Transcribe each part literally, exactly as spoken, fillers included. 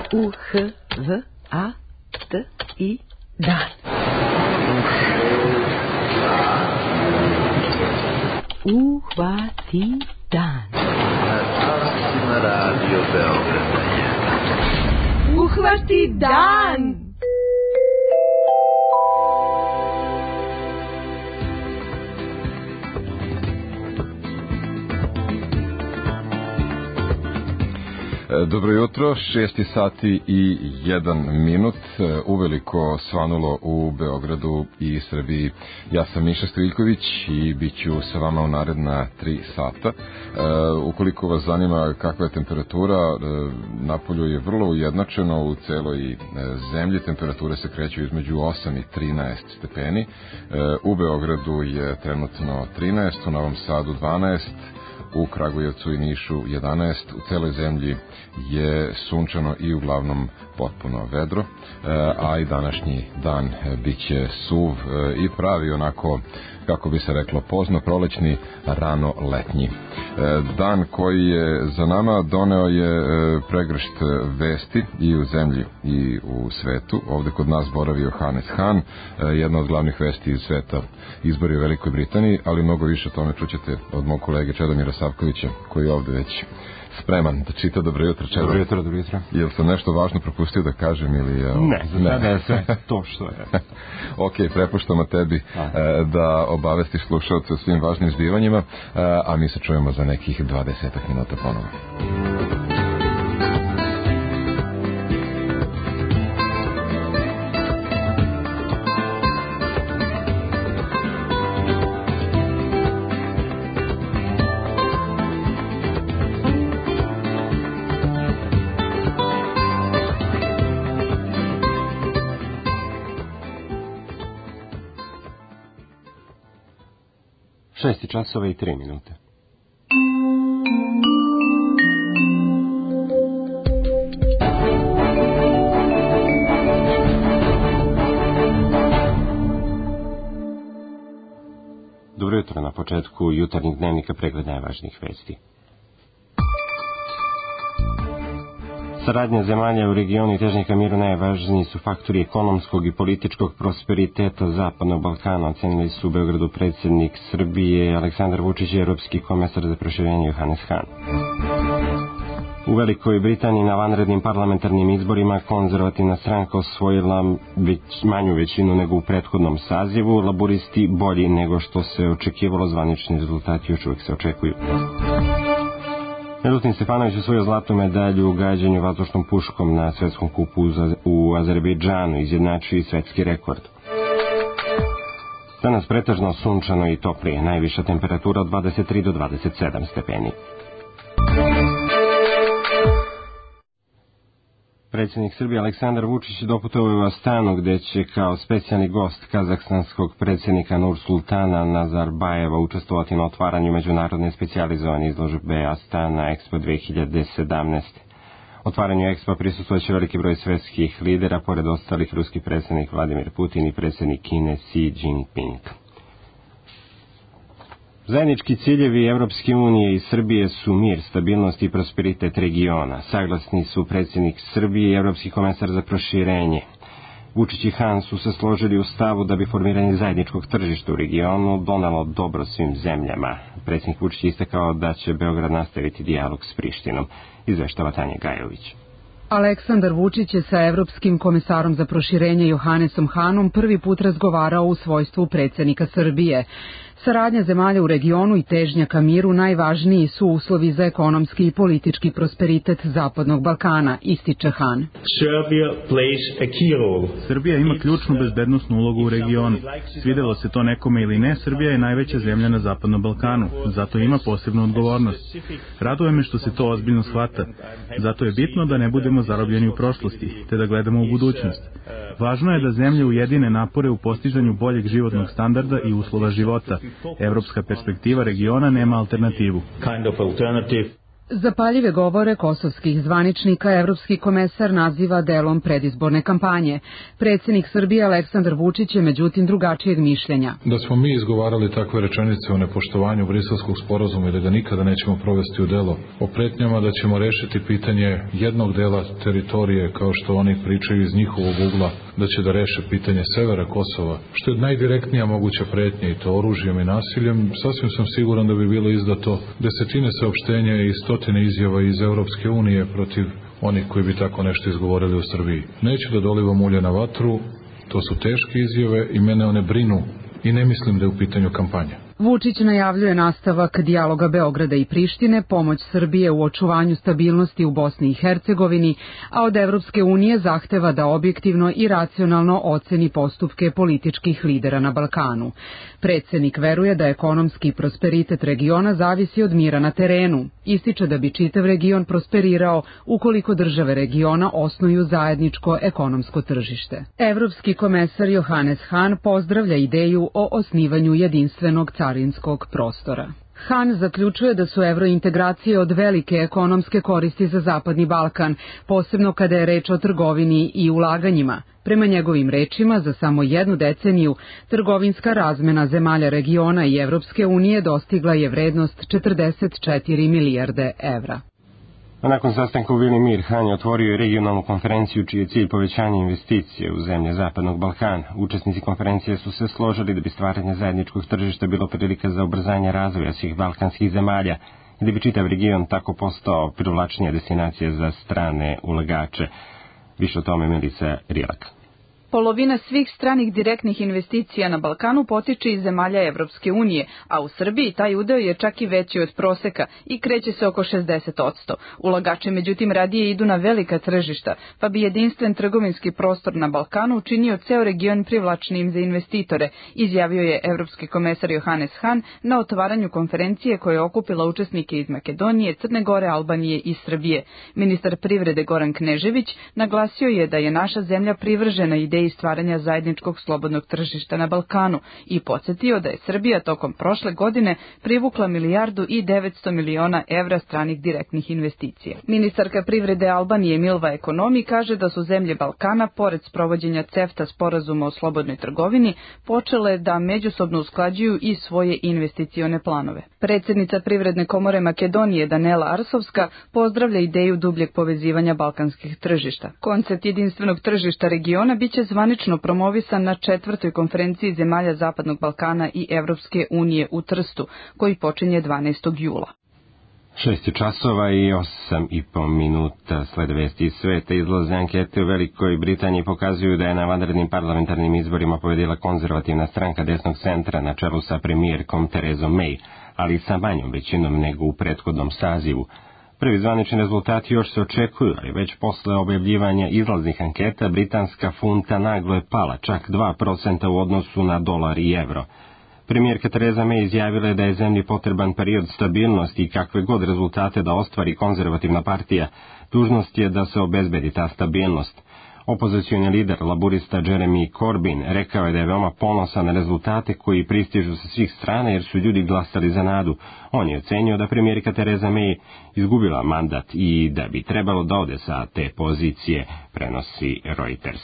U H V A T I dan. Uhvati dan. Na talasima Radio Beograda jedan. Uhvati dan. Dobro jutro, šesti sati i jedan minut, uveliko svanulo u Beogradu i Srbiji. Ja sam Miša Striljković i bit ću sa vama u naredna tri sata. E, ukoliko vas zanima kakva je temperatura, e, napolju je vrlo ujednačeno u celoj e, zemlji, temperature se kreću između osam i trinaest stepeni. E, u Beogradu je trenutno trinaest, u Novom Sadu dvanaest, u Kragujevcu i Nišu jedanaest, u celoj zemlji je sunčano i uglavnom potpuno vedro, a i današnji dan biće suv i pravi onako, kako bi se reklo, pozno prolećni, rano letnji. Dan koji je za nama doneo je pregršt vesti i u zemlji i u svetu. Ovde kod nas boravi Johannes Hahn, jedna od glavnih vesti iz sveta, izbori u Velikoj Britaniji, ali mnogo više o tome čućete od mog kolege Čedomira Savkovića, koji je ovde već spreman da čita. Dobro jutro, Čedo. Dobro jutro, dobro jutro. Jel sam nešto važno propustio da kažem ili... Ne, za sada je sve to što je. Ok, prepuštamo tebi a. da obavestiš slušalce o svim važnim zbivanjima, a mi se čujemo za nekih dvadesetak minuta ponovo. Šesti časova i tri minute. Dobro jutro, na početku jutarnjeg dnevnika pregled najvažnijih vesti. Saradnja zemalja u regionu i težnje ka miru najvažniji su faktori ekonomskog i političkog prosperiteta Zapadnog Balkana, ocenili su u Beogradu predsjednik Srbije Aleksandar Vučić i evropski komesar za proširenje Johannes Hahn. U Velikoj Britaniji na vanrednim parlamentarnim izborima konzervativna stranka osvojila već, manju većinu nego u prethodnom sazivu, laburisti bolji nego što se očekivalo, zvanični rezultati još uvijek se očekuju. Milutin Stefanović osvojio zlatnu medalju u gađanju vazdušnom puškom na svetskom kupu u Azerbejdžanu, izjednačio i svetski rekord. Danas pretežno sunčano i toplije, najviša temperatura od dvadeset tri do dvadeset sedam stepeni. Predsjednik Srbije Aleksandar Vučić doputovao u Astanu, gde će kao specijalni gost kazahstanskog predsjednika Nursultana Nazarbajeva učestvovati na otvaranju međunarodne specijalizovane izložbe Astana Expo dve hiljade sedamnaest. Otvaranju Expo prisustvovaće veliki broj svetskih lidera, pored ostalih ruski predsjednik Vladimir Putin i predsjednik Kine Xi Jinping. Zajednički ciljevi Evropske unije i Srbije su mir, stabilnost i prosperitet regiona. Saglasni su predsjednik Srbije i evropski komesar za proširenje. Vučić i Hahn su se složili u stavu da bi formiranje zajedničkog tržišta u regionu donelo dobro svim zemljama. Predsjednik Vučić je istakao da će Beograd nastaviti dijalog s Prištinom, izveštava Tanja Gajović. Aleksandar Vučić je sa evropskim komisarom za proširenje Johannesom Hahnom prvi put razgovarao u svojstvu predsjednika Srbije. Saradnja zemalja u regionu i težnja ka miru najvažniji su uslovi za ekonomski i politički prosperitet Zapadnog Balkana, ističe Hahn. Srbija ima ključnu bezbednosnu ulogu u regionu. Svidelo se to nekome ili ne, Srbija je najveća zemlja na Zapadnom Balkanu, zato ima posebnu odgovornost. Raduje me što se to ozbiljno shvata. Zato je bitno da ne budemo zarobljeni u prošlosti, te da gledamo u budućnost. Važno je da zemlje ujedine napore u postizanju boljeg životnog standarda i uslova života. Evropska perspektiva regiona nema alternativu. Zapaljive govore kosovskih zvaničnika evropski komesar naziva delom predizborne kampanje. Predsjednik Srbije Aleksandar Vučić je međutim drugačijeg mišljenja. Da smo mi izgovarali takve rečenice o nepoštovanju Briselskog sporazuma i da ga nikada nećemo provesti u delo, o pretnjama da ćemo rešiti pitanje jednog dela teritorije kao što oni pričaju iz njihovog ugla, da će da reše pitanje severa Kosova, što je najdirektnija moguća pretnja i to oružjem i nasiljem, sasvim sam siguran da bi bilo izdato desetine saopštenja i stotine izjava iz Evropske unije protiv onih koji bi tako nešto izgovorili u Srbiji. Neću da dolivam ulje na vatru, to su teške izjave i mene one brinu i ne mislim da je u pitanju kampanja. Vučić najavljuje nastavak dijaloga Beograda i Prištine, pomoć Srbije u očuvanju stabilnosti u Bosni i Hercegovini, a od Evropske unije zahteva da objektivno i racionalno oceni postupke političkih lidera na Balkanu. Predsjednik veruje da ekonomski prosperitet regiona zavisi od mira na terenu. Ističe da bi čitav region prosperirao ukoliko države regiona osnuju zajedničko ekonomsko tržište. Evropski komesar Johannes Hahn pozdravlja ideju o osnivanju jedinstvenog carinskog prostora. Han zaključuje da su evrointegracije od velike ekonomske koristi za Zapadni Balkan, posebno kada je reč o trgovini i ulaganjima. Prema njegovim rečima, za samo jednu deceniju, trgovinska razmena zemalja regiona i Evropske unije dostigla je vrednost četrdeset četiri milijarde evra. A nakon sastanka u Vili Mir, Han je otvorio regionalnu konferenciju čiji je cilj povećanje investicije u zemlje Zapadnog Balkana. Učesnici konferencije su se složili da bi stvaranje zajedničkog tržišta bilo prilika za ubrzanje razvoja svih balkanskih zemalja i da bi čitav region tako postao privlačnija destinacija za strane ulagače. Više o tome Milica Rilak. Polovina svih stranih direktnih investicija na Balkanu potiče iz zemalja Evropske unije, a u Srbiji taj udeo je čak i veći od proseka i kreće se oko šezdeset posto. Ulagači međutim radije idu na velika tržišta, pa bi jedinstven trgovinski prostor na Balkanu učinio ceo region privlačnijim za investitore, izjavio je evropski komesar Johannes Hahn na otvaranju konferencije koja je okupila učesnike iz Makedonije, Crne Gore, Albanije i Srbije. Ministar privrede Goran Knežević naglasio je da je naša zemlja privržena ideji i stvaranja zajedničkog slobodnog tržišta na Balkanu i podsjetio da je Srbija tokom prošle godine privukla milijardu i devetsto miliona evra stranih direktnih investicija. Ministarka privrede Albanije Milva Ekonomi kaže da su zemlje Balkana, pored sprovođenja CEFTA sporazuma o slobodnoj trgovini, počele da međusobno usklađuju i svoje investicione planove. Predsjednica Privredne komore Makedonije Danela Arsovska pozdravlja ideju dubljeg povezivanja balkanskih tržišta. Koncept jedinstvenog tržišta regiona biće zvanično promovisan na četvrtoj konferenciji zemalja Zapadnog Balkana i Evropske unije u Trstu, koji počinje dvanaestog jula. Šest časova i osam i po minuta. Slede vesti iz sveta. Izlaze ankete u Velikoj Britaniji pokazuju da je na vanrednim parlamentarnim izborima pobedila konzervativna stranka desnog centra na čelu sa premijerkom Terezom May, ali sa manjom većinom nego u prethodnom sazivu. Prvi zvanični rezultati još se očekuju, ali već posle objavljivanja izlaznih anketa britanska funta naglo je pala, čak dva procenta u odnosu na dolar i evro. Premijerka Tereza May izjavila je da je zemlji potreban period stabilnosti i kakve god rezultate da ostvari konzervativna partija, dužnost je da se obezbedi ta stabilnost. Opozicioni lider laburista Jeremy Corbyn rekao je da je veoma ponosan na rezultate koji pristižu sa svih strana jer su ljudi glasali za nadu. On je ocenio da premijerka Tereza May izgubila mandat i da bi trebalo da ode sa te pozicije, prenosi Reuters.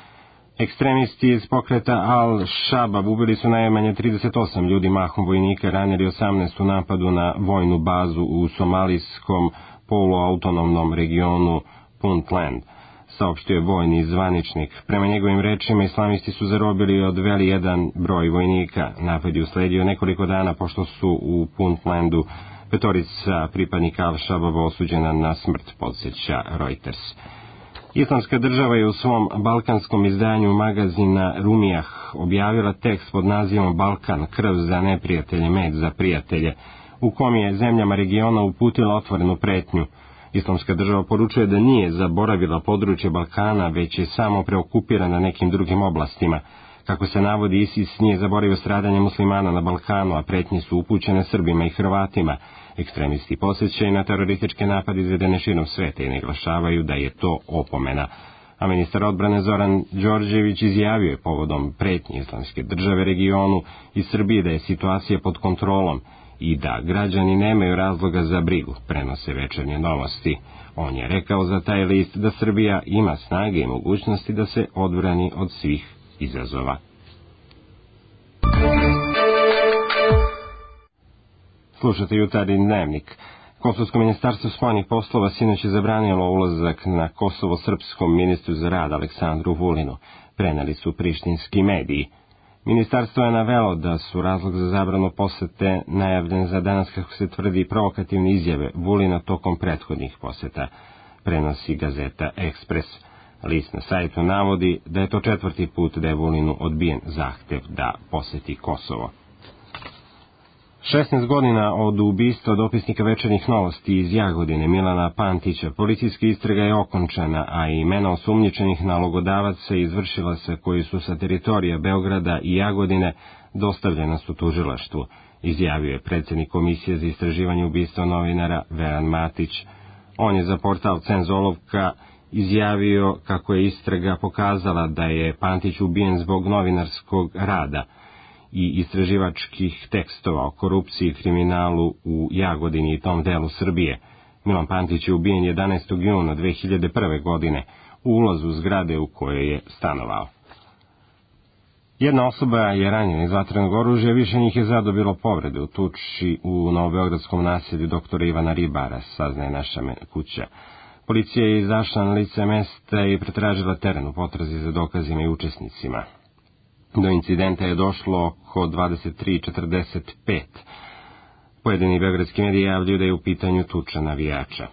Ekstremisti iz pokreta Al-Shabaab ubili su najmanje trideset osam ljudi, mahom vojnika, ranili osamnaest u napadu na vojnu bazu u somalijskom poluautonomnom regionu Puntland, saopštio je vojni zvaničnik. Prema njegovim rečima, islamisti su zarobili od veli jedan broj vojnika. Napad je usledio nekoliko dana pošto su u Puntlandu petorica pripadnika Al-Shabaaba osuđena na smrt, podsjeća Reuters. Islamska država je u svom balkanskom izdanju magazina Rumijah objavila tekst pod nazivom Balkan, krv za neprijatelje, med za prijatelje, u kom je zemljama regiona uputila otvorenu pretnju. Islamska država poručuje da nije zaboravila područje Balkana, već je samo preokupirana nekim drugim oblastima. Kako se navodi, ISIS nije zaboravio stradanje muslimana na Balkanu, a pretnje su upućene Srbima i Hrvatima. Ekstremisti podsjećaju na terorističke napade izvedene širom sveta i naglašavaju da je to opomena. A ministar odbrane Zoran Đorđević izjavio je povodom pretnje Islamske države regionu i Srbije da je situacija pod kontrolom i da građani nemaju razloga za brigu, prenose Večernje novosti. On je rekao za taj list da Srbija ima snage i mogućnosti da se odbrani od svih izazova. Slušate Jutarnji dnevnik. Kosovsko ministarstvo spoljnih poslova sinoć je zabranilo ulazak na Kosovo srpskom ministru za rad Aleksandru Vulinu, preneli su prištinski mediji. Ministarstvo je navelo da su razlog za zabranu posete najavljen za danas, kako se tvrdi, provokativne izjave Vulina tokom prethodnih poseta, prenosi gazeta Ekspres. List na sajtu navodi da je to četvrti put da je Vulinu odbijen zahtev da poseti Kosovo. šesnaest godina od ubistva dopisnika Večernjih novosti iz Jagodine Milana Pantića, policijska istraga je okončana, a imena osumnjičenih nalogodavaca i izvršilaca koji su sa teritorija Beograda i Jagodine dostavljena su tužilaštvu, izjavio je predsjednik Komisije za istraživanje ubistva novinara Veran Matić. On je za portal Cenzolovka izjavio kako je istraga pokazala da je Pantić ubijen zbog novinarskog rada i istraživačkih tekstova o korupciji i kriminalu u Jagodini i tom delu Srbije. Milan Pantić je ubijen jedanaestog juna dve hiljade prve. godine u ulazu zgrade u kojoj je stanovao. Jedna osoba je ranjena iz vatrenog oružja, više njih je zadobilo povrede u tuči u novobeogradskom naselju doktora Ivana Ribara, saznaje naša kuća. Policija je izašla na lice mesta i pretražila teren u potrazi za dokazima i učesnicima. Do incidenta je došlo oko dvadeset tri četrdeset pet. Pojedini beogradski mediji javljaju da je u pitanju tuča navijača.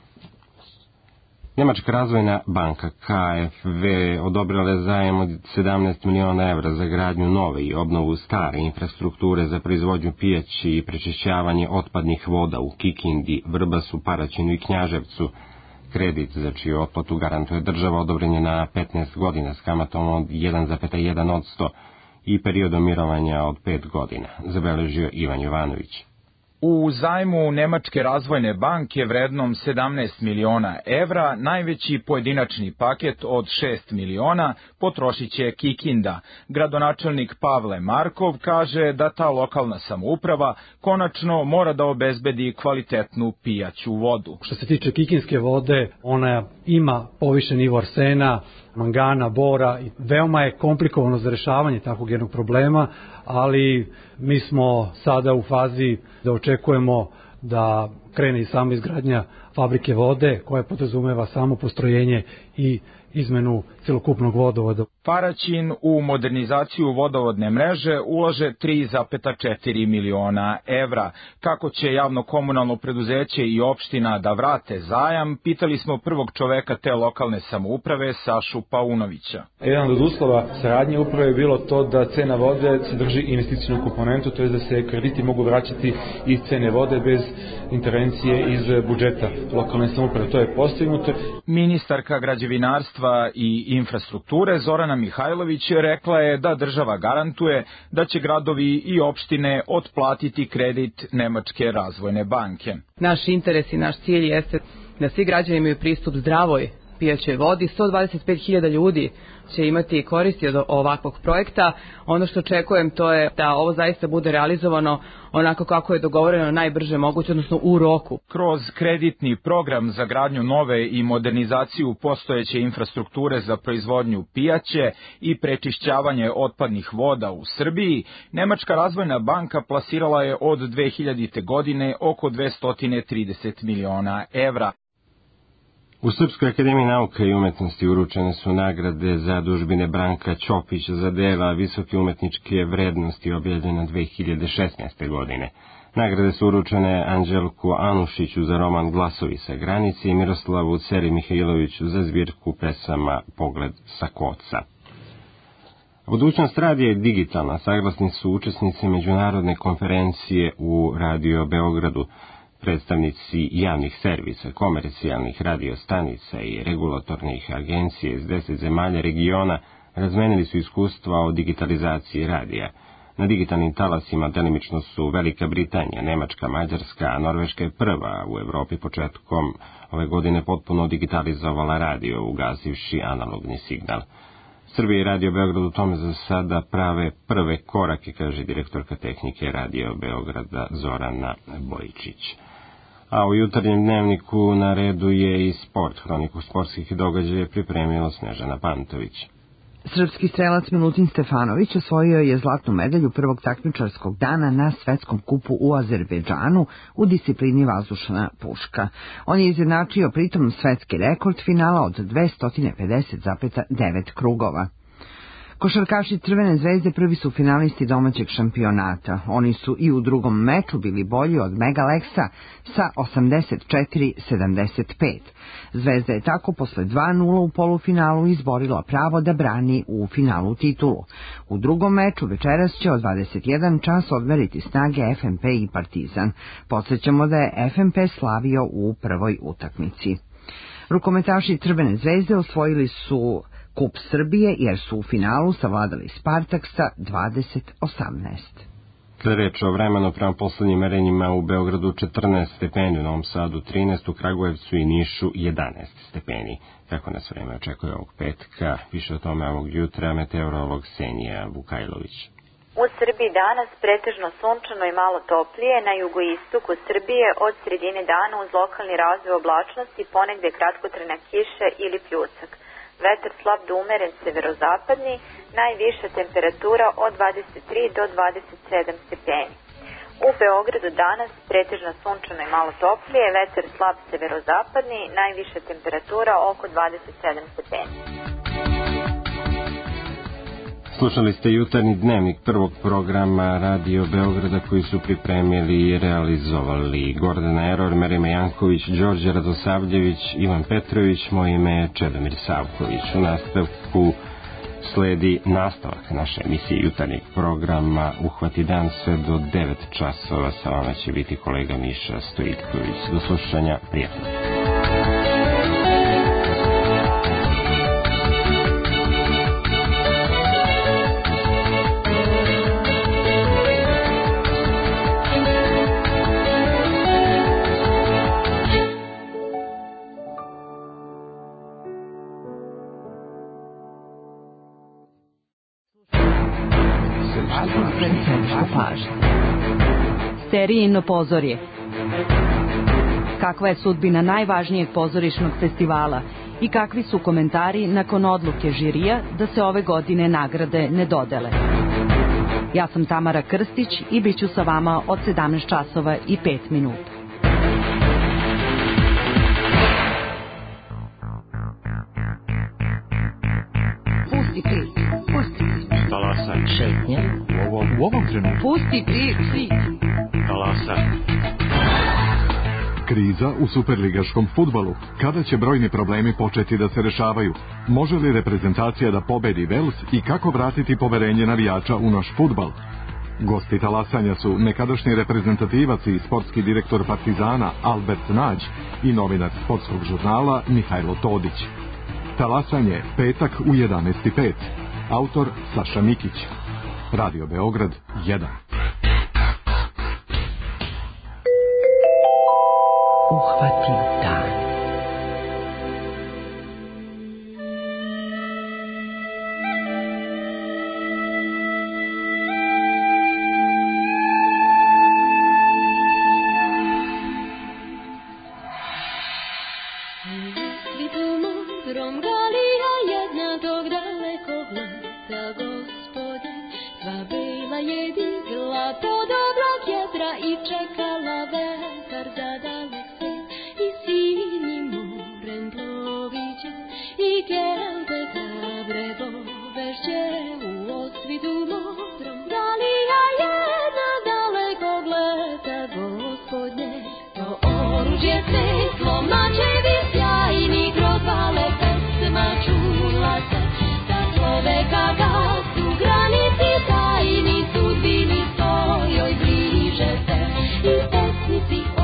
Nemačka razvojna banka K F V odobrila je zajam od sedamnaest miliona evra za gradnju nove i obnovu stare infrastrukture za proizvodnju pijaći i prečišćavanje otpadnih voda u Kikindi, Vrbasu, Paraćinu i Knjaževcu. Kredit za čiju otplatu garantuje država odobren je na petnaest godina s kamatom od jedan zarez jedan posto i periodom mirovanja od pet godina, zabeležio Ivan Jovanović. U zajmu Nemačke razvojne banke vrednom sedamnaest miliona evra najveći pojedinačni paket od šest miliona potrošit će Kikinda. Gradonačelnik Pavle Markov kaže da ta lokalna samouprava konačno mora da obezbedi kvalitetnu pijaću vodu. Što se tiče kikinske vode, ona ima povišen nivo arsena, mangana, bora i veoma je komplikovano za rešavanje takvog jednog problema, ali mi smo sada u fazi da očekujemo da krene i sama izgradnja fabrike vode koja podrazumeva samo postrojenje i izmenu celokupnog vodovoda. Paraćin u modernizaciju vodovodne mreže ulaže tri zarez četiri miliona evra. Kako će javno komunalno preduzeće i opština da vrate zajam, pitali smo prvog čoveka te lokalne samouprave, Sašu Paunovića. Jedan od uslova saradnje upravo je bilo to da cena vode sadrži investicijnu komponentu, to je da se krediti mogu vraćati iz cene vode bez intervencije iz budžeta lokalne samouprave. To je postignuto. Ministarka građevinarstva i infrastrukture Zorana Mihajlović rekla je da država garantuje da će gradovi i opštine otplatiti kredit Nemačke razvojne banke. Naš interes i naš cilj jeste da svi građani imaju pristup zdravoj pijaćoj vodi. sto dvadeset pet hiljada ljudi će imati koristi od ovakvog projekta. Ono što očekujem to je da ovo zaista bude realizovano onako kako je dogovoreno najbrže moguće, odnosno u roku. Kroz kreditni program za gradnju nove i modernizaciju postojeće infrastrukture za proizvodnju pijaće i prečišćavanje otpadnih voda u Srbiji, Nemačka razvojna banka plasirala je od dve hiljadite. godine oko dvesta trideset miliona evra. U Srpskoj akademiji nauka i umetnosti uručene su nagrade za zadužbine Branka Ćopića za dela visoke umetničke vrednosti objavljena dve hiljade šesnaeste. godine. Nagrade su uručene Anđelku Anušiću za roman Glasovi sa granice i Miroslavu Ceri Mihajloviću za zbirku pesama Pogled sa koca. Budućnost radija je digitalna, saglasni su učesnici međunarodne konferencije u Radio Beogradu. Predstavnici javnih servisa, komercijalnih radiostanica i regulatornih agencija iz deset zemalja regiona razmenili su iskustva o digitalizaciji radija. Na digitalnim talasima delimično su Velika Britanija, Nemačka, Mađarska, a Norveška je prva u Evropi početkom ove godine potpuno digitalizovala radio, ugazivši analogni signal. Srbije i Radio Beograd u tome za sada prave prve korake, kaže direktorka tehnike Radio Beograda Zorana Bojičić. A u jutarnjem dnevniku na redu je i sport. Hroniku sportskih događaja pripremila Snežana Pantović. Srpski strelac Milutin Stefanović osvojio je zlatnu medalju prvog takmičarskog dana na svetskom kupu u Azerbejdžanu u disciplini vazdušna puška. On je izjednačio pritom svetski rekord finala od dvesta pedeset zarez devet krugova. Košarkaši Crvene zvezde prvi su finalisti domaćeg šampionata. Oni su i u drugom meču bili bolji od Megaleksa sa osamdeset četiri sedamdeset pet. Zvezda je tako posle dva nula u polufinalu izborila pravo da brani u finalu titulu. U drugom meču večeras će od dvadeset jedan čas odmeriti snage F M P i Partizan. Podsjećamo da je F M P slavio u prvoj utakmici. Rukometaši Crvene zvezde osvojili su Kup Srbije jer su u finalu savladali Spartak sa dvadeset osamnaest. Kada reč o vremenu, prema poslednjim merenjima u Beogradu četrnaest stepeni, u Novom Sadu trinaest, u Kragujevcu i Nišu jedanaest stepeni. Kako nas vreme očekuje ovog petka, više o tome ovog jutra meteorolog Senija Vukajlović. U Srbiji danas pretežno sunčano i malo toplije, na jugoistoku Srbije od sredine dana uz lokalni razvoj oblačnosti ponegde kratkotrajna kiša ili pljusak. Vetar slab do umeren severozapadni, najviša temperatura od dvadeset tri do dvadeset sedam stepeni. U Beogradu danas pretežno sunčano i malo toplije, vetar slab severozapadni, najviša temperatura oko dvadeset sedam stepeni. Slušali ste jutarnji dnevnik prvog programa Radio Beograda koji su pripremili i realizovali Gordana Eror, Merima Janković, Đorđe Radosavljević, Ivan Petrović, moje ime je Čedomir Savković. U nastavku sledi nastavak naše emisije jutarnjeg programa Uhvati dan sve do devet časova. Sa vama će biti kolega Miša Stojiljković. Do slušanja, prijatno. Serijino pozorje. Kakva je sudbina najvažnijeg pozorišnog festivala i kakvi su komentari nakon odluke žirija da se ove godine nagrade ne dodele? Ja sam Tamara Krstić i bit ću sa vama od sedamnaest časova i pet minuta. Pusti pri, pusti. Talasa. Šetnja. U ovom, u ovom trenutku. Pusti pri, pri. Talasa. Kriza u superligaškom fudbalu. Kada će brojni problemi početi da se rešavaju? Može li reprezentacija da pobedi Vels i kako vratiti poverenje navijača u naš fudbal? Gosti talasanja su nekadašnji reprezentativac i sportski direktor Partizana Albert Nađ i novinar sportskog žurnala Mihajlo Todić. Talasanje, petak u jedanaest i pet. Autor Saša Mikić. Radio Beograd jedan. Uhvati dan. I pesnici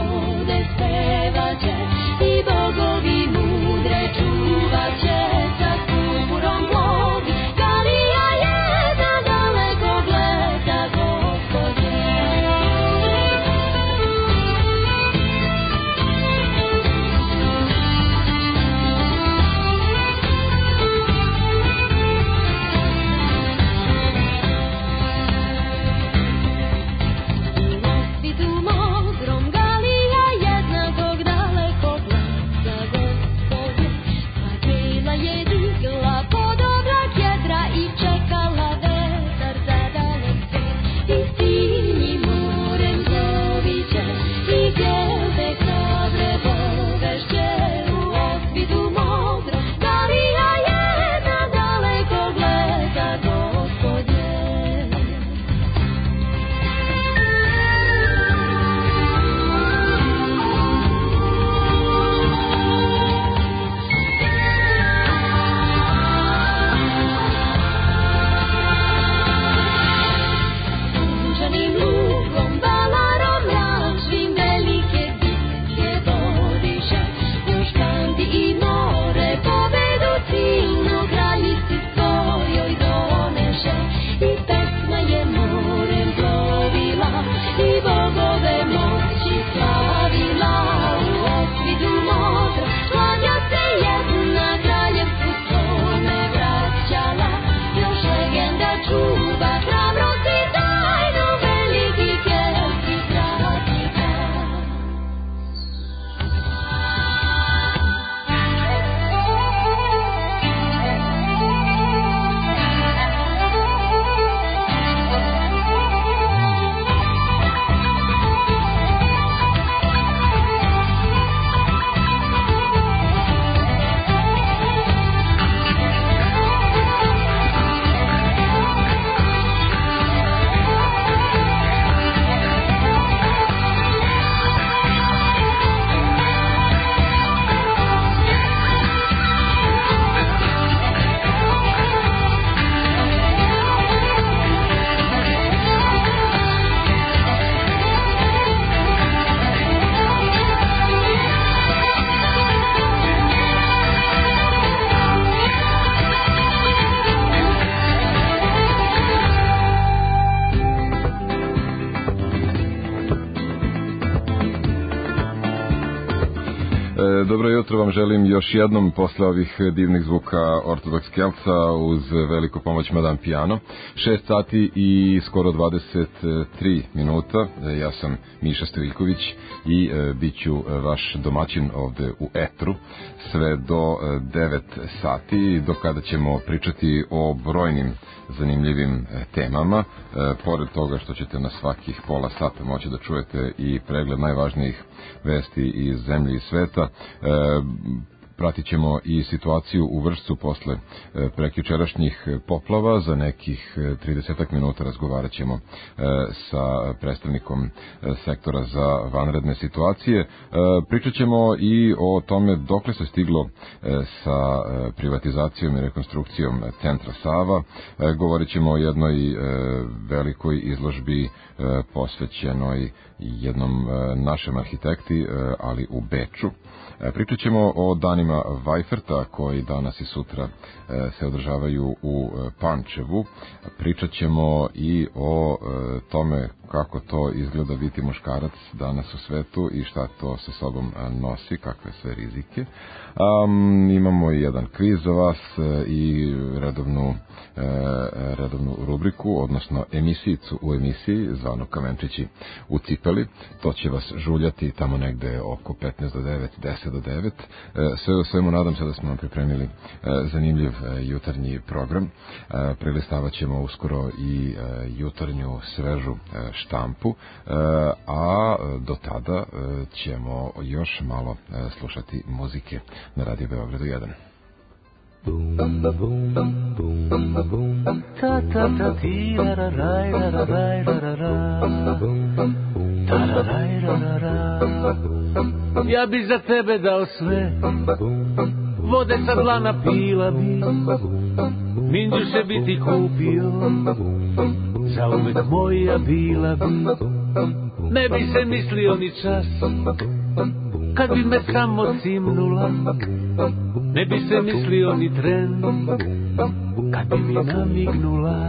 Dobro jutro vam želim još jednom posle ovih divnih zvuka Ortodoks Kelca uz veliku pomoć Madame Piano. šest sati i skoro dvadeset tri minuta. Ja sam Miša Stojiljković i bit ću vaš domaćin ovde u etru sve do devet sati, do kada ćemo pričati o brojnim zanimljivim temama. E, pored toga što ćete na svakih pola sata moći da čujete i pregled najvažnijih vesti iz zemlje i sveta, e, pratit ćemo i situaciju u Vršcu posle e, prekjučerašnjih poplava. Za nekih trideset minuta razgovarat ćemo e, sa predstavnikom e, sektora za vanredne situacije. E, pričat ćemo i o tome dokle se stiglo e, sa e, privatizacijom i rekonstrukcijom centra Sava. E, govorit ćemo o jednoj e, velikoj izložbi e, posvećenoj jednom e, našem arhitekti, e, ali u Beču. Pričat ćemo o danima Vajferta koji danas i sutra se održavaju u Pančevu. Pričat ćemo i o tome kako to izgleda biti muškarac danas u svetu i šta to sa sobom nosi, kakve sve rizike. Um, imamo i jedan kviz za vas i redovnu, e, redovnu rubriku, odnosno emisijicu u emisiji, zvanu Kamenčići u cipeli. To će vas žuljati tamo negde oko petnaest do devet, deset do devet. E, sve u svemu nadam se da smo vam pripremili e, zanimljiv e, jutarnji program. E, prelistavat ćemo uskoro i e, jutarnju svežu e, štampu, e, a do tada e, ćemo još malo e, slušati muzike na Radio Beogradu jedan. Boom, boom, boom, boom, ta ta ta ti ra ra ra ra ra ra ra, ta ra ra ra ra. Ja bi za tebe dao sve, vode sa dlana pila bi, minđuše bi ti kupio, zauvek moja bila bi. Ne bi se mislio ni čas, kad bi me samo cimnula, ne bi se mislio ni tren, kad bi mi namignula.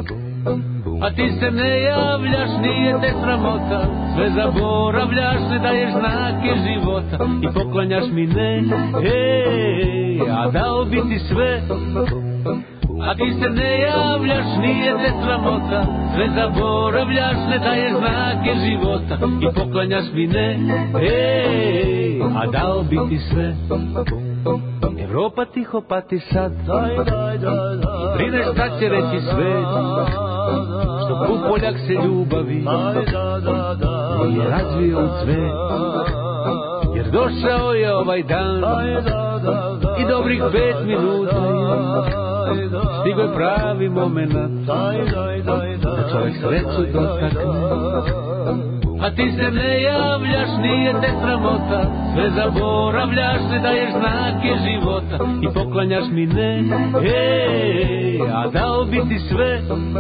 A ti se ne javljaš, nije te sramota, sve zaboravljaš, ne daješ znake života i poklanjaš mi ne, ej, a dao bi ti sve. A ti se ne javljaš, nije te sramota, sve zaboravljaš, ne daješ znake života i poklanjaš mi ne, ej, a dao bi ti sve. Evropa tiho pati sad, brineš šta će reći svet, što pupoljak se ljubavi nije razvio u cvet. Jer došao je ovaj dan i dobrih pet minuta je, stigo je pravi moment da čovjek sreću dotakne. A ti se ne javljaš, nije te sramota, sve zaboravljaš, ne daješ znake života i poklanjaš mi ne, ej, a dao bi ti sve.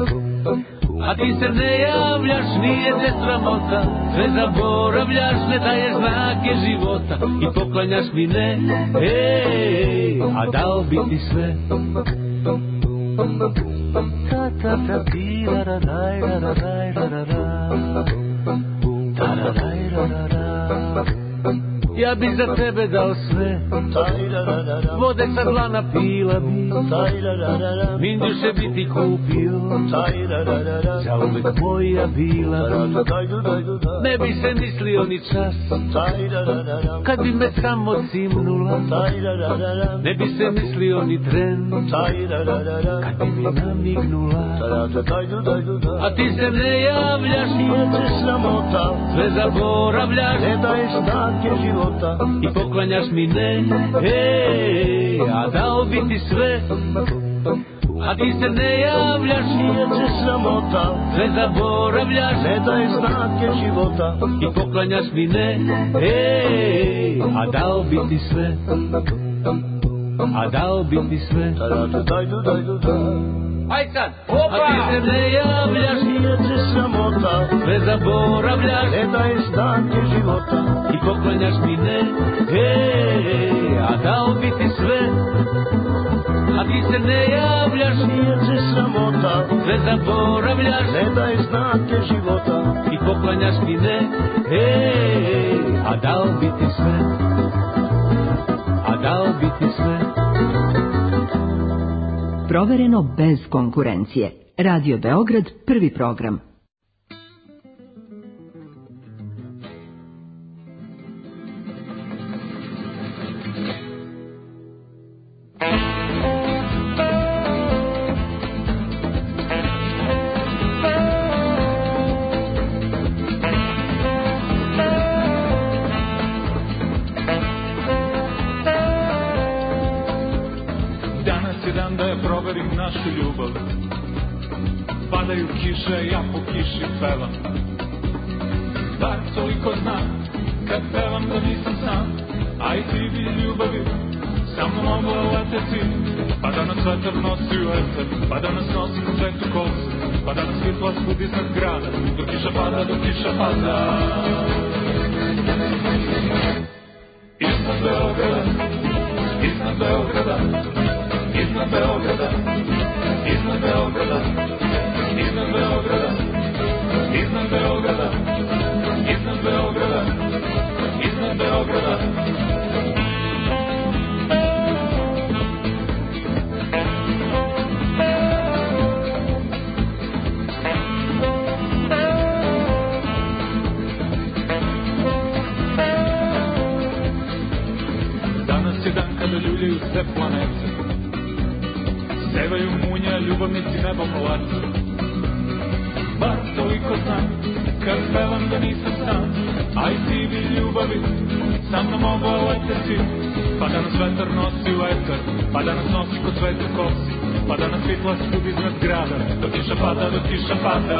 A ti se ne javljaš, nije te sramota, sve zaboravljaš, ne daješ znake života i poklanjaš mi ne, ej, a dao bi ti sve. Ta ta ta ti ra ra ra ra ra ra ra. Ja bi za tebe dao sve, vode sa dlana pila bi, minđuše bi ti kupio, zauvek moja bila bi. Ne bi se mislio ni čas, kad bi me samo cimnula, ne bi se mislio ni tren, kad bi mi namignula. A ti se ne javljaš, nije te sramota, sve zaboravljaš, ne daješ znake života i poklanjaš mi ne, ej, a dao bi ti sve. A ti se ne javljaš, nije te sramota, sve zaboravljaš, ne daješ znake života i poklanjaš mi ne, ej, a dao bi ti sve. A dao bi ti sve. Aj sad, opa! A ti se ne javljaš, nije te sramota, sve zaboravljaš, ne daješ znake života i poklanjaš mi ne, ej, a dao bi ti sve. A ti se ne javljaš, nije te sramota, sve zaboravljaš, ne daješ znake života i poklanjaš mi ne, ej, a dao bi ti sve. provereno bez konkurencije. Radio Beograd, prvi program. Padaju kiše, ja po kiši pevam. Bar toliko znam, kad pevam da nisam sam. A i ti bi ljubavi sa mnom mogla leteti. Pa da nas vetar nosi u eter, pa da nas nosi u svetu kosu, pa da nas svitla spud iznad grada, dok kiša pada, dok kiša pada. Iznad Beograda, iznad Beograda, iznad Beograda, iznad Beograda, iznad Beograda, iznad Beograda, iznad Beograda, iznad Beograda. Danas je dan kada ljuljaju sve planete, sevaju munja, ljubavnici nebom lete. Bar toliko znam, kad pevam da nisam sam, a i ti bi ljubavi sa mnom mogla leteti. Pa da nas vetar nosi u eter, pa da nas nosi kod svetu kosi, pa da nas svitla spud iznad grada, dok kiša pada, dok kiša pada.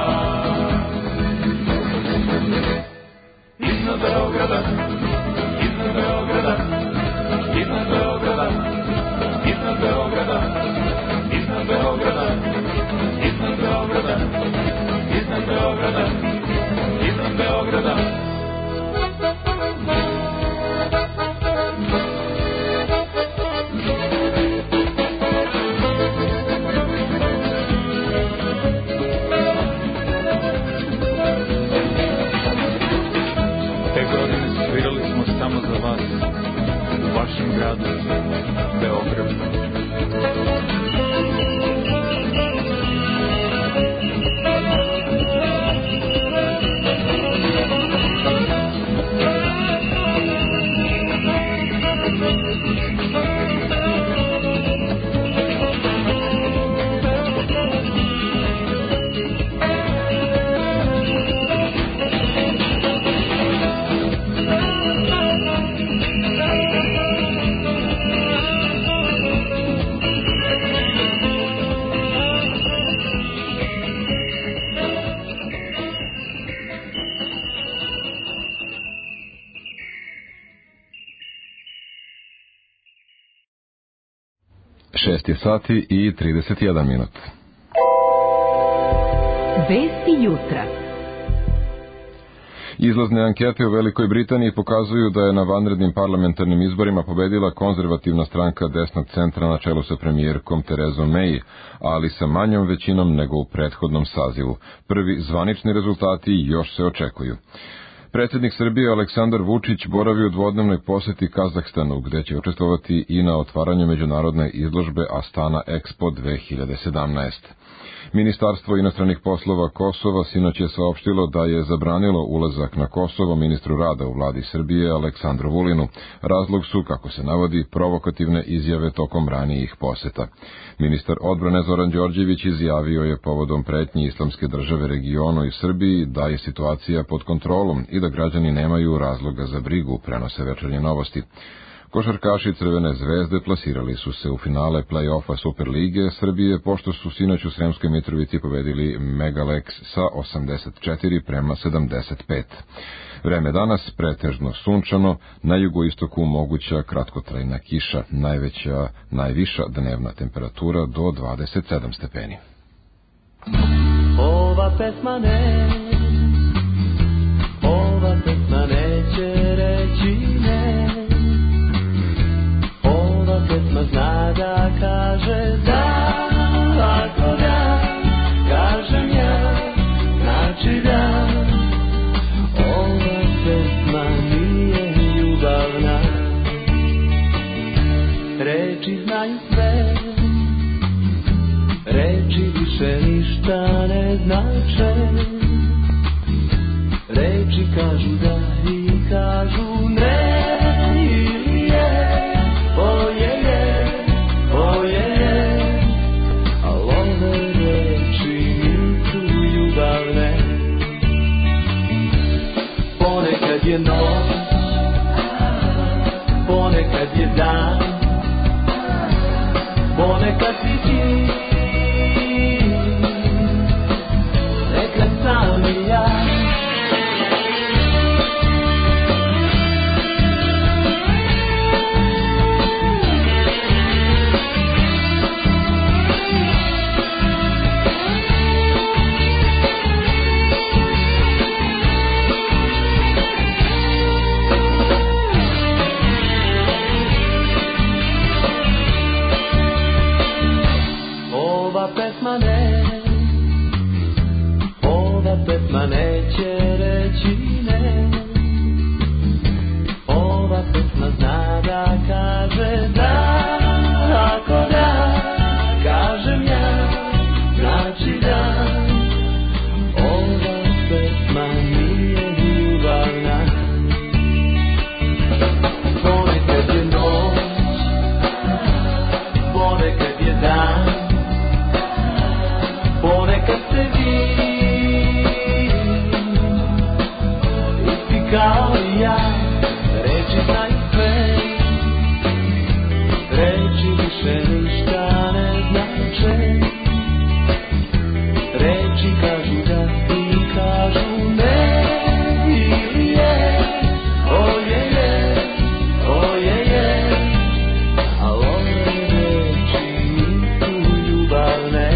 Iznad Beograda, iznad Beograda, iznad Beograda, iznad Beograda, iznad Beograda, iznad Beograda, iznad Beograda, iznad Beograda. Te godine svirali smo samo za vas, u vašem gradu, Beogradu. šest je sati i trideset jedan minut. Vesti jutra. Izlazne ankete u Velikoj Britaniji pokazuju da je na vanrednim parlamentarnim izborima pobedila konzervativna stranka desnog centra na čelu sa premijerkom Terezom May, ali sa manjom većinom nego u prethodnom sazivu. Prvi zvanični rezultati još se očekuju. Predsjednik Srbije Aleksandar Vučić boravi u dvodnevnoj poseti Kazahstanu, gde će učestvovati i na otvaranju međunarodne izložbe Astana Expo dve hiljade sedamnaest. Ministarstvo inostranih poslova Kosova sinoć je saopštilo da je zabranilo ulazak na Kosovo ministru rada u vladi Srbije Aleksandru Vulinu. Razlog su, kako se navodi, provokativne izjave tokom ranijih poseta. Ministar odbrane Zoran Đorđević izjavio je povodom pretnji islamske države regionu i Srbiji da je situacija pod kontrolom i da građani nemaju razloga za brigu, prenose Večernje novosti. Košarkaši Crvene zvezde plasirali su se u finale play-offa Superlige Srbije, pošto su sinoć u Sremskoj Mitrovici pobedili Megalex sa osamdeset četiri prema sedamdeset pet. Vreme danas pretežno sunčano, na jugoistoku moguća kratkotrajna kiša, najveća, najviša dnevna temperatura do dvadeset sedam stepeni. Ova pesma ne, ova pesma neće reći ne. Pesma zna da kaže da, ako da, kažem ja, znači da. Ova pesma nije ljubavna, reči znaju sve, Reči više ništa ne znače, reči kažu da i kažu ne. Ili je, oje je, oje je, al ove reči nisu ljubavne. Ponekad je noć, ponekad je dan, ponekad si ti, nekad sam i ja. Pesma ne, ova pesma neće reći ne, ova pesma zna da kaže da, ako da, kažem ja, znači da, ova pesma nije ljubavna. Ponekad je noć, ponekad je dan, ponekad se vi, isti kao i ja, reči znaju sve, reči više ništa ne znače, reči kažu da i kažu ne. Ili je, oje je, oje je, al ove reči nisu ljubavne.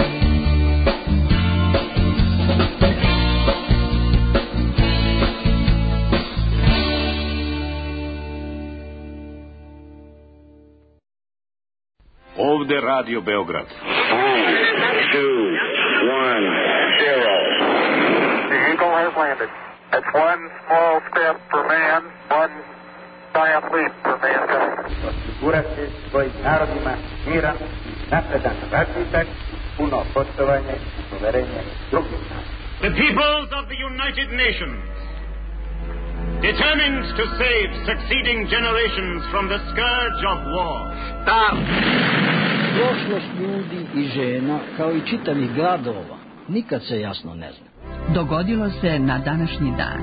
Ovde Radio Beograd. two, one, zero. The Eagle has landed. That's one small step for man, one giant leap for mankind. Osigurati svojim narodima miran, napredan razvitak, puno poštovanje i poverenje drugih naroda. The peoples of the United Nations, determined to save succeeding generations from the scourge of war. Start! Prošlost ljudi i žena, kao i čitavih gradova, nikad se jasno ne zna. Dogodilo se na današnji dan.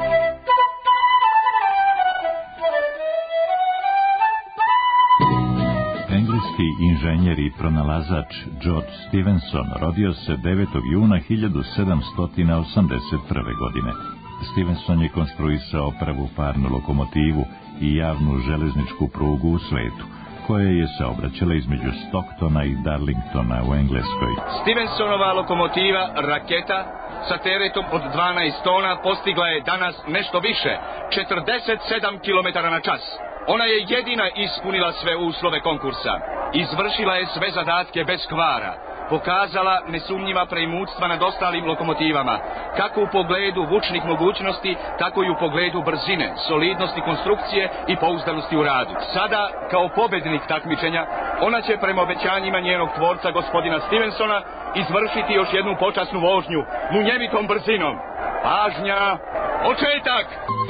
Engleski inženjer i pronalazač George Stephenson rodio se devetog juna hiljadu sedamsto osamdeset prve. godine. Stephenson je konstruisao prvu parnu lokomotivu i javnu železničku prugu u svetu, koja je saobraćala između Stocktona i Darlingtona u Engleskoj. Stephensonova lokomotiva raketa sa teretom od dvanaest tona postigla je danas nešto više, četrdeset sedam kilometara na čas. Ona je jedina ispunila sve uslove konkursa. Izvršila je sve zadatke bez kvara. Pokazala nesumnjiva preimutstva nad ostalim lokomotivama, kako u pogledu vučnih mogućnosti, tako i u pogledu brzine, solidnosti konstrukcije i pouzdanosti u radu. Sada, kao pobednik takmičenja, ona će prema obećanjima njenog tvorca, gospodina Stephensona, izvršiti još jednu počasnu vožnju, munjevitom brzinom. Pažnja, početak!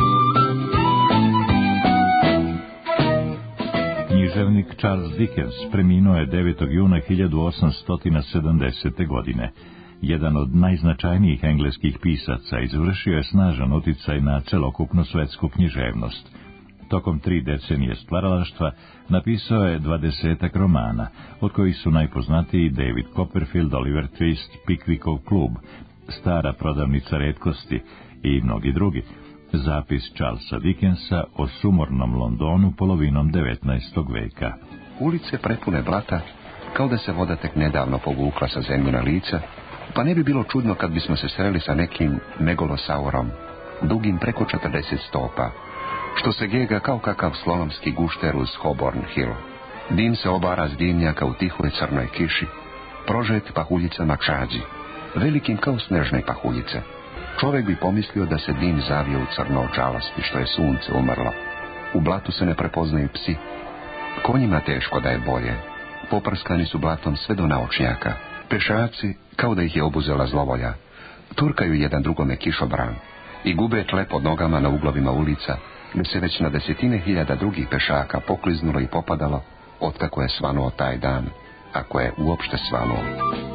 Književnik Charles Dickens preminuo je devetog juna hiljadu osamsto sedamdesete. godine. Jedan od najznačajnijih engleskih pisaca, izvršio je snažan uticaj na celokupnu svetsku književnost. Tokom tri decenije stvaralaštva napisao je dvadesetak romana, od kojih su najpoznatiji David Copperfield, Oliver Twist, Pickwickov klub, Stara prodavnica retkosti i mnogi drugi. Zapis Charlesa Dickensa o sumornom Londonu polovinom devetnaestog veka. Ulice prepune blata, kao da se voda tek nedavno povukla sa zemljina lica, pa ne bi bilo čudno kad bismo se sreli sa nekim megolosaurom, dugim preko četrdeset stopa, što se gega kao kakav slonomski gušter uz Holborn Hill. Dim se obara s dimnjaka u tihoj crnoj kiši, prožet pahuljicama čađi, velikim kao snežne pahuljice. Čovjek bi pomislio da se dim zavio u crno od žalosti što je sunce umrlo. U blatu se ne prepoznaju psi. Konjima teško da je bolje. poprskani su blatom sve do naočnjaka. Pešaci, kao da ih je obuzela zlovolja, turkaju jedan drugome kišobran i gube tle pod nogama na uglovima ulica, gdje se već na desetine hiljada drugih pešaka pokliznulo i popadalo otkako je svanuo taj dan, ako je uopšte svanuo.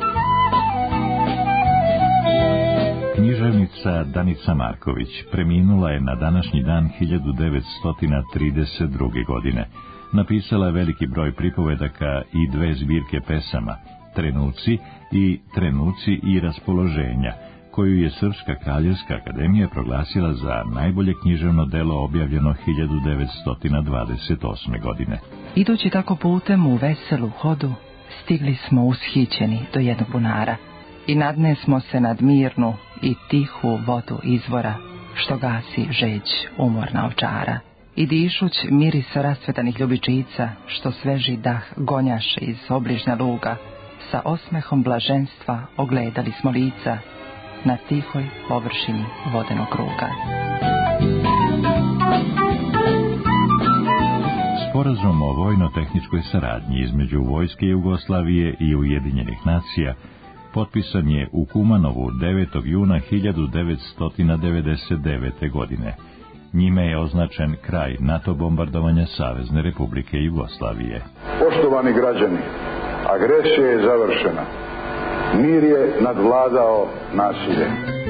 Književnica Danica Marković preminula je na današnji dan hiljadu devetsto trideset druge. godine. Napisala je veliki broj pripovedaka i dve zbirke pesama, Trenuci i Trenuci i raspoloženja, koju je Srpska kraljevska akademija proglasila za najbolje književno delo objavljeno hiljadu devetsto dvadeset osme. godine. Idući tako putem u veselu hodu, stigli smo ushićeni do jednog bunara i nadne smo se nad mirnu i tihu vodu izvora, što gasi žeđ umorna ovčara. I dišuć miris rasvetanih ljubičica, što sveži dah gonjaše iz obližnja luga, sa osmehom blaženstva ogledali smo lica na tihoj površini vodenog kruga. Sporazum o vojno-tehničkoj saradnji između Vojske Jugoslavije i Ujedinjenih nacija potpisan je u Kumanovu devetog juna hiljadu devetsto devedeset devete. godine. Njime je označen kraj NATO bombardovanja Savezne Republike Jugoslavije. Poštovani građani, agresija je završena. Mir je nadvladao nasilje.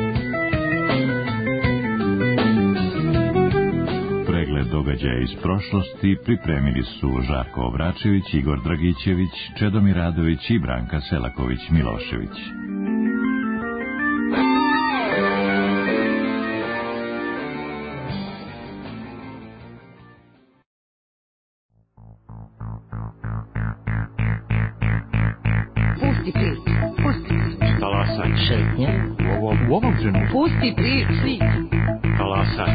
Pregled događaja iz prošlosti pripremili su Žarko Obračević, Igor Dragićević, Čedomir Radović i Branka Selaković-Milošević. U ovom trenutku. Pusti priči. Talasaj.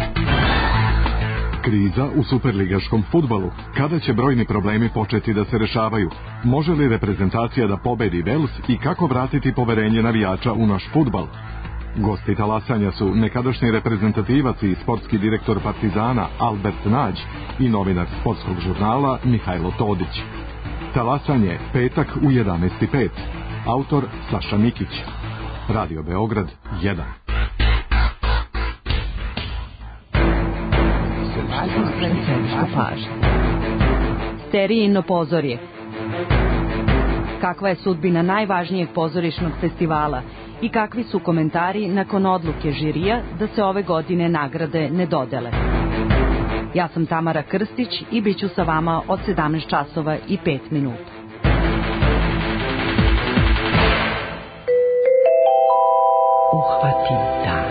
Kriza u superligaškom fudbalu. Kada će brojni problemi početi da se rešavaju? Može li reprezentacija da pobedi Vels i kako vratiti poverenje navijača u naš fudbal? Gosti talasanja su nekadašnji reprezentativac i sportski direktor Partizana Albert Nađ i novinar sportskog žurnala Mihajlo Todić. Talasanje petak u jedanaest i pet. Autor Saša Mikić. Radio Beograd jedan. Sterijino pozorje. Kakva je sudbina najvažnijeg pozorišnog festivala i kakvi su komentari nakon odluke žirija da se ove godine nagrade ne dodele? Ja sam Tamara Krstić i bit ću sa vama od sedamnaest časova i pet minuta. Uhvatim dan.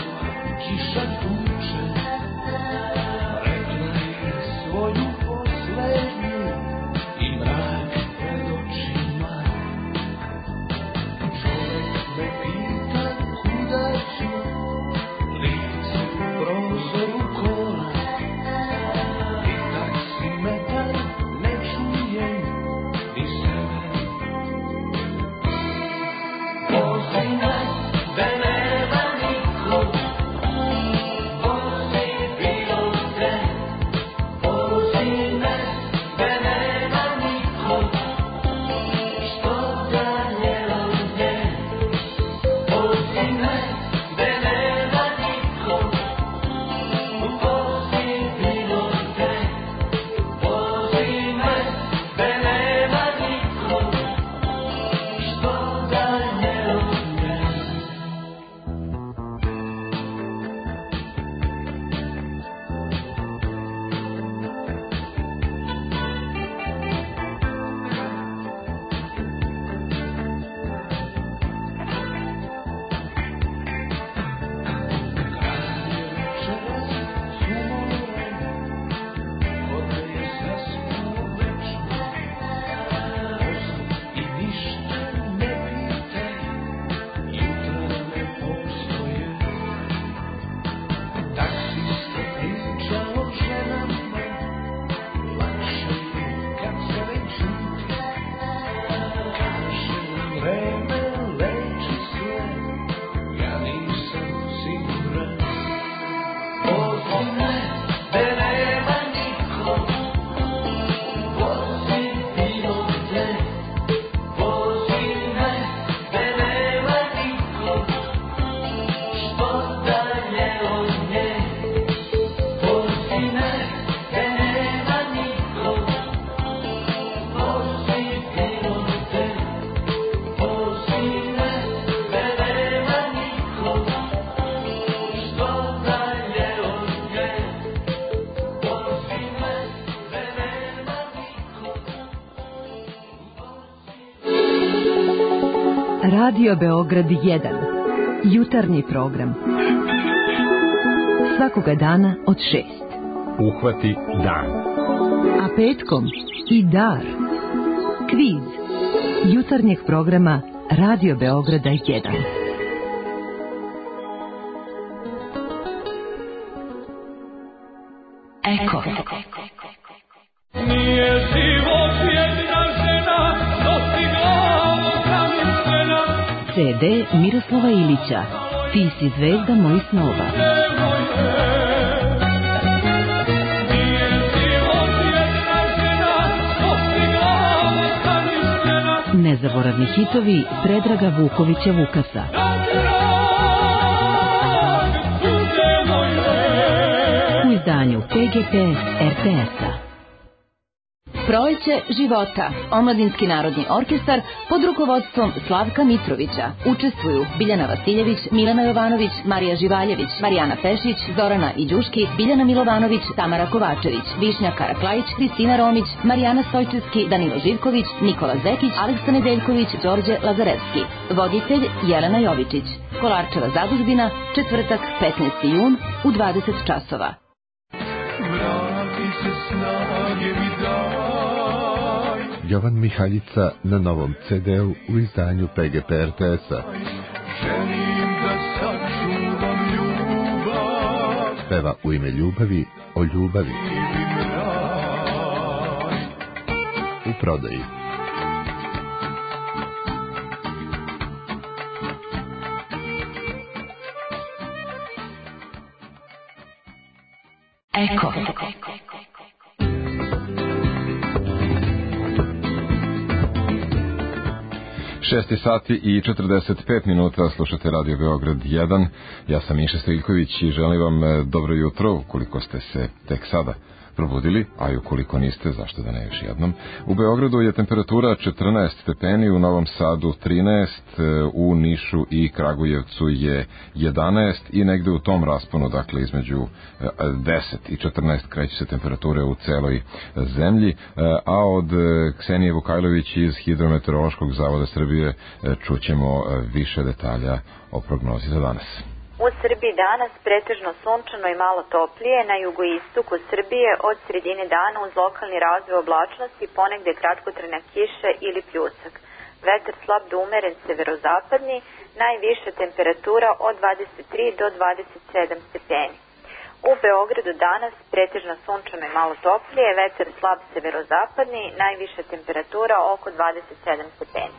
Svoju posla Radio Beograd jedan. Jutarnji program. Svakoga dana od šest. Uhvati dan. A petkom i dar. Kviz. Jutarnjeg programa Radio Beograda jedan. Eko. Nije život jedna žena dostigla zamišljena. C D Miroslava Ilića. Ti si zvezda mojih snova. Nezaboravni hitovi Predraga Vukovića Vukasa. U izdanju P G P R T S-a. Proleće života, Omladinski narodni orkestar pod rukovodstvom Slavka Mitrovića. Učestvuju Biljana Vasiljević, Milana Jovanović, Marija Živaljević, Marijana Pešić, Zorana Iđuški, Biljana Milovanović, Tamara Kovačević, Višnja Karaklajić, Kristina Romić, Marijana Stojčevski, Danilo Živković, Nikola Zekić, Aleksa Nedeljković, Đorđe Lazarevski. Voditelj Jelena Jovičić. Kolarčeva zadužbina, četvrtak, petnaesti jun u dvadeset časova. Vrati se snage mi daj. Jovan Mihaljica na novom C D-u u izdanju P G P R T S-a. Želim da sačuvam ljubav. Peva u ime ljubavi o ljubavi. U prodaji. Eko. šest sati i četrdeset pet minuta, slušate Radio Beograd jedan. Ja sam Miša Stojljković i želim vam dobro jutro, ukoliko ste se tek sada probudili, a i ukoliko niste, zašto da ne još jednom. U Beogradu je temperatura četrnaest stepeni, u Novom Sadu trinaest, u Nišu i Kragujevcu je jedanaest i negde u tom rasponu, dakle između deset i četrnaest kreće se temperature u celoj zemlji, a od Ksenije Vukajlović iz Hidrometeorološkog zavoda Srbije čućemo više detalja o prognozi za danas. U Srbiji danas pretežno sunčano i malo toplije, na jugoistoku Srbije od sredine dana uz lokalni razvoj oblačnosti ponegde kratkotrajna kiša ili pljusak. Vetar slab do umeren severozapadni, najviša temperatura od dvadeset tri do dvadeset sedam stepeni. U Beogradu danas pretežno sunčano i malo toplije, vetar slab severozapadni, najviša temperatura oko dvadeset sedam stepeni.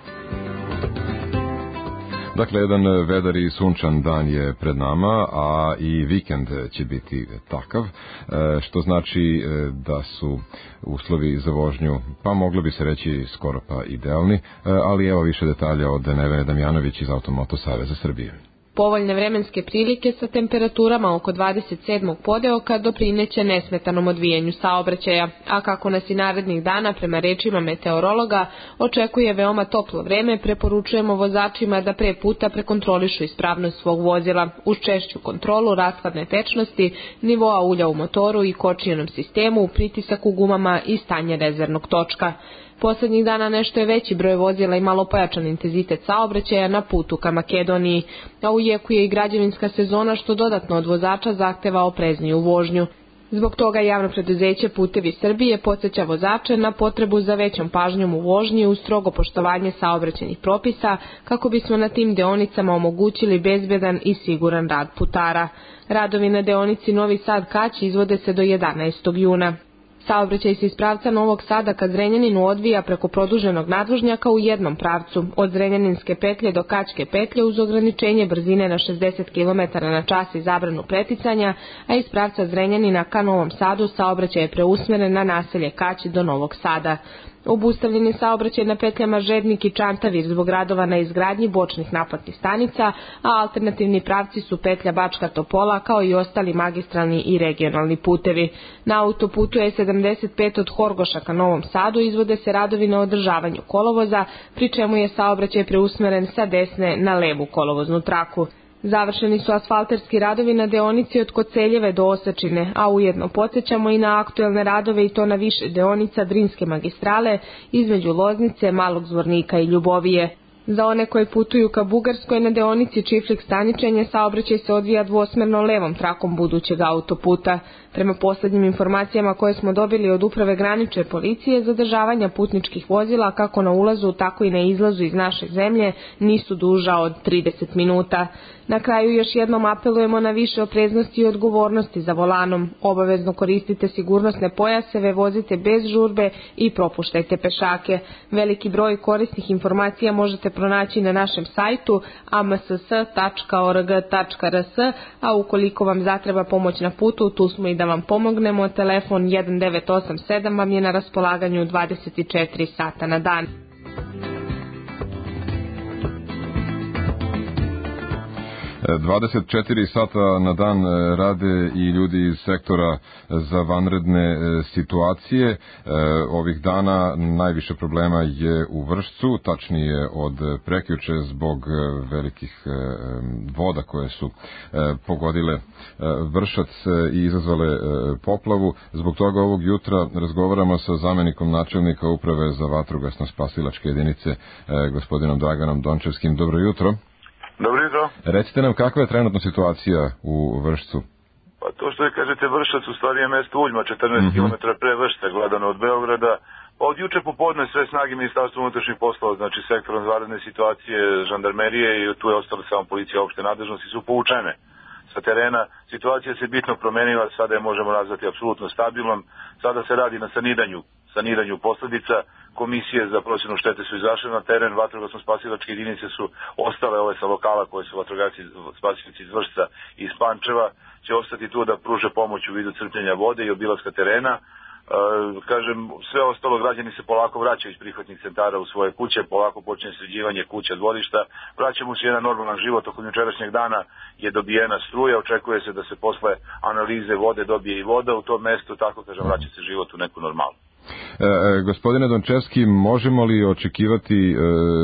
Dakle, jedan vedar i sunčan dan je pred nama, a i vikend će biti takav, što znači da su uslovi za vožnju, pa moglo bi se reći skoro pa idealni, ali evo više detalja od Nevene Damjanović iz Automoto Saveza Srbije. Povoljne vremenske prilike sa temperaturama oko dvadeset sedmog podeoka doprineće nesmetanom odvijanju saobraćaja, a kako nas i narednih dana prema rečima meteorologa očekuje veoma toplo vreme, preporučujemo vozačima da pre puta prekontrolišu ispravnost svog vozila uz češću kontrolu rashladne tečnosti, nivoa ulja u motoru i kočijenom sistemu, pritisak u gumama i stanje rezervnog točka. Poslednjih dana nešto je veći broj vozila i malo pojačan intenzitet saobraćaja na putu ka Makedoniji, a u jeku je i građevinska sezona što dodatno od vozača zahteva oprezniju vožnju. Zbog toga javno preduzeće Putevi Srbije podsjeća vozače na potrebu za većom pažnjom u vožnji uz strogo poštovanje saobraćajnih propisa kako bismo na tim deonicama omogućili bezbedan i siguran rad putara. Radovi na deonici Novi Sad-Kać izvode se do jedanaestog juna. Saobraćaj se iz pravca Novog Sada ka Zrenjaninu odvija preko produženog nadvožnjaka u jednom pravcu, od Zrenjaninske petlje do Kaćke petlje uz ograničenje brzine na šezdeset kilometara na čas i zabranu preticanja, a iz pravca Zrenjanina ka Novom Sadu saobraćaj je preusmeren na naselje Kać do Novog Sada. Obustavljen je saobraćaj na petljama Žednik i Čantavir zbog radova na izgradnji bočnih naplatnih stanica, a alternativni pravci su petlja Bačka Topola kao i ostali magistralni i regionalni putevi. Na autoputu E sedamdeset pet od Horgoša ka Novom Sadu izvode se radovi na održavanju kolovoza, pri čemu je saobraćaj preusmeren sa desne na levu kolovoznu traku. Završeni su asfalterski radovi na deonici od Koceljeve do Osečine, a ujedno podsjećamo i na aktuelne radove i to na više deonica Drinske magistrale između Loznice, Malog Zvornika i Ljubovije. Za one koji putuju ka Bugarskoj na deonici Čiflik-Staničenje saobraćaj se odvija dvosmerno levom trakom budućeg autoputa. Prema poslednjim informacijama koje smo dobili od Uprave granične policije, zadržavanja putničkih vozila kako na ulazu tako i na izlazu iz naše zemlje nisu duža od trideset minuta. Na kraju još jednom apelujemo na više opreznosti i odgovornosti za volanom. Obavezno koristite sigurnosne pojaseve, vozite bez žurbe i propuštajte pešake. Veliki broj korisnih informacija možete pronaći na našem sajtu a m s s tačka org tačka r s, a ukoliko vam zatreba pomoć na putu, tu smo i da vam pomognemo. Telefon jedan devet osam sedam vam je na raspolaganju dvadeset četiri sata na dan. dvadeset četiri sata na dan rade i ljudi iz sektora za vanredne situacije. Ovih dana najviše problema je u Vršcu, tačnije od prekjuče zbog velikih voda koje su pogodile Vršac i izazvale poplavu. Zbog toga ovog jutra razgovaramo sa zamenikom načelnika Uprave za vatrogasno-spasilačke jedinice, gospodinom Draganom Dončevskim. Dobro jutro. Dobro jutro. Recite nam kakva je trenutna situacija u Vršcu? Pa to što vi kažete Vršac u stvari je mesto Uljma, četrnaest mm-hmm. kilometara pre Vršca, gledano od Beograda. Pa od juče popodne sve snage Ministarstva unutrašnjih poslova, znači sektorom vanredne situacije, žandarmerije i tu je ostala samo policija opšte nadležnosti, su povučene sa terena. Situacija se bitno promenila, sada je možemo nazvati apsolutno stabilnom. Sada se radi na saniranju, saniranju posledica. Komisije za procjenu štete su izašle na teren, vatrogasno-spasilačke jedinice su ostale, ove sa lokala koje su vatrogasci spasilaci iz Vršca i iz Pančeva, će ostati tu da pruže pomoć u vidu crpljenja vode i obilaska terena. E, kažem, sve ostalo, građani se polako vraćaju iz prihvatnih centara u svoje kuće, polako počne sređivanje kuća, dvorišta, vraćamo se jedan normalan život. Tokom jučerašnjeg dana je dobijena struja, očekuje se da se posle analize vode dobije i voda u tom mestu, tako kažem, vraća se život u neku normalnu. E, gospodine Dončevski, možemo li očekivati e,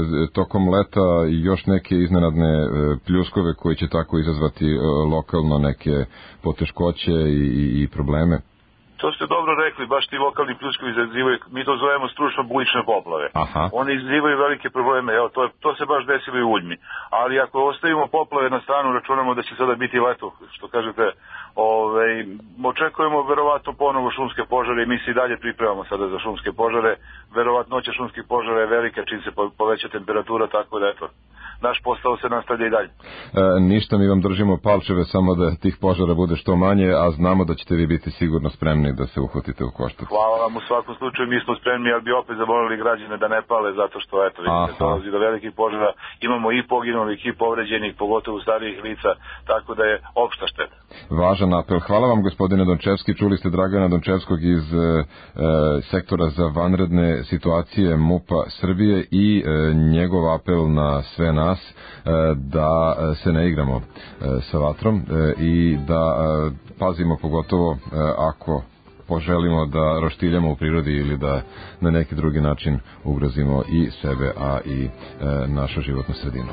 tokom leta još neke iznenadne e, pljuskove koji će tako izazvati e, lokalno neke poteškoće i, i, i probleme? To ste dobro rekli, baš ti lokalni pljuskovi izazivaju, mi to zovemo stručno bujične poplave. Aha. Oni izazivaju velike probleme, evo, to, je, to se baš desilo i u Uljmi. Ali ako ostavimo poplave na stranu, računamo da će sada biti leto, što kažete, ovaj, očekujemo verovatno ponovo šumske požare i mi se i dalje pripremamo sada za šumske požare. Verovatnoća šumskih požara je velika čim se poveća temperatura, tako da eto, naš posao se nastavlja i dalje. E, ništa, mi vam držimo palčeve samo da tih požara bude što manje, a znamo da ćete vi biti sigurno spremni da se uhvatite u koštac. Hvala vam, u svakom slučaju mi smo spremni, ali bi opet zamolili građane da ne pale, zato što eto, vidite, dolazi do velikih požara, imamo i poginulih i povređenih, pogotovo starijih lica, tako da je opšta šteta. Važan apel. Hvala vam, gospodine Dončevski. Čuli ste Dragana Dončevskog iz e, sektora za vanredne situacije MUP-a Srbije i e, njegov apel na sve nas e, da se ne igramo e, sa vatrom e, i da e, pazimo pogotovo e, ako poželimo da roštiljamo u prirodi ili da na neki drugi način ugrozimo i sebe, a i e, našu životnu sredinu.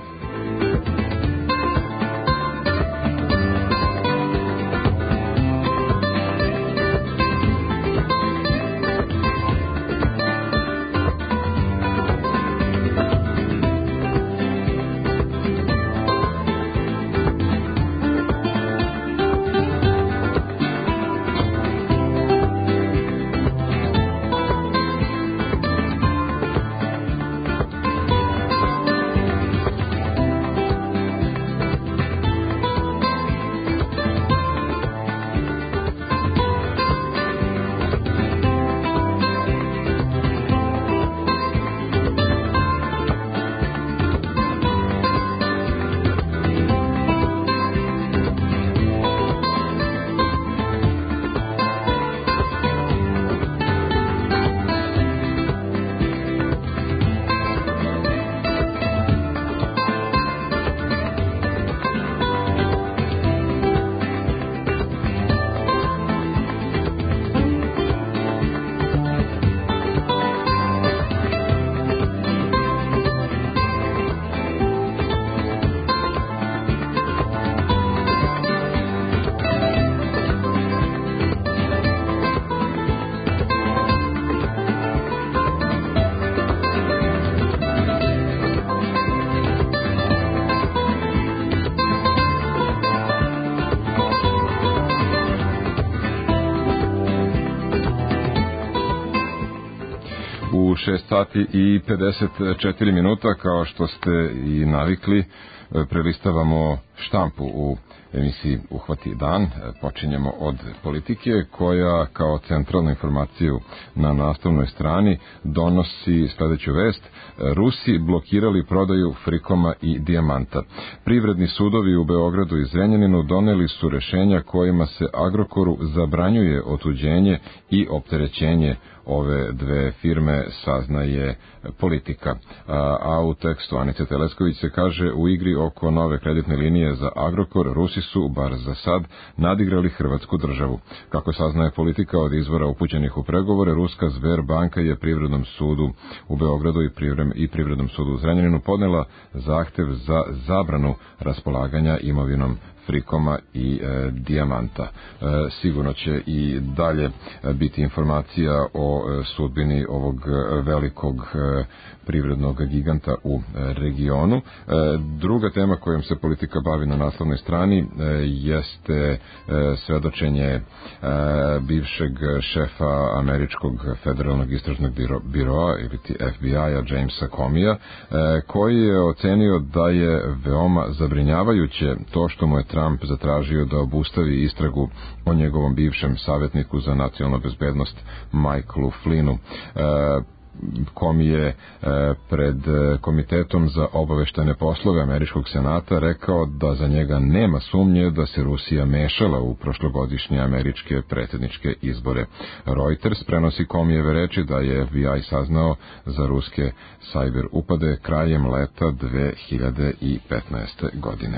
šest sati i pedeset četiri minuta, kao što ste i navikli, prelistavamo štampu u emisiji Uhvati dan. Počinjemo od politike, koja kao centralnu informaciju na naslovnoj strani donosi sledeću vest: Rusi blokirali prodaju Frikoma i Dijamanta. Privredni sudovi u Beogradu i Zrenjaninu doneli su rešenja kojima se Agrokoru zabranjuje otuđenje i opterećenje ove dve firme, saznaje Politika. A u tekstu Anice Telesković se kaže: u igri oko nove kreditne linije za Agrokor Rusi su, bar za sad, nadigrali Hrvatsku državu. Kako saznaje Politika od izvora upućenih u pregovore, ruska Sberbanka je Privrednom sudu u Beogradu i, i Privrednom sudu u Zrenjaninu podnela zahtev za zabranu raspolaganja imovinom Frikoma i e, Dijamanta. E, sigurno će i dalje biti informacija o e, sudbini ovog velikog e, privrednog giganta u e, regionu. E, druga tema kojom se Politika bavi na naslovnoj strani e, jeste e, svedočenje e, bivšeg šefa američkog federalnog istražnog biro, biroa ili ti F B I-a Jamesa Comeyja, e, koji je ocenio da je veoma zabrinjavajuće to što mu je Trump zatražio da obustavi istragu o njegovom bivšem savjetniku za nacionalnu bezbednost Michaelu Flynnu. E, Comey je pred Komitetom za obaveštene poslove američkog senata rekao da za njega nema sumnje da se Rusija mešala u prošlogodišnje američke predsjedničke izbore. Reuters prenosi Comeyjeve reči da je F B I saznao za ruske sajber upade krajem leta dve hiljade petnaeste. godine.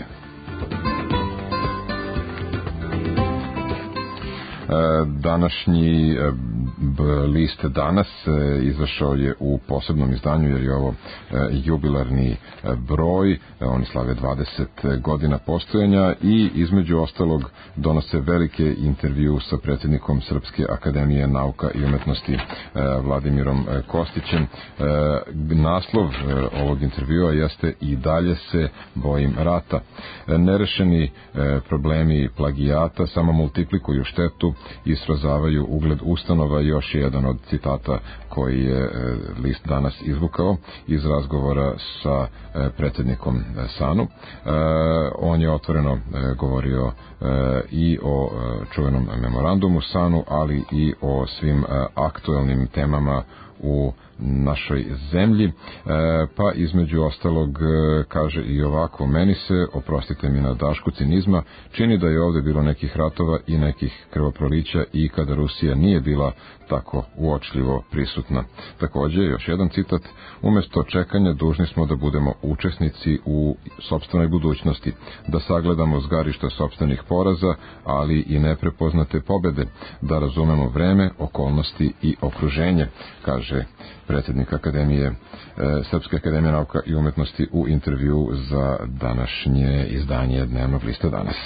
Današnji list Danas izašao je u posebnom izdanju, jer je ovo jubilarni broj. Oni slave dvadeset godina postojanja i između ostalog donose velike intervju sa predsjednikom Srpske akademije nauka i umetnosti Vladimirom Kostićem. Naslov ovog intervjua jeste: I dalje se bojim rata. Nerešeni problemi plagijata samo multiplikuju štetu i srozavaju ugled ustanova. Još je jedan od citata koji je list Danas izvukao iz razgovora sa predsjednikom Sanu. On je otvoreno govorio i o čuvenom memorandumu Sanu, ali i o svim aktuelnim temama u našoj zemlji, pa između ostalog kaže i ovako: meni se, oprostite mi na dašku cinizma, čini da je ovdje bilo nekih ratova i nekih krvoprolića i kada Rusija nije bila tako uočljivo prisutna. Također, još jedan citat: umjesto čekanja dužni smo da budemo učesnici u sopstvenoj budućnosti, da sagledamo zgarište sopstvenih poraza, ali i neprepoznate pobjede, da razumemo vreme, okolnosti i okruženje, kaže predsjednik Akademije, Srpske akademije nauka i umetnosti u intervju za današnje izdanje dnevnog lista Danas.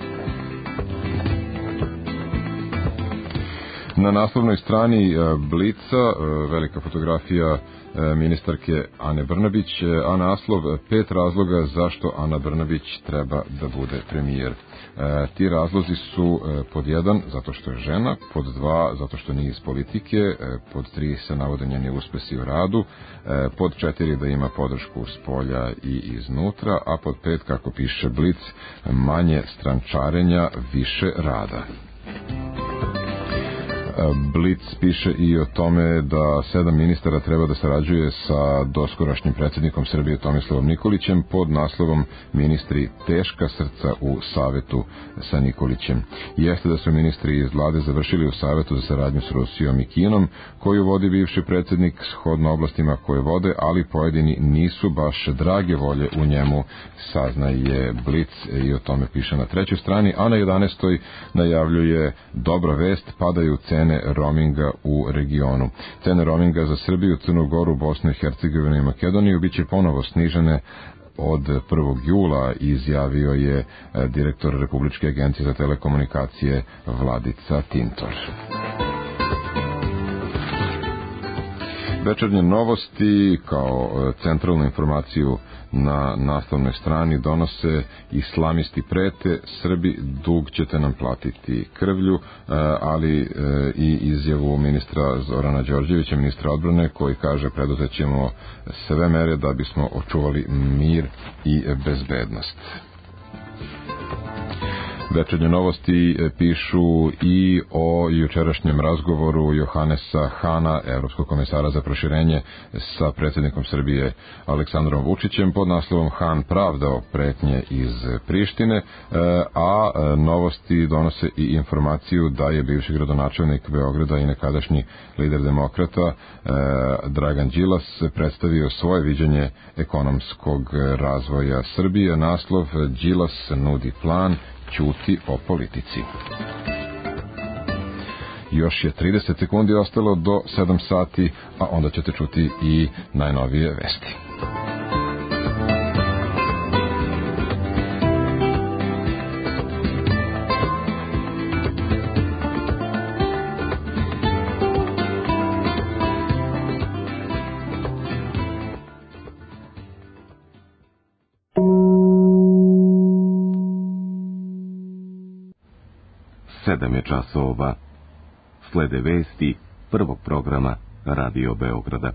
Na naslovnoj strani Blica velika fotografija ministarke Ane Brnabić, a naslov: pet razloga zašto Ana Brnabić treba da bude premijer. E, ti razlozi su e, pod jedan, zato što je žena, pod dva, zato što nije iz politike, e, pod tri se navode njeni uspesi u radu, e, pod četiri da ima podršku s polja i iznutra, a pod pet, kako piše Blic, manje strančarenja, više rada. Blic piše i o tome da sedam ministara treba da sarađuje sa doskorašnjim predsjednikom Srbije Tomislavom Nikolićem pod naslovom Ministri teška srca u savetu sa Nikolićem. Jeste da su ministri iz vlade završili u savetu za saradnju s Rusijom i Kinom, koju vodi bivši predsjednik shodno oblastima koje vode, ali pojedini nisu baš drage volje u njemu, saznaje Blic i o tome piše na trećoj strani, a na jedanaestoj najavljuje dobra vest: padaju cene roaminga u regionu. Cene roaminga za Srbiju, Crnu Goru, Bosnu i Hercegovinu i Makedoniju biće ponovo snižene od prvog jula, izjavio je direktor Republičke agencije za telekomunikacije Vladica Tintor. Večernje novosti kao centralnu informaciju na naslovnoj strani donose islamisti prete, Srbi dug ćete nam platiti krvlju, ali i izjavu ministra Zorana Đorđevića, ministra odbrane, koji kaže preduzet ćemo sve mere da bismo očuvali mir i bezbednost. Večernje novosti pišu i o jučerašnjem razgovoru Johanesa Hana, evropskog komesara za proširenje, sa predsjednikom Srbije Aleksandrom Vučićem pod naslovom Han pravdao pretnje iz Prištine, a novosti donose i informaciju da je bivši gradonačelnik Beograda i nekadašnji lider demokrata Dragan Đilas predstavio svoje viđenje ekonomskog razvoja Srbije. Naslov: Đilas nudi plan, ćuti o politici. Još je trideset sekundi ostalo do sedam sati, a onda ćete čuti i najnovije vesti. Sedam je časova. Slede vesti prvog programa Radio Beograda.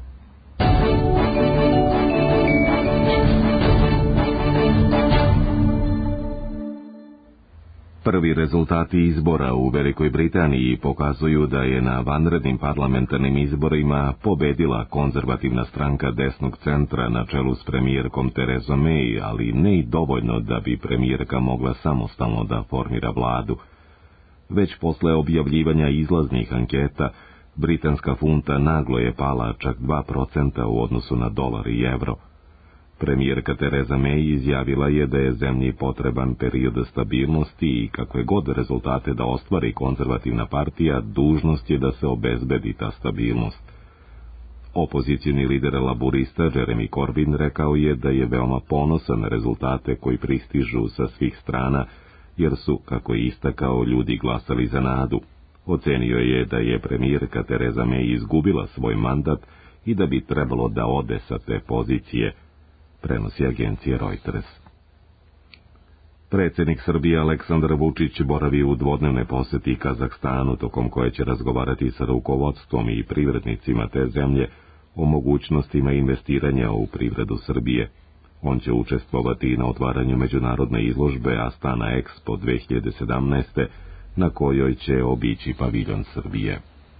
Prvi rezultati izbora u Velikoj Britaniji pokazuju da je na vanrednim parlamentarnim izborima pobedila konzervativna stranka desnog centra na čelu s premijerkom Theresa May, ali ne i dovoljno da bi premijerka mogla samostalno da formira vladu. Već posle objavljivanja izlaznih anketa, britanska funta naglo je pala čak dva procenta u odnosu na dolar i evro. Premijerka Theresa May izjavila je da je zemlji potreban period stabilnosti i kakve god rezultate da ostvari konzervativna partija, dužnost je da se obezbedi ta stabilnost. Opozicijni lider laburista Jeremy Corbyn rekao je da je veoma ponosan na rezultate koji pristižu sa svih strana, jer su, kako je istakao, ljudi glasali za nadu. Ocenio je da je premijerka Theresa May izgubila svoj mandat i da bi trebalo da ode sa te pozicije, prenosi agencija Reuters. Predsjednik Srbije Aleksandar Vučić boravi u dvodnevne poseti Kazahstanu, tokom koje će razgovarati sa rukovodstvom i privrednicima te zemlje o mogućnostima investiranja u privredu Srbije. On će učestvovati na otvaranju međunarodne izložbe Astana Expo dve hiljade sedamnaeste, na kojoj će obići paviljon Srbije.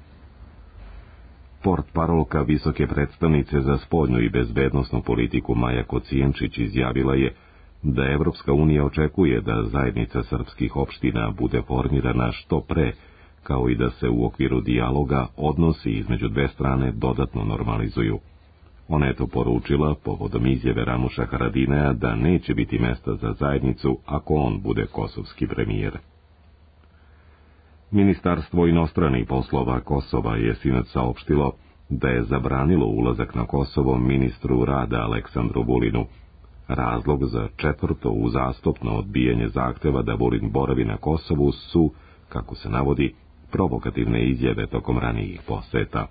Portparolka visoke predstavnice za spoljnu i bezbednosnu politiku Maja Kocijenčić izjavila je da Evropska unija očekuje da zajednica srpskih opština bude formirana što pre, kao i da se u okviru dijaloga odnosi između dve strane dodatno normalizuju. Ona je to poručila povodom izjave Ramuša Haradinaja da neće biti mesta za zajednicu ako on bude kosovski premijer. Ministarstvo inostranih poslova Kosova je sinoć saopštilo da je zabranilo ulazak na Kosovo ministru rada Aleksandru Vulinu. Razlog za četvrto uzastopno odbijanje zahteva da Vulin boravi na Kosovu su, kako se navodi, provokativne izjave tokom ranijih poseta.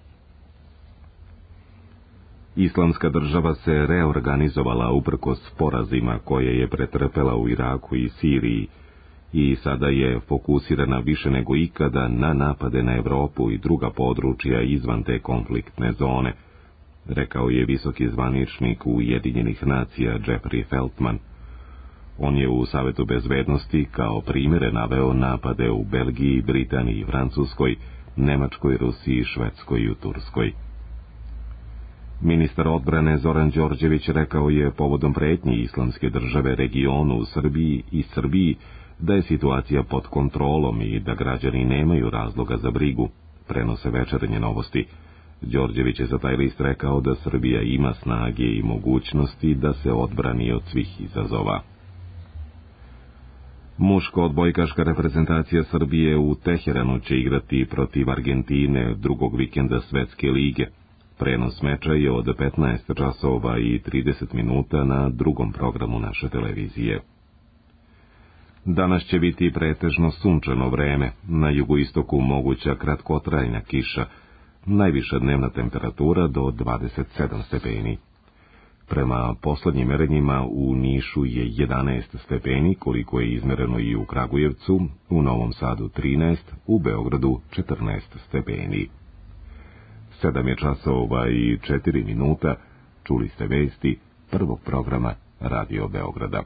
Islamska država se reorganizovala uprkos porazima koje je pretrpela u Iraku i Siriji i sada je fokusirana više nego ikada na napade na Evropu i druga područja izvan te konfliktne zone, rekao je visoki zvaničnik Ujedinjenih nacija Jeffrey Feltman. On je u Savetu bezbednosti kao primjere naveo napade u Belgiji, Britaniji i Francuskoj, Nemačkoj, Rusiji, Švedskoj i u Turskoj. Ministar odbrane Zoran Đorđević rekao je povodom pretnji islamske države regionu u Srbiji i Srbiji da je situacija pod kontrolom i da građani nemaju razloga za brigu, prenose Večernje novosti. Đorđević je za taj list rekao da Srbija ima snage i mogućnosti da se odbrani od svih izazova. Muško odbojkaška reprezentacija Srbije u Teheranu će igrati protiv Argentine drugog vikenda Svetske lige. Prenos meča je od petnaest časova i trideset minuta na drugom programu naše televizije. Danas će biti pretežno sunčano vreme, na jugoistoku moguća kratkotrajna kiša. najviša dnevna temperatura do dvadeset sedam stepeni. Prema poslednjim merenjima u Nišu je jedanaest stepeni, koliko je izmereno i u Kragujevcu, u Novom Sadu trinaest, u Beogradu četrnaest stepeni. Sedam je časova i četiri minuta, čuli ste vesti prvog programa Radio Beograda.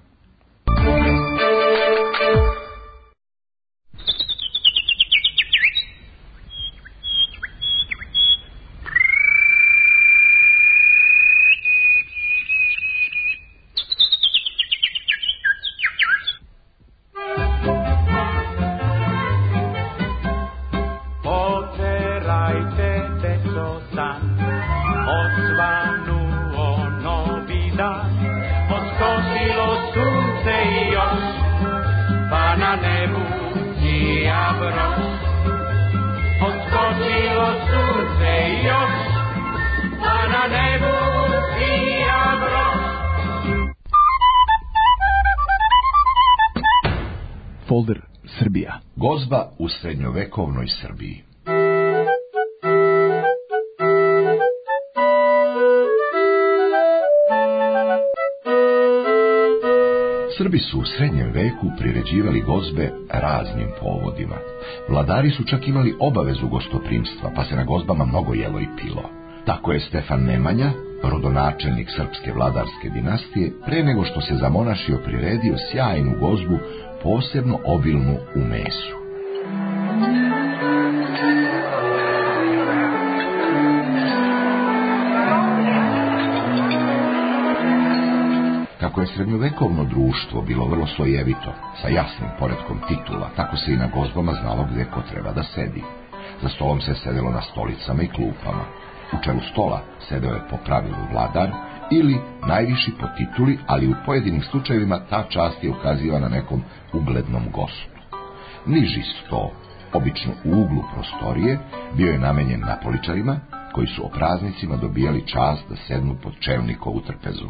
Folder Srbija. Gozba u srednjovekovnoj Srbiji. Srbi su u srednjem veku priređivali gozbe raznim povodima. Vladari su čak imali obavezu gostoprimstva, pa se na gozbama mnogo jelo i pilo. Tako je Stefan Nemanja, rodonačelnik srpske vladarske dinastije, pre nego što se zamonašio priredio sjajnu gozbu, posebno obilnu u mesu. Kako je srednjovekovno društvo bilo vrlo slojevito, sa jasnim poretkom titula, tako se i na gozbama znalo gde ko treba da sedi. Za stolom se sedelo na stolicama i klupama. U čelu stola sedeo je po pravilu vladar ili najviši po tituli, ali u pojedinim slučajevima ta čast je ukazivana nekom uglednom gostu. Niži sto, obično u uglu prostorije, bio je namenjen napoličarima, koji su o praznicima dobijali čast da sednu pod čelnikovu trpezu.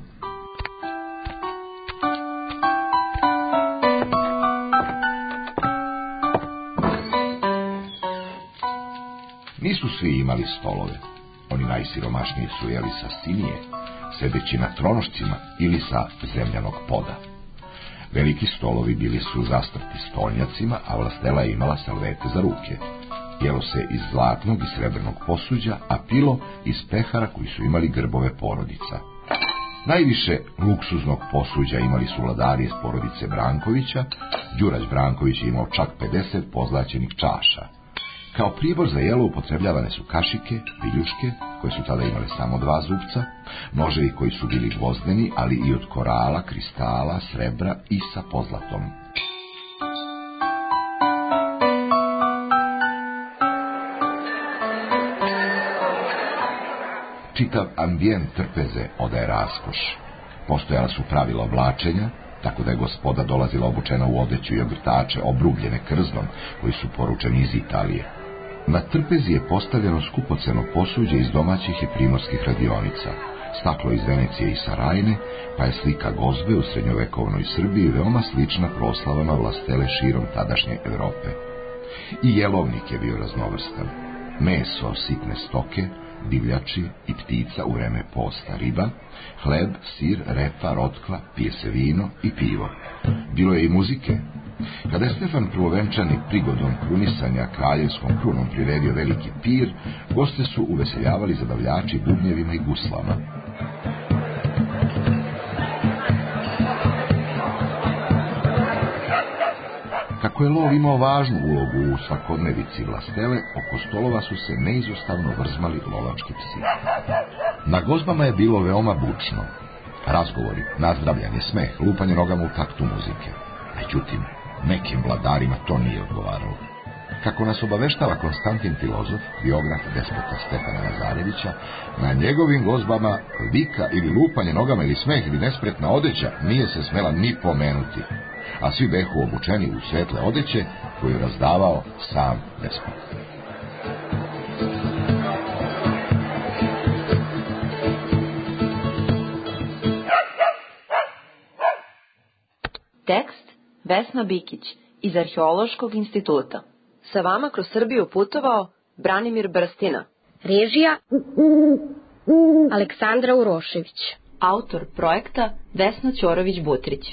Nisu svi imali stolove. Oni najsiromašniji su jeli sa stinije, sedeći na tronošcima ili sa zemljanog poda. Veliki stolovi bili su zastrti stolnjacima, a vlastela je imala salvete za ruke. Jelo se iz zlatnog i srebrnog posuđa, a pilo iz pehara koji su imali grbove porodica. Najviše luksuznog posuđa imali su vladari iz porodice Brankovića. Đurać Branković je imao čak pedeset pozlaćenih čaša. Kao pribor za jelo upotrebljavane su kašike, viljuške, koje su tada imale samo dva zupca, noževi koji su bili gvozdeni, ali i od korala, kristala, srebra i sa pozlatom. Čitav ambijent trpeze odaje raskoš. Postojala su pravila oblačenja, tako da je gospoda dolazila obučena u odeću i ogrtače obrubljene krznom, koji su poručeni iz Italije. Na trpezi je postavljeno skupoceno posuđe iz domaćih i primorskih radionica, staklo iz Venecije i Sarajne, pa je slika gozbe u srednjovekovnoj Srbiji veoma slična proslavama vlastele širom tadašnje Evrope. I jelovnik je bio raznovrstan. Meso sitne stoke, divljači i ptica u vreme posta, riba, hleb, sir, repa, rotkva, pije se vino i pivo. Bilo je i muzike. Kada je Stefan Prvovenčani prigodom krunisanja kraljevskom krunom priredio veliki pir, goste su uveseljavali zabavljači bubnjevima i guslama. Kako je lov imao važnu ulogu u svakodnevici vlastele, oko stolova su se neizostavno vrzmali lovački psi. Na gozbama je bilo veoma bučno. Razgovori, nazdravljanje, smeh, lupanje nogama u taktu muzike. Međutim, nekim vladarima to nije odgovaralo. Kako nas obaveštava Konstantin Filozof, biograf despota Stefana Lazarevića, na njegovim gozbama vika ili lupanje nogama ili smeh ili nespretna odeća nije se smela ni pomenuti, a svi behu obučeni u svetle odeće koju je razdavao sam despot. Tekst Vesna Bikić iz Arheološkog instituta. Sa vama kroz Srbiju putovao Branimir Brstina. Režija Aleksandra Urošević. Autor projekta Vesna Ćorović-Butrić.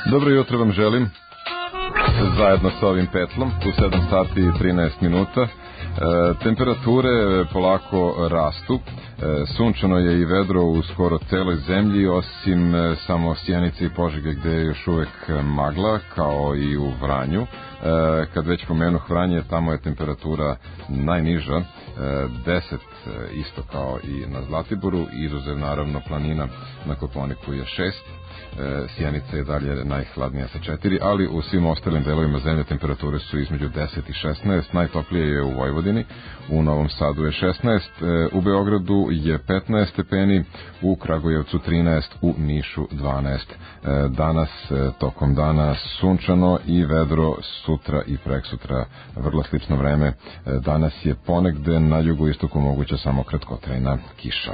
Dobro jutro vam želim, zajedno sa ovim petlom, u sedam sati i trinaest minuta. E, temperature polako rastu, e, sunčano je i vedro u skoro celoj zemlji, osim e, samo Sjenice i Požege gde je još uvek magla, kao i u Vranju. E, kad već pomenuh Vranje, tamo je temperatura najniža, e, deset isto kao i na Zlatiboru, izuzev naravno planina na Kopaoniku je šest. Sjenica je dalje najhladnija sa četiri, ali u svim ostalim delovima zemlje temperature su između deset i šesnaest, najtoplije je u Vojvodini, u Novom Sadu je šesnaest, u Beogradu je petnaest stepeni, u Kragujevcu trinaest, u Nišu dvanaest. Danas tokom dana sunčano i vedro, sutra i preksutra vrlo slično vreme. Danas je ponegde na jugoistoku moguća samo kratkotrajna kiša.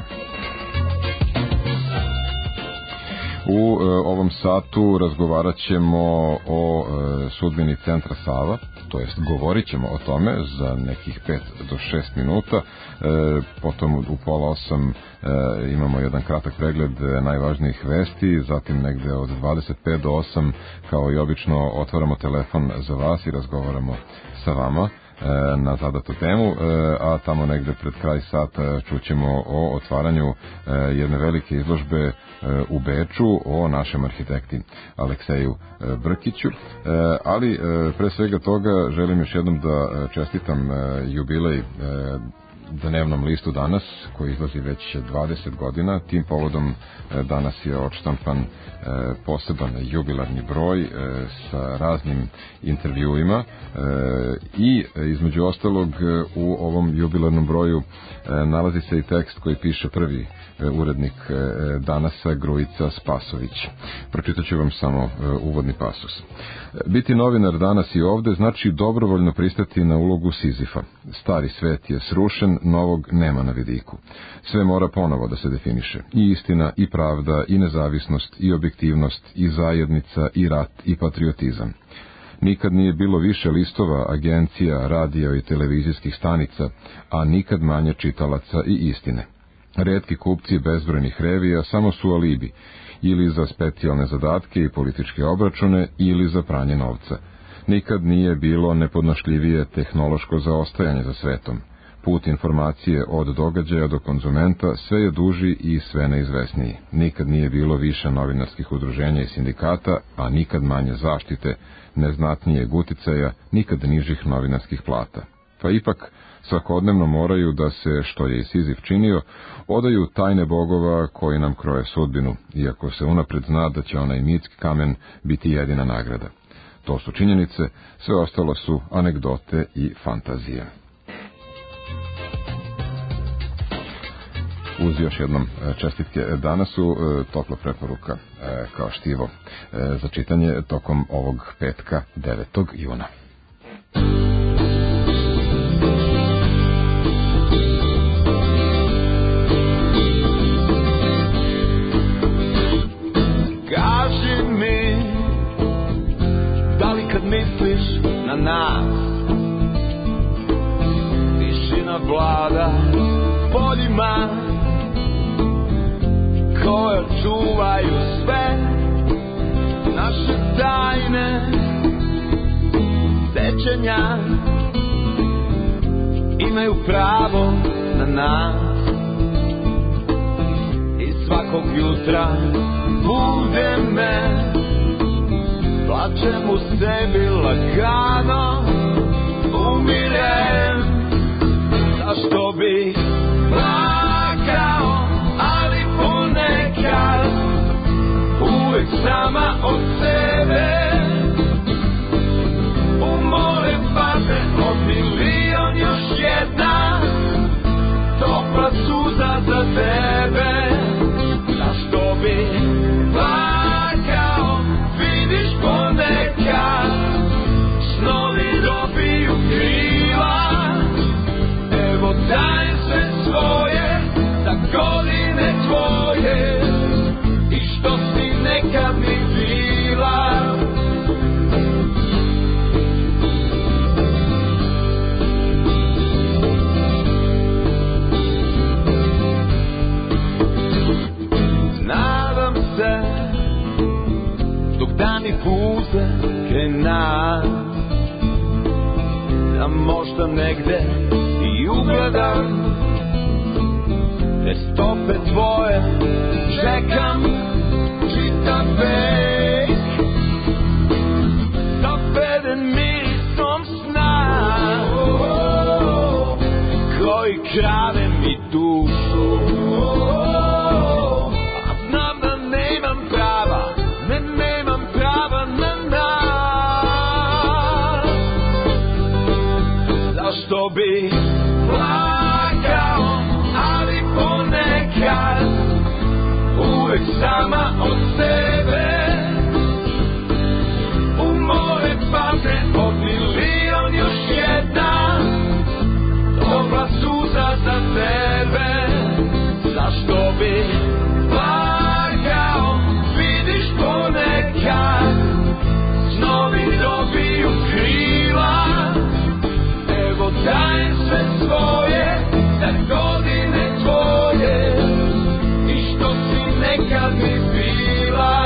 U e, ovom satu razgovarat ćemo o e, sudbini Centra Sava, to jest govorit ćemo o tome za nekih pet do šest minuta, e, potom u pola osam e, imamo jedan kratak pregled najvažnijih vesti, zatim negde od dvadeset pet do osam kao i obično otvaramo telefon za vas i razgovaramo sa vama na zadatu temu, a tamo negde pred kraj sata čućemo o otvaranju jedne velike izložbe u Beču o našem arhitekti Alekseju Brkiću, ali pre svega toga želim još jednom da čestitam jubilej dnevnom listu Danas, koji izlazi već dvadeset godina. Tim povodom danas je odštampan poseban jubilarni broj sa raznim intervjuima i između ostalog u ovom jubilarnom broju nalazi se i tekst koji piše prvi urednik Danasa, Grujica Spasović. Pročitat ću vam samo uvodni pasus. Biti novinar danas i ovde znači dobrovoljno pristati na ulogu Sizifa. Stari svet je srušen, novog nema na vidiku. Sve mora ponovo da se definiše. I istina, i pravda, i nezavisnost, i objektivnost, i zajednica, i rat, i patriotizam. Nikad nije bilo više listova, agencija, radija i televizijskih stanica, a nikad manje čitalaca i istine. Retki kupci bezbrojnih revija samo su alibi, ili za specijalne zadatke i političke obračune, ili za pranje novca. Nikad nije bilo nepodnošljivije tehnološko zaostajanje za svetom. Put informacije od događaja do konzumenta sve je duži i sve neizvesniji. Nikad nije bilo više novinarskih udruženja i sindikata, a nikad manje zaštite, neznatnijeg uticaja, nikad nižih novinarskih plata. Pa ipak, svakodnevno moraju da se, što je i Sizif činio, odaju tajne bogova koji nam kroje sudbinu, iako se unapred zna da će onaj mitski kamen biti jedina nagrada. To su činjenice, sve ostalo su anegdote i fantazije. Uz još jednom čestitke Danasu, topla preporuka kao štivo za čitanje tokom ovog petka devetog juna. Kaži mi, da li kad misliš na nas, tišina vlada poljima koja čuvaju sve naše tajne sećanja, imaju pravo na nas i svakog jutra bude me, plačem u sebi lagano, umirem, zašto bi plakao, ali ponekad uvek sama od sebe umore paze od milion, još jedna topla suza za tebe. Zašto bi plakao, vidiš ponekad snovi dobiju krila, evo daj se pale mi dušu. A znam da nemam prava, ne nemam prava na nas. Zašto bi plakao, ali ponekad uvek sama od sebe u moje padne od milion još jedna topla suza za tebe. Zašto bi plakao, vidiš ponekad snovi dobiju krila. Evo dajem sve svoje za godine tvoje i što si nekad mi bila.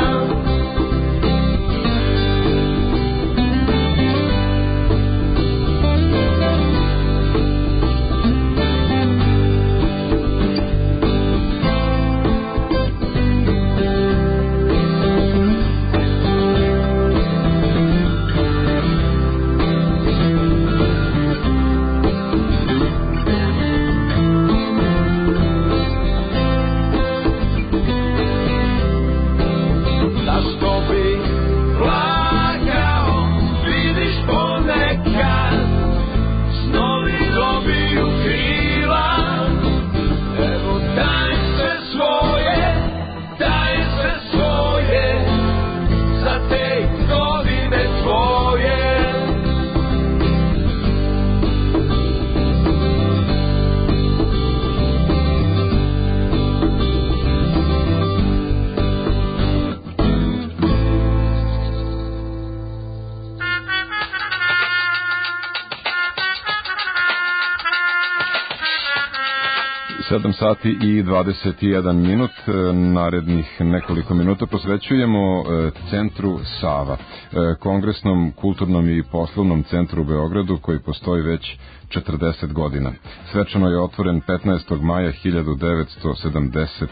sedam sati i dvadeset jedan minut, narednih nekoliko minuta posvećujemo centru Sava, kongresnom, kulturnom i poslovnom centru u Beogradu koji postoji već četrdeset godina. Svečano je otvoren petnaestog maja hiljadu devetsto sedamdeset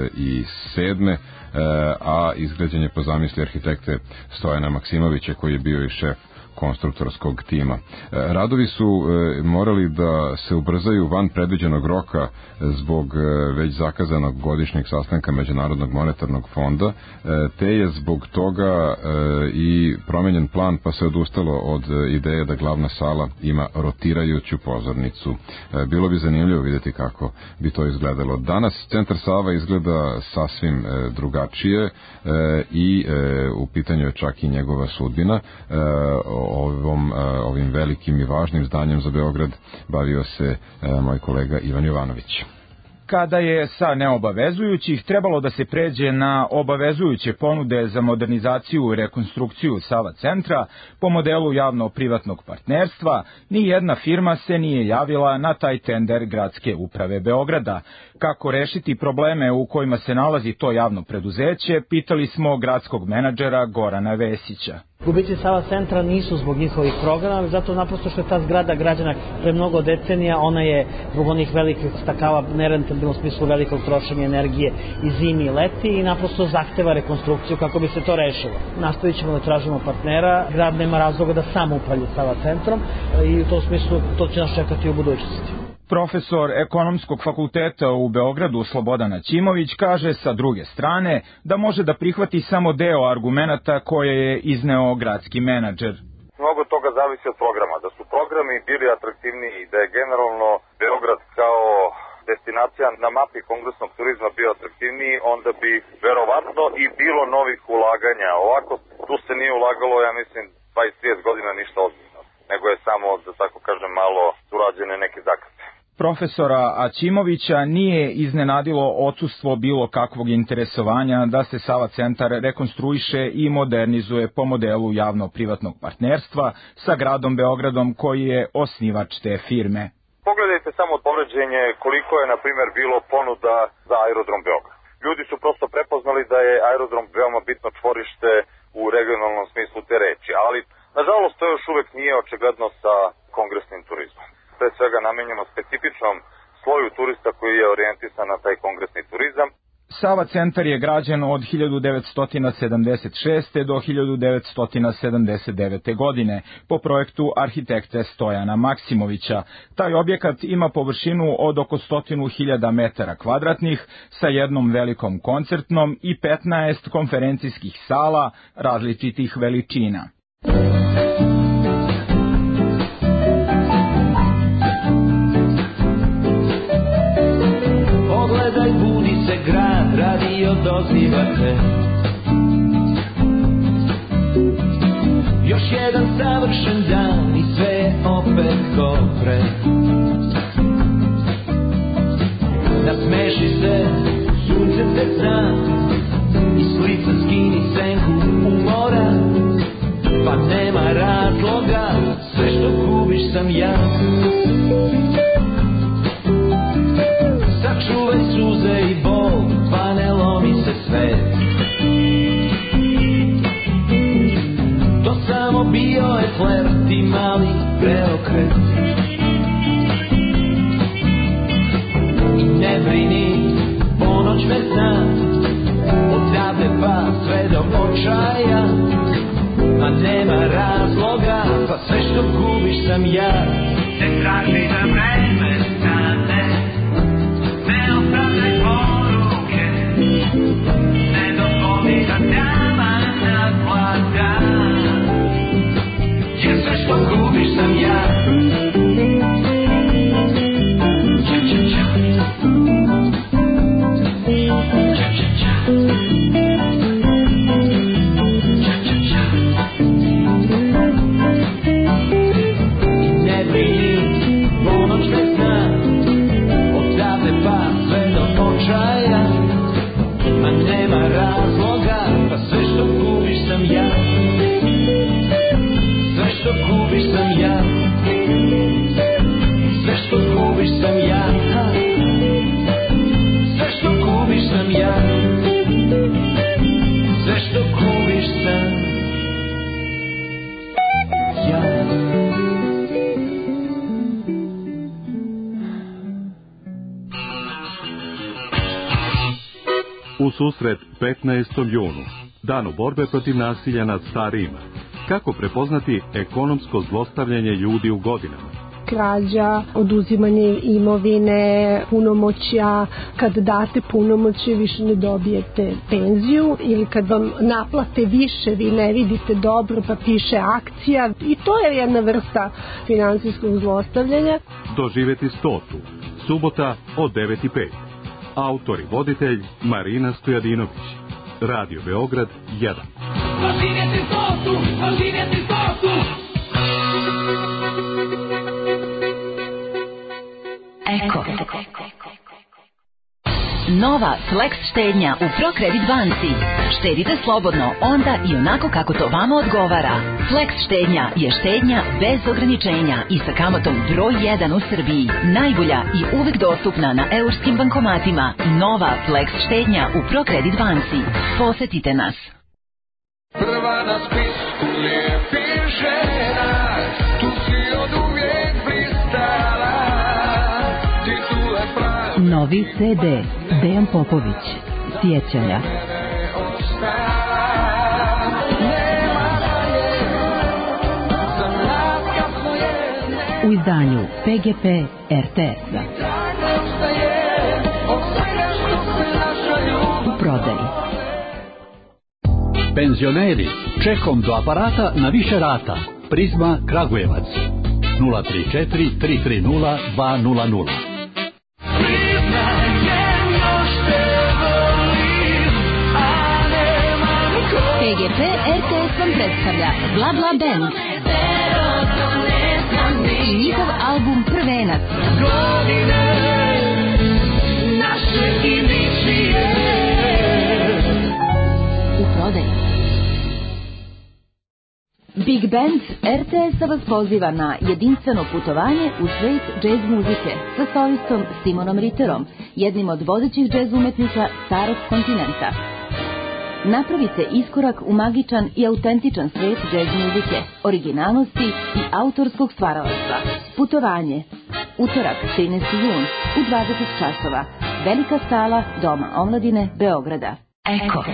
sedme. a izgrađen je po zamisli arhitekte Stojana Maksimovića koji je bio i šef konstruktorskog tima. Radovi su morali da se ubrzaju van predviđenog roka zbog već zakazanog godišnjeg sastanka Međunarodnog monetarnog fonda, te je zbog toga i promenjen plan, pa se odustalo od ideje da glavna sala ima rotirajuću pozornicu. Bilo bi zanimljivo vidjeti kako bi to izgledalo. Danas centar Sava izgleda sasvim drugačije i u pitanju je čak i njegova sudbina. Ovom, ovim velikim i važnim zdanjem za Beograd bavio se moj kolega Ivan Jovanović. Kada je sa neobavezujućih trebalo da se pređe na obavezujuće ponude za modernizaciju i rekonstrukciju Sava centra po modelu javno-privatnog partnerstva, ni jedna firma se nije javila na taj tender Gradske uprave Beograda. Kako rešiti probleme u kojima se nalazi to javno preduzeće, pitali smo gradskog menadžera Gorana Vesića. Gubici Sava centra nisu zbog njihovih programa, zato naprosto što je ta zgrada građana pre mnogo decenija, ona je zbog onih velikih stakava nerentabilno u smislu velikog trošenja energije i zimi i leti i naprosto zahteva rekonstrukciju kako bi se to rešilo. Nastavit ćemo da tražimo partnera, grad nema razloga da sam upravlja Sava centrom i u tom smislu to će nas čekati u budućnosti. Profesor ekonomskog fakulteta u Beogradu Slobodan Aćimović kaže sa druge strane da može da prihvati samo deo argumenata koje je izneo gradski menadžer. Mnogo toga zavisi od programa. Da su programi bili atraktivniji i da je generalno Beograd kao destinacija na mapi kongresnog turizma bio atraktivniji, onda bi verovatno i bilo novih ulaganja. Ovako, tu se nije ulagalo, ja mislim, dvadeset do trideset godina ništa ozbiljno, nego je samo, da tako kažem, malo urađene neke zakrpe. Profesora Aćimovića nije iznenadilo odsustvo bilo kakvog interesovanja da se Sava centar rekonstruiše i modernizuje po modelu javno-privatnog partnerstva sa gradom Beogradom koji je osnivač te firme. Pogledajte samo poređenje koliko je, na primjer, bilo ponuda za aerodrom Beograd. Ljudi su prosto prepoznali da je aerodrom veoma bitno čvorište u regionalnom smislu te reči, ali nažalost to još uvek nije očigledno sa kongresnim turizmom. Pre svega namenjeno specifičnom sloju turista koji je orijentisan na taj kongresni turizam. Sava centar je građen od hiljadu devetsto sedamdeset šeste. do hiljadu devetsto sedamdeset devete. godine po projektu arhitekte Stojana Maksimovića. Taj objekat ima površinu od oko stotinu hiljada metara kvadratnih sa jednom velikom koncertnom i petnaest konferencijskih sala različitih veličina. Pogledaj, budi se grad, radio doziva te. Još jedan savršen dan i sve je opet ko pre. Nasmeši se, sunce te zna, i s lica skini senku umora. Pa nema razloga, sve što gubiš sam ja. Sačuvaj suze i bol, pa ne lomi se svet. To samo bio je flert i mali preokret. I ne brini, ponoć me zna, odavde pa sve do očaja. Ma nema razloga, pa sve što gubiš sam ja. Ne traži da vreme stane, ne ostavljaj poruke, ne dozvoli da tama nadvlada, jer sve što gubiš sam ja. Ča, ča, ča. Ča, ča, ča. U susret petnaestom junu, danu borbe protiv nasilja nad starijima, kako prepoznati ekonomsko zlostavljanje ljudi u godinama? Krađa, oduzimanje imovine, punomoćja, kad date punomoćje više ne dobijete penziju ili kad vam naplate više vi ne vidite dobro pa piše akcija i to je jedna vrsta finansijskog zlostavljanja. Doživjeti stotu, subota od devet i pet. Autor i voditelj Marina Stojadinović. Radio Beograd jedan. Doživjeti stotu, doživjeti stotu. Eko. Nova Flex štednja u Prokredit banci. Štedite slobodno onda i onako kako to vama odgovara. Flex štednja je štednja bez ograničenja i sa kamatom broj jedan u Srbiji. Najbolja i uvek dostupna na eurskim bankomatima. Nova Flex štednja u Prokredit banci. Posetite nas. Prva na spisku lijepih žena, tu si od uvijek pristala. Novi C D Dejan Popović. Sjećanja. U izdanju P G P R T S-a. U prodaji. Penzioneri, čekom do aparata na više rata. Prizma Kragujevac. nula tri četiri tri tri nula dva nula nula. P G P R T S vam predstavlja Bla Bla Band i njihov album Prvenac. U prodaji. Big Band R T S vas poziva na jedinstveno putovanje u svet džez muzike sa solistom Simonom Ritterom, jednim od vodećih džez umetnika starog kontinenta. Napravite iskorak u magičan i autentičan svet džez muzike, originalnosti i autorskog stvaralaštva. Putovanje. Utorak, trinaesti jun, u dvadeset časova. Velika sala Doma omladine Beograda. Eko.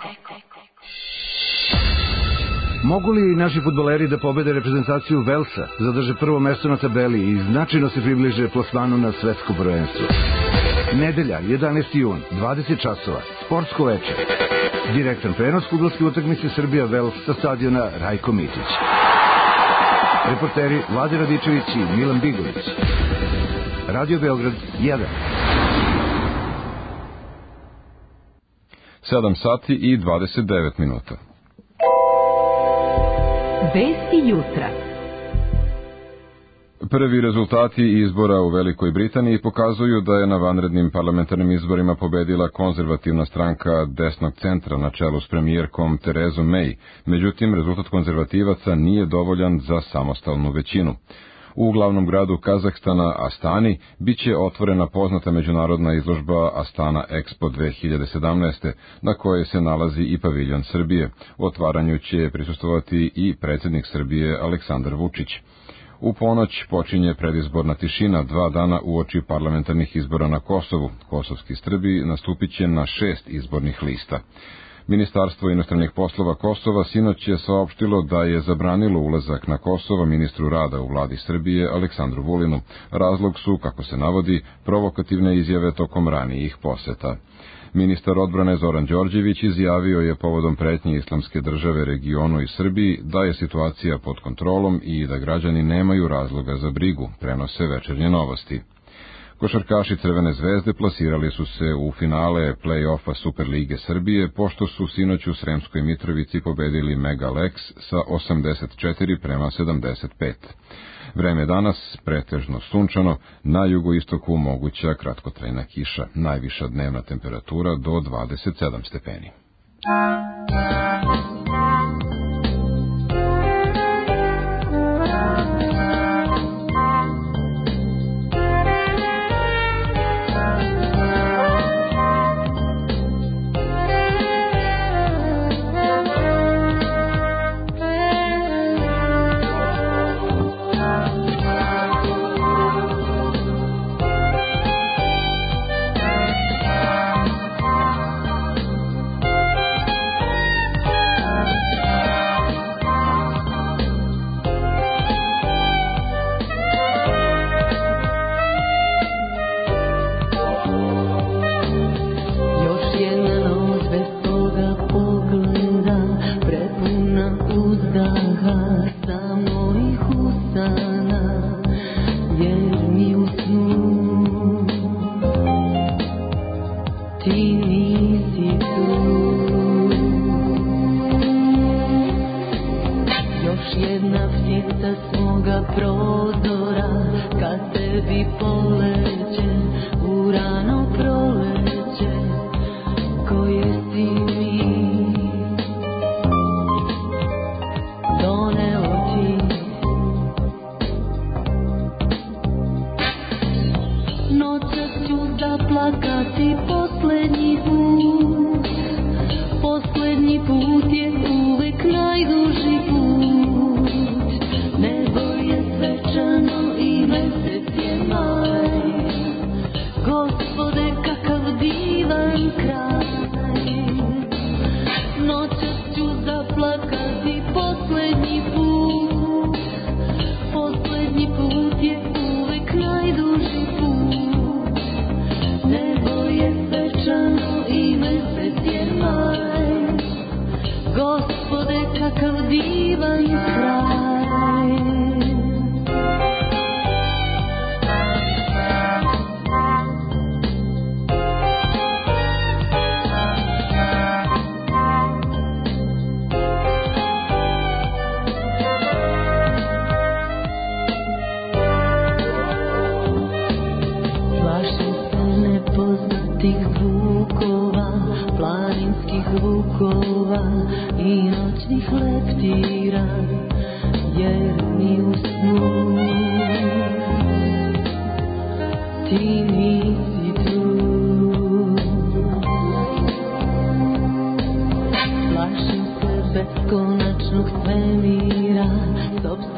Mogu li naši fudbaleri da pobede reprezentaciju Velsa, zadrže prvo mesto na tabeli i značajno se približe plasmanu na svetsko prvenstvo? Nedelja, jedanaesti jun, dvadeset časova, sportsko veče. Direktan prenos fudbalske utakmice Srbija-Vels sa stadiona Rajko Mitić. Reporteri Vlade Radičević i Milan Bigović. Radio Beograd jedan. sedam sati i dvadeset devet minuta. Vesti jutra. Prvi rezultati izbora u Velikoj Britaniji pokazuju da je na vanrednim parlamentarnim izborima pobedila konzervativna stranka desnog centra na čelu s premijerkom Terezom May. Međutim, rezultat konzervativaca nije dovoljan za samostalnu većinu. U glavnom gradu Kazahstana, Astani, biće otvorena poznata međunarodna izložba Astana Expo dve hiljade sedamnaeste, na kojoj se nalazi i paviljon Srbije. U otvaranju će prisustvovati i predsjednik Srbije Aleksandar Vučić. U ponoć počinje predizborna tišina dva dana uoči parlamentarnih izbora na Kosovu. Kosovski Srbi nastupit će na šest izbornih lista. Ministarstvo inostranih poslova Kosova sinoć je saopštilo da je zabranilo ulazak na Kosovo ministru rada u vladi Srbije Aleksandru Vulinu. Razlog su, kako se navodi, provokativne izjave tokom ranijih poseta. Ministar odbrane Zoran Đorđević izjavio je povodom pretnje Islamske države regionu i Srbiji da je situacija pod kontrolom i da građani nemaju razloga za brigu, prenose Večernje novosti. Košarkaši Crvene zvezde plasirali su se u finale play-offa Superlige Srbije, pošto su sinoć u Sremskoj Mitrovici pobedili Mega Lex sa osamdeset četiri prema sedamdeset pet. Vreme danas pretežno sunčano, na jugoistoku moguća kratkotrajna kiša, najviša dnevna temperatura do dvadeset sedam stepeni.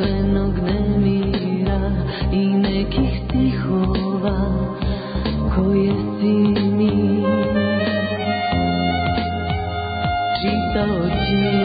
Koji jesi mi čista oči.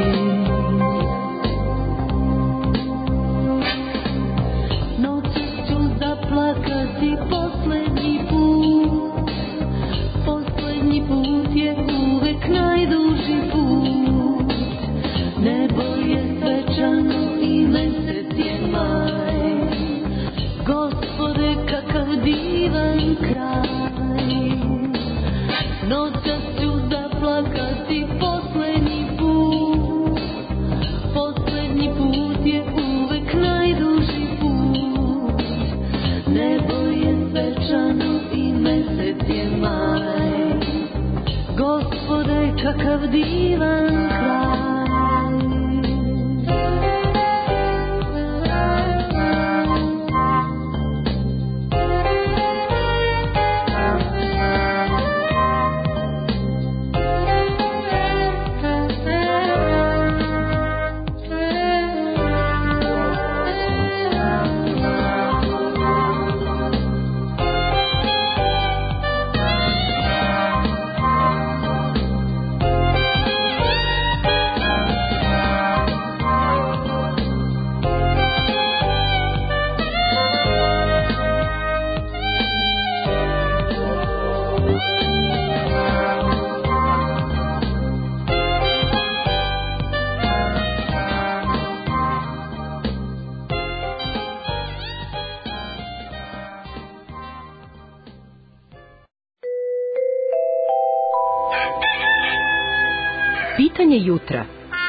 Noćas ću zaplakati poslednji put, poslednji put je uvek najduži put. Nebo je svečano i mesec je maj, Gospode kakav divan kraj. Noćas ću zaplakati poslednji put, poslednji put je uvek najduži put. Nebo je svečano i mesec je maj, Gospode kakav divan kraj. Pitanje jutra.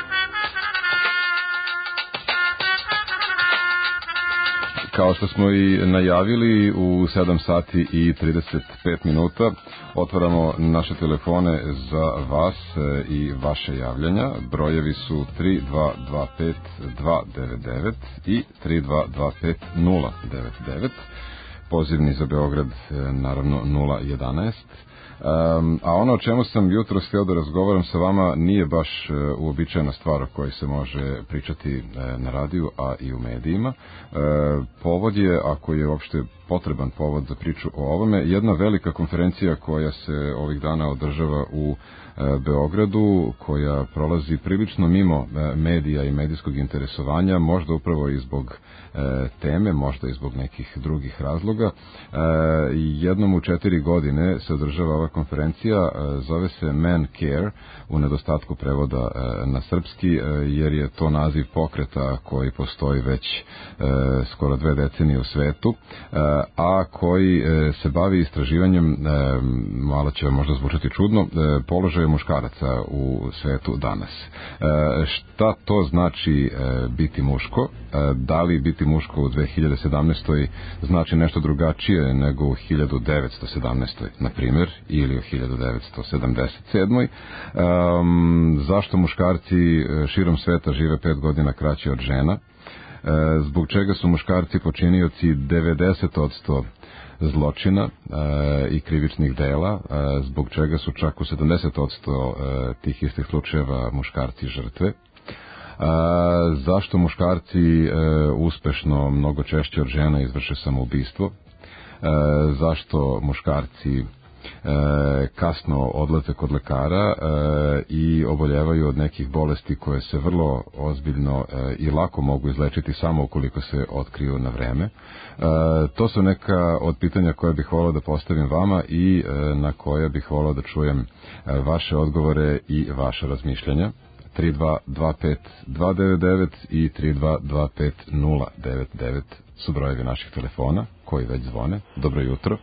Kao što smo i najavili, u sedam sati i trideset pet minuta otvaramo naše telefone za vas i vaše javljanja. Brojevi su tri dva dva pet dva devet devet i tri dva dva pet nula devet devet. Pozivni za Beograd, naravno, nula jedanaest. Um, a ono o čemu sam jutro htio da razgovaram sa vama nije baš uh, uobičajena stvar o kojoj se može pričati uh, na radiju, a i u medijima. Uh, povod je, ako je uopšte potreban povod za priču o ovome, jedna velika konferencija koja se ovih dana održava u uh, Beogradu, koja prolazi prilično mimo uh, medija i medijskog interesovanja, možda upravo i zbog uh, teme, možda i zbog nekih drugih razloga. Uh, jednom u četiri godine se održava ova konferencija, zove se Man Care, u nedostatku prevoda na srpski, jer je to naziv pokreta koji postoji već skoro dve decenije u svetu, a koji se bavi istraživanjem, malo će možda zvučati čudno, položaja muškaraca u svetu danas. Šta to znači biti muško? Da li biti muško u dve hiljade sedamnaestoj znači nešto drugačije nego u hiljadu devetsto sedamnaestoj, na primjer, ili u hiljadu devetsto sedamdeset sedmoj. Um, zašto muškarci širom sveta žive pet godina kraće od žena? E, zbog čega su muškarci počinioci devedeset posto zločina e, i krivičnih dela, e, zbog čega su čak u sedamdeset posto e, tih istih slučajeva muškarci žrtve? A, zašto muškarci e, uspešno mnogo češće od žena izvrše samoubistvo? E, zašto muškarci E, kasno odlaze kod lekara e, i oboljevaju od nekih bolesti koje se vrlo ozbiljno e, i lako mogu izlečiti samo ukoliko se otkriju na vreme. E, to su neka od pitanja koje bih volao da postavim vama i e, na koje bih volao da čujem e, vaše odgovore i vaše razmišljanja. tri dva dva pet dva devet devet i tri dva dva pet nula devet devet su brojevi naših telefona koji već zvone. Dobro jutro.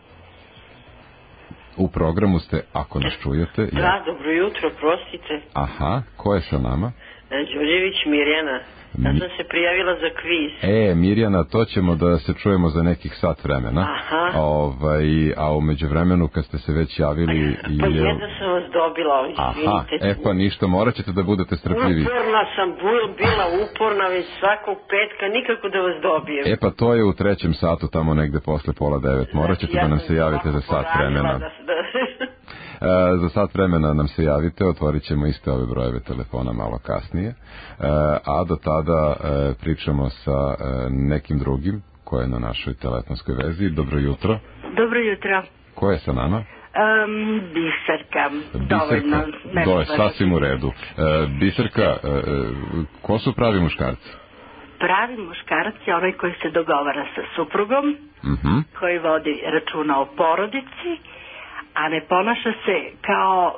U programu ste, ako nas čujete. Da, ja... dobro jutro, prostite. Aha, ko je sa nama? Đorđević Mirjana. Ja sam se prijavila za kviz. E, Mirjana, to ćemo da se čujemo za nekih sat vremena. Aha. Ovaj, a u međuvremenu kad ste se već javili... Pa je... jedno sam vas dobila, izvinite. Aha, e pa ništa, morat ćete da budete strpljivi. Uporna sam bila uporna već svakog petka, nikako da vas dobijem. E pa to je u trećem satu, tamo negde posle pola devet. Morat ćete ja da nam se javite za sat vremena. Da, da... E, za sat vremena nam se javite, otvorit ćemo iste ove brojeve telefona malo kasnije, e, a do tada e, pričamo sa e, nekim drugim ko je na našoj telefonskoj vezi. Dobro jutro. Dobro jutro. Ko je sa nama? Um, Biserka, dovoljno. Biserka, to je sasvim u redu. E, Biserka, e, ko su pravi muškarci? Pravi muškarac je onaj koji se dogovara sa suprugom, uh-huh. koji vodi računa o porodici, a ne ponaša se kao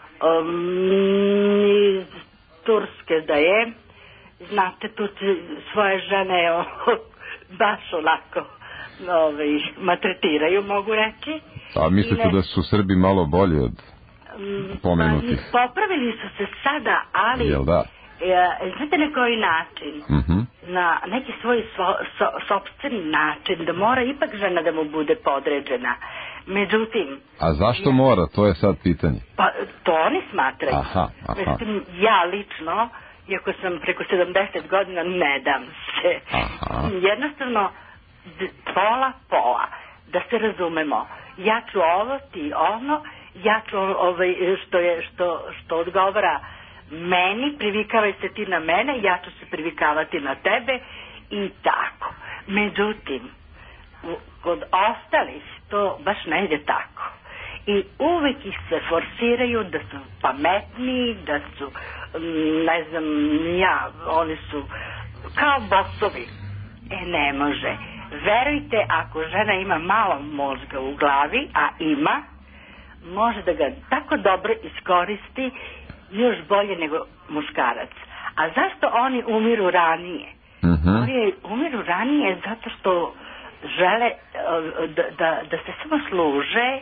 um, iz Turske da je. Znate, tu svoje žene o, baš onako ovaj, maltretiraju, mogu reći. A mislite ne... da su Srbi malo bolji od pomenutih? Pa, popravili su se sada, ali... Jel da? E, znate na koji način? Uh-huh. Na neki svoj svo, so, sopstveni način, da mora ipak žena da mu bude podređena. Međutim... A zašto ja, mora? To je sad pitanje. Pa, to oni smatraju. Aha, aha. Međutim, ja lično, iako sam preko sedamdeset godina, ne dam se. Aha. Jednostavno, pola, pola. Da se razumemo. Ja ću ovo, ti ono, ja ću ovaj, što, je, što, što odgovara meni, privikavaj se ti na mene, ja ću se privikavati na tebe i tako. Međutim, kod ostalih to baš ne ide tako. I uvijek ih se forsiraju da su pametniji, da su, ne znam, ja, oni su kao bosovi. E, ne može. Verujte, ako žena ima malo mozga u glavi, a ima, može da ga tako dobro iskoristi, još bolje nego muškarac. A zašto oni umiru ranije? Uh-huh. Oni umiru ranije zato što žele da, da, da se samo služe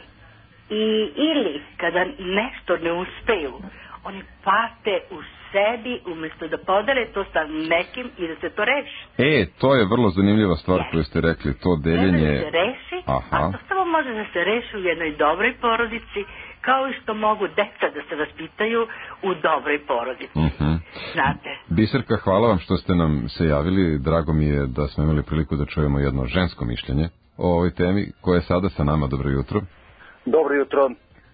i ili kada nešto ne uspeju, oni pate u sebi umjesto da podele to sa nekim i da se to reši. E, to je vrlo zanimljiva stvar yes. koju ste rekli, to deljenje... Treba da se reši, aha. a to samo može da se reši u jednoj dobroj porodici, kao i što mogu deca da se vaspitaju u dobroj porodici. Uh-huh. Znate. Biserka, hvala vam što ste nam se javili. Drago mi je da smo imali priliku da čujemo jedno žensko mišljenje o ovoj temi, koja je sada sa nama. Dobro jutro. Dobro jutro.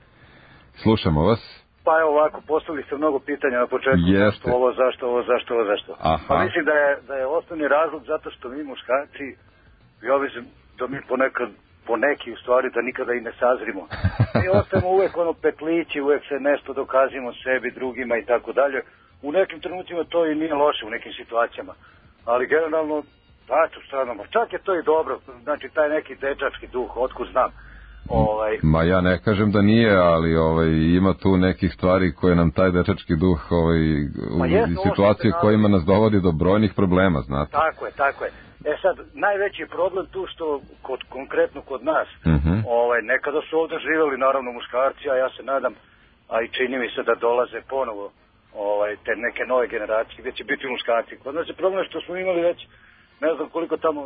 Slušamo vas. Pa evo ovako, postavili ste mnogo pitanja na početku. Jeste. Zašto ovo, zašto ovo, zašto ovo, zašto. Aha. Pa mislim da je, da je osnovni razlog zato što mi muškarci, ja mislim da mi ponekad, poneki u stvari da nikada i ne sazrimo. Mi ostajemo uvek ono petlići, uvek se nešto dokazimo sebi, drugima i tako dalje. U nekim trenucima to i nije loše u nekim situacijama. Ali generalno, tačno stranamo. Čak je to i dobro, znači taj neki dečački duh, otkud znam. Ovaj... Ma ja ne kažem da nije, ali ovaj, ima tu nekih stvari koje nam taj dečački duh ovaj, u jest, situacije ovo, kojima nas dovodi do brojnih problema, znate. Tako je, tako je. E sad, najveći problem tu što kod, konkretno kod nas, uh-huh. ovaj, nekada su ovdje živjeli naravno muškarci, a ja se nadam, a i čini mi se da dolaze ponovo ovaj, te neke nove generacije gdje će biti muškarci. Kod nas je problem što smo imali već, ne znam koliko tamo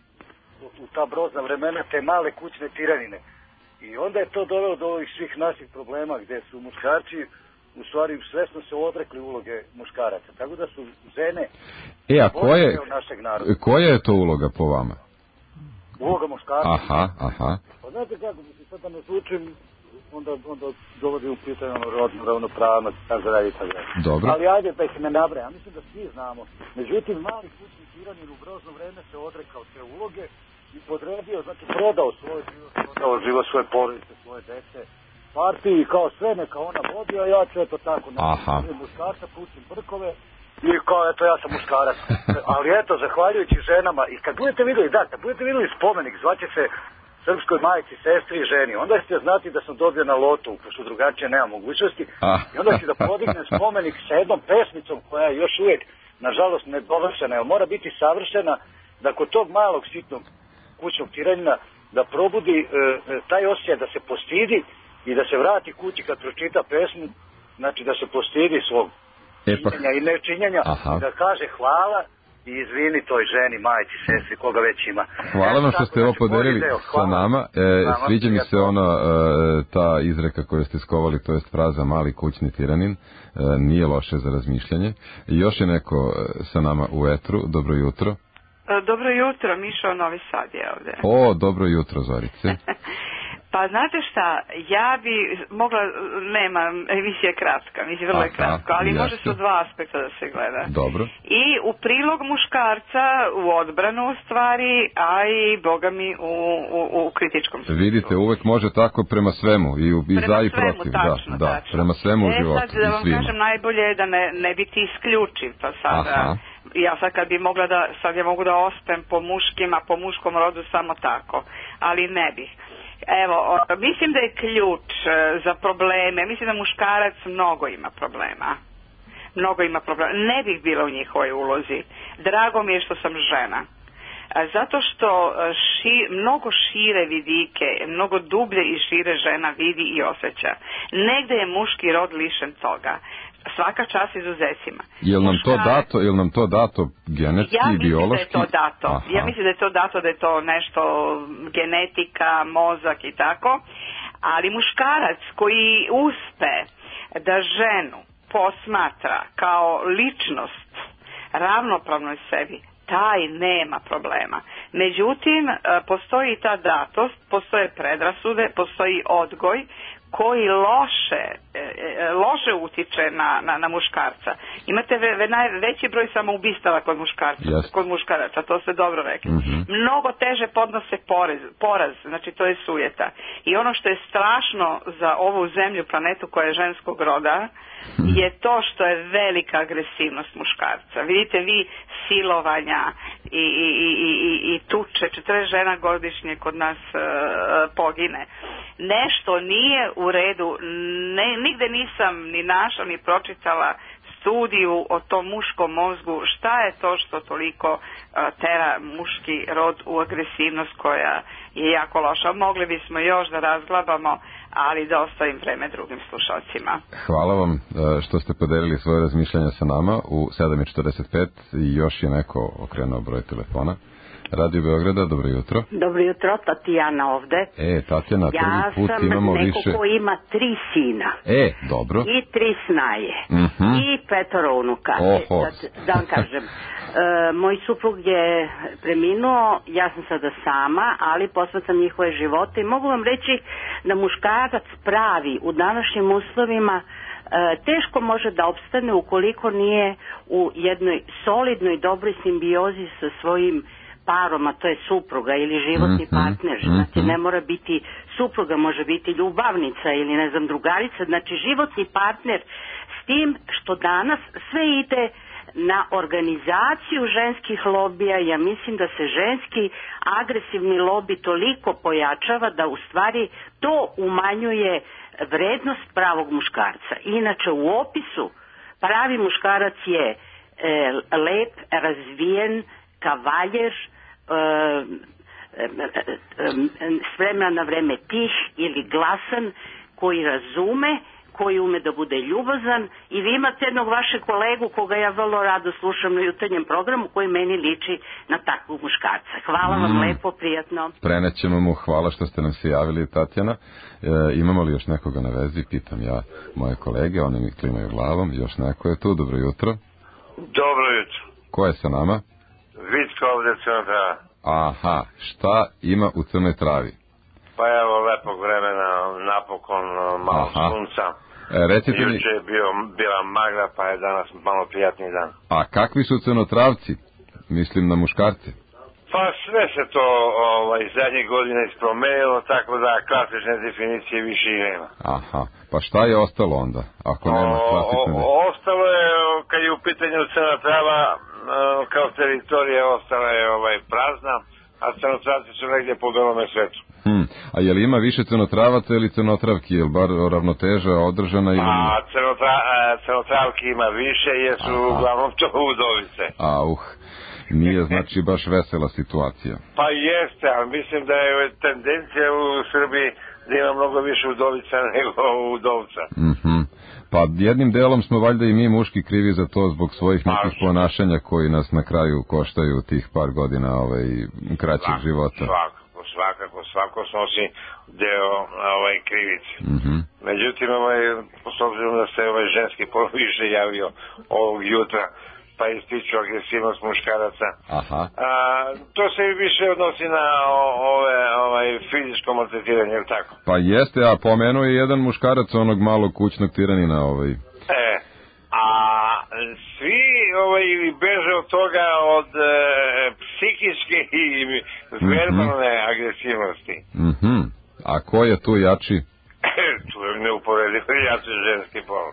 u ta brozna vremena, te male kućne tiranine. I onda je to dovelo do ovih svih naših problema gdje su muškarci u stvari svesno se odrekli uloge muškaraca. Tako da su žene e, a koje, našeg naroda. Koja je to uloga po vama? Uloga muškarca? Aha, aha. Pa znate kako, mislim, sad da ne zvučim, onda, onda dovodi u pitanje ono rodnu ravnopravnost, tako da i tako da. Dobro. Ali ajde da ih ne nabraja, mislim da svi znamo. Međutim, mali kućni tiranin u grozno vreme se odrekao te uloge i podredio, znači prodao svoj život, prodao život svoje porodice, svoje dece, partiji, kao sve neka ona vodi, a ja ću eto tako, ne muškarca, puštim brkove i kao eto ja sam muškarac. Ali eto, zahvaljujući ženama, i kad budete vidjeli, da, kad budete vidjeli spomenik, zvaće se srpskoj majici, sestri i ženi, onda ćete znati da sam dobio na lotu, pošto drugačije nema mogućnosti, i onda ću da podignem spomenik sa jednom pesmicom koja je još uvijek, nažalost, nedovršena, jer mora biti savršena, da kod tog malog sitnog kućnog tiranina da probudi e, taj osjećaj da se postidi i da se vrati kući kad pročita pesmu, znači da se postidi svog e pa... činjenja i nečinjenja, i da kaže hvala i izvini toj ženi, majci, sestri, koga već ima. Hvala vam što ste ovo podelili sa nama. E, sviđa mi se ona e, ta izreka koju ste skovali, to jest fraza mali kućni tiranin. E, nije loše za razmišljanje. I još je neko sa nama u etru. Dobro jutro. Dobro jutro, Mišo, Novi Sad je ovdje. O, dobro jutro, Zorice. Pa znate šta, ja bi mogla, nema, emisija je kratka, mislim vrlo je kratka, ali jeste. može sa dva aspekta da se gleda. Dobro. I u prilog muškarca, u odbranu u stvari, a i boga mi u, u, u kritičkom smislu. Vidite, uvek može tako prema svemu, i, u, i prema za i svemu, protiv. tačno, da, da, tačno. prema svemu u životu e, sad, da vam i svima. kažem, najbolje je da ne, ne biti isključiv, pa sada... Aha. Ja sad kad bi mogla da, sad ja mogu da ospem po muškim, a po muškom rodu samo tako, ali ne bih. Evo, o, mislim da je ključ e, za probleme, mislim da muškarac mnogo ima problema. Mnogo ima problema. Ne bih bila u njihovoj ulozi. Drago mi je što sam žena. A zato što ši, mnogo šire vidike, mnogo dublje i šire žena vidi i osjeća. Negde je muški rod lišen toga. Svaka čast izuzecima. Je li nam to dato, je li nam to dato genetski, ja biološki? Ja mislim da je to dato. Aha. Ja mislim da je to dato, da je to nešto genetika, mozak i tako. Ali muškarac koji uspe da ženu posmatra kao ličnost ravnopravnoj sebi, taj nema problema. Međutim, postoji ta datost, postoje predrasude, postoji odgoj koji loše, loše utiče na, na, na muškarca. Imate ve, ve, najveći broj samoubistava kod muškarca, yes. kod muškaraca, to ste dobro rekli. Mm-hmm. Mnogo teže podnose porez, poraz, znači to je sujeta. I ono što je strašno za ovu zemlju, planetu koja je ženskog roda, mm-hmm. je to što je velika agresivnost muškarca. Vidite vi silovanja i, i, i, i, i tuče, četrdeset žena godišnje kod nas uh, pogine. Nešto nije u redu, ne, nigde nisam ni našla ni pročitala studiju o tom muškom mozgu, šta je to što toliko uh, tera muški rod u agresivnost koja je jako loša. Mogli bismo još da razglabamo, ali da ostavim vreme drugim slušalcima. Hvala vam što ste podelili svoje razmišljanja sa nama u sedam četrdeset pet i još je neko okrenuo broj telefona. Radio Beograda, dobro jutro. Dobro jutro, Tatjana ovde. E, Tatjana, prvi put ja imamo više... Ja sam neko ko ima tri sina. E, dobro. I tri snaje. Mm-hmm. I petoro unuka. Oho. E, sad, da vam kažem, e, moj suprug je preminuo, ja sam sada sama, ali posvećam njihove živote i mogu vam reći da muškarac pravi u današnjim uslovima e, teško može da opstane ukoliko nije u jednoj solidnoj, dobroj simbiozi sa svojim parom, a to je supruga ili životni mm-hmm, partner, znači mm-hmm. ne mora biti supruga, može biti ljubavnica ili ne znam drugarica, znači životni partner, s tim što danas sve ide na organizaciju ženskih lobija. Ja mislim da se ženski agresivni lobi toliko pojačava da u stvari to umanjuje vrednost pravog muškarca. Inače u opisu pravi muškarac je e, lep, razvijen, kavaljer, s vremena na vreme tih ili glasan, koji razume, koji ume da bude ljubazan, i vi imate jednog vašeg kolegu koga ja vrlo rado slušam na jutarnjem programu, koji meni liči na takvog muškarca. Hvala vam mm. lepo, prijatno. Prenećemo mu, hvala što ste nam se javili, Tatjana. E, imamo li još nekoga na vezi? Pitam ja moje kolege, one mi klimaju glavom. Još neko je tu, dobro jutro. Dobro jutro. Ko je sa nama? Vitko ovdje Crna Trava. Aha, šta ima u Crnoj Travi? Pa evo, lepog vremena, napokon malo Aha. sunca. E, recite mi... Juče je bio, bila magla, pa je danas malo prijatniji dan. A kakvi su Crnotravci? Mislim na muškarce. Pa sve se to ovaj, zadnjih godina ispromenilo, tako da klasične definicije više i nema. Aha, pa šta je ostalo onda, ako nema klasične definicije? Ostalo je, kad je u pitanju Crna Trava, kao teritorija ostala je ovaj, prazna, a Crnotravci su negdje po belome svetu. Hmm. A je li ima više Crnotravaca ili Crnotravki, je li bar ravnoteža održana ili... A crnotra, Crnotravki ima više, jer su Aha. uglavnom to udovice. Auh, nije znači baš vesela situacija. Pa jeste, ali mislim da je tendencija u Srbiji da ima mnogo više udovica nego udovca. Mhm. Pa jednim delom smo valjda i mi muški krivi za to zbog svojih nekih ponašanja koji nas na kraju koštaju tih par godina ovaj, kraćeg svakako, života. Svakako, svakako, svako snosi deo ovaj, krivice. Mm-hmm. Međutim, ovaj, s obzirom da se ovaj ženski pol više javio ovog jutra, pa ističu agresivnost muškaraca. Aha. A, to se više odnosi na o- ove ovaj, fizičko maltretiranje, ili tako? Pa jeste, a pomenuo je jedan muškarac onog malog kućnog tiranina ovaj. E, a svi ovaj, beže od toga od e, psihičke i verbalne mm-hmm. agresivnosti. Mhm. A ko je tu jači? Tu je neuporedivo jači ženski pol.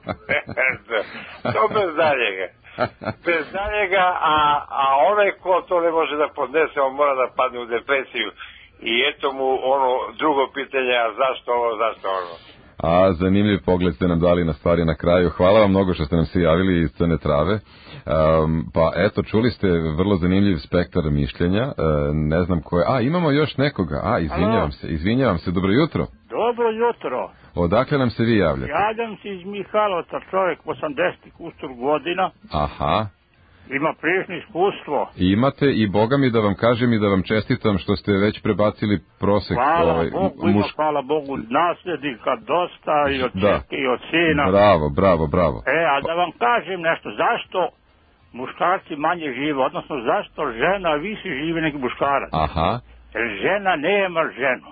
To bez daljega. Bez daljega, a, a onaj ko to ne može da podnese, on mora da padne u depresiju. I eto mu ono drugo pitanje, a zašto ovo, zašto ono? A zanimljiv pogled ste nam dali na stvari na kraju. Hvala vam mnogo što ste nam se javili iz Crne Trave. Um, pa eto, čuli ste vrlo zanimljiv spektar mišljenja. Uh, ne znam ko je... A, imamo još nekoga. A, izvinjavam se, izvinjavam se. Dobro jutro. Dobro jutro. Odakle nam se vi javljate? Javljam se iz Mihajlovca, čovjek osamdeset kusur godina. Aha. Ima prilično iskustvo. Imate i Boga mi da vam kažem i da vam čestitam što ste već prebacili prosek. Hvala ovaj, Bogu, muš... ima, hvala Bogu, nasljednika dosta i od da. čerke i od sina. Bravo, bravo, bravo. E, a da vam kažem nešto, zašto muškarci manje žive, odnosno zašto žena više živi nego muškarac? Aha. Jer žena nema ženu.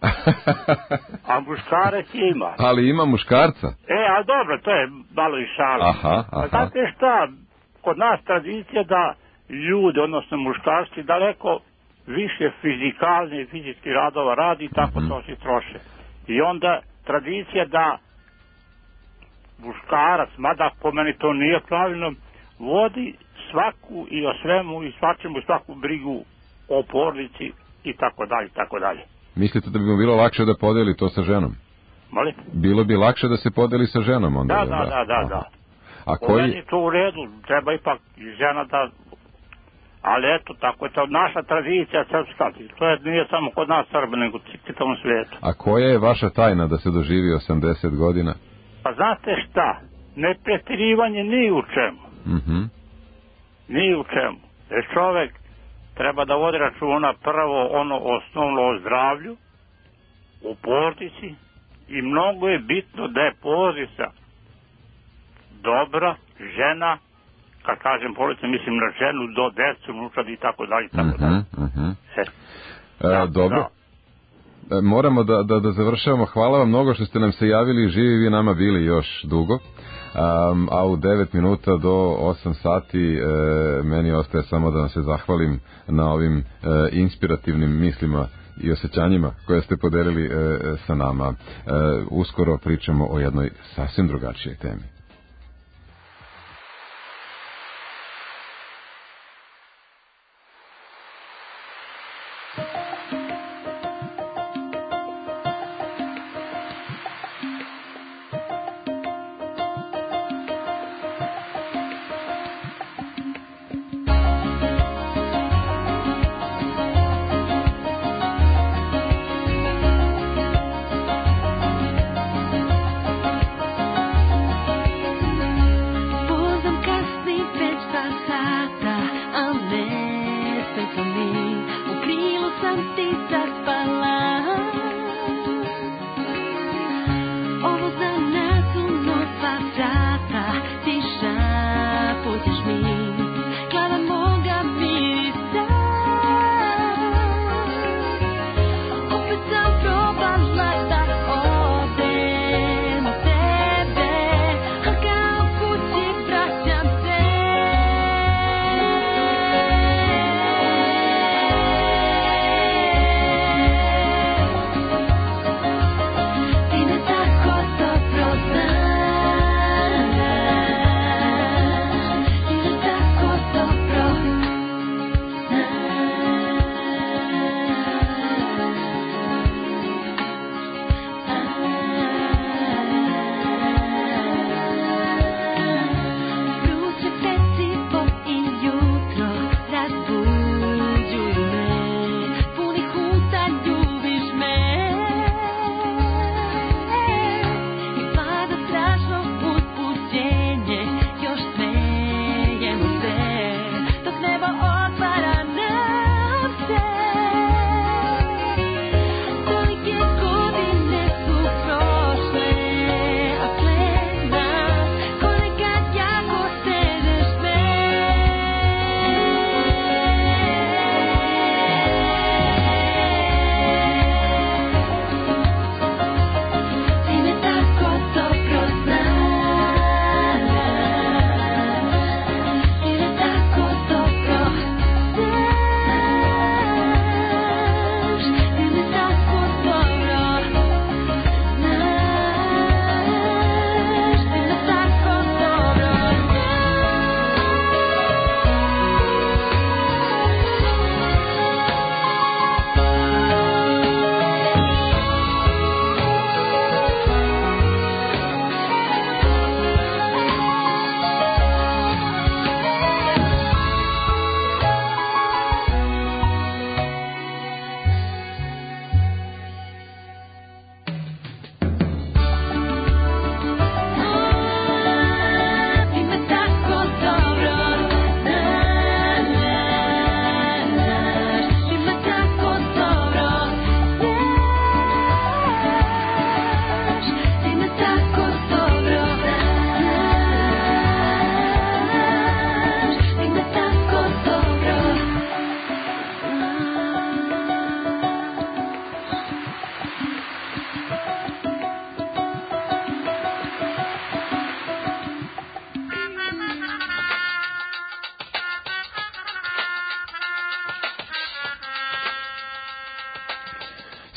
A muškarac ima. Ali ima muškarca. E, a dobro, to je malo i šala. Aha, aha. A znate šta, kod nas tradicija da ljudi, odnosno muškarci, daleko više fizikalnih i fizičkih radova radi, tako mm-hmm. to se troše. I onda tradicija da muškarac, mada po meni to nije pravilno, vodi svaku i o svemu i svačemu svaku brigu o porodici i tako dalje, tako dalje. Mislite da bi mu bilo lakše da podeli to sa ženom? Molim? Bilo bi lakše da se podeli sa ženom onda? Da, da, da, da, da. A koji... Meni je to u redu, treba ipak i žena da... Ali eto, tako je to naša tradicija srpska, to je, nije samo kod nas Srba, nego u čitavom svijetu. A koja je vaša tajna da se doživi osamdeset godina? Pa znate šta, nepretjerivanje ni u čemu. Mhm. Ni u čemu. Jer čovjek treba da vodi računa prvo ono osnovno o zdravlju, u porodici, i mnogo je bitno da je porodica dobra, žena, kad kažem porodica, mislim na ženu, do decu, unučad i tako dalje, tako dalje. Uh-huh, uh-huh. E, da, dobro. Da. E, moramo da, da, da završavamo. Hvala vam mnogo što ste nam se javili, živi vi nama bili još dugo. Um, a u devet minuta do osam sati e, meni ostaje samo da vam se zahvalim na ovim e, inspirativnim mislima i osjećanjima koje ste podelili e, sa nama. E, uskoro pričamo o jednoj sasvim drugačijoj temi.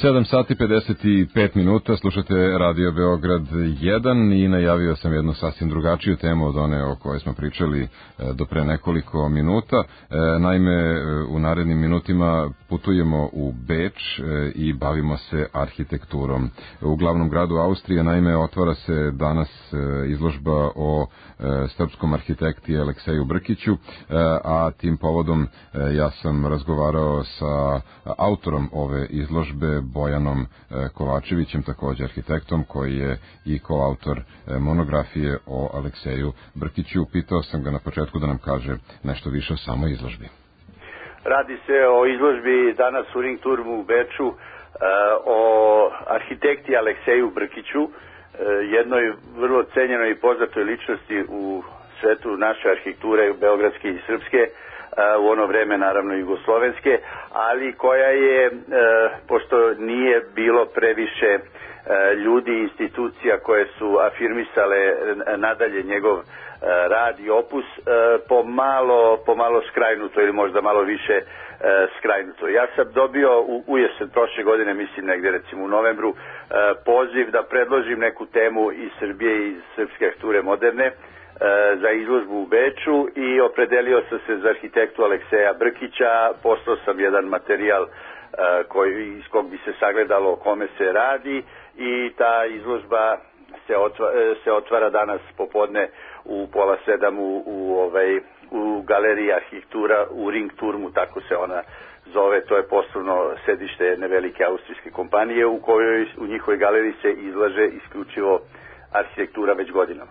sedam sati pedeset pet minuta, slušate Radio Beograd jedan i najavio sam jednu sasvim drugačiju temu od one o kojoj smo pričali do pre nekoliko minuta. Naime, u narednim minutima putujemo u Beč i bavimo se arhitekturom. U glavnom gradu Austrije, naime, otvara se danas izložba o srpskom arhitekti Alekseju Brkiću, a tim povodom ja sam razgovarao sa autorom ove izložbe, Bojanom Kovačevićem, također arhitektom, koji je i koautor monografije o Alekseju Brkiću. Pitao sam ga na početku da nam kaže nešto više o samoj izložbi. Radi se o izložbi danas u Ringturmu u Beču o arhitekti Alekseju Brkiću, jednoj vrlo cenjenoj i poznatoj ličnosti u svetu naše arhitekture, beogradske i srpske, u ono vreme naravno jugoslovenske, ali koja je, pošto nije bilo previše ljudi i institucija koje su afirmisale nadalje njegov rad i opus, pomalo, pomalo skrajnuto ili možda malo više skrajnuto. Ja sam dobio u, u jesen prošle godine, mislim negdje recimo u novembru, poziv da predložim neku temu iz Srbije i iz srpske arhitekture moderne za izložbu u Beču i opredelio sam se za arhitektu Alekseja Brkića. Poslao sam jedan materijal koji, iz kog bi se sagledalo o kome se radi i ta izložba se otvara, se otvara danas popodne u pola sedam u, u, ovaj, u galeriji arhitektura u Ringturmu, tako se ona zove. To je poslovno sedište jedne velike austrijske kompanije u kojoj u njihovoj galeriji se izlaže isključivo arhitektura već godinama.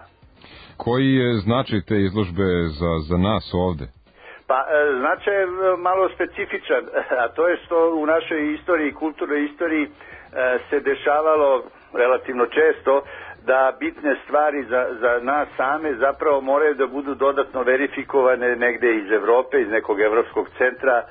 Koji je značaj te izložbe za, za nas ovde? Pa značaj je malo specifičan, a to je što u našoj istoriji, kulturnoj istoriji se dešavalo relativno često da bitne stvari za, za nas same zapravo moraju da budu dodatno verifikovane negde iz Evrope, iz nekog evropskog centra.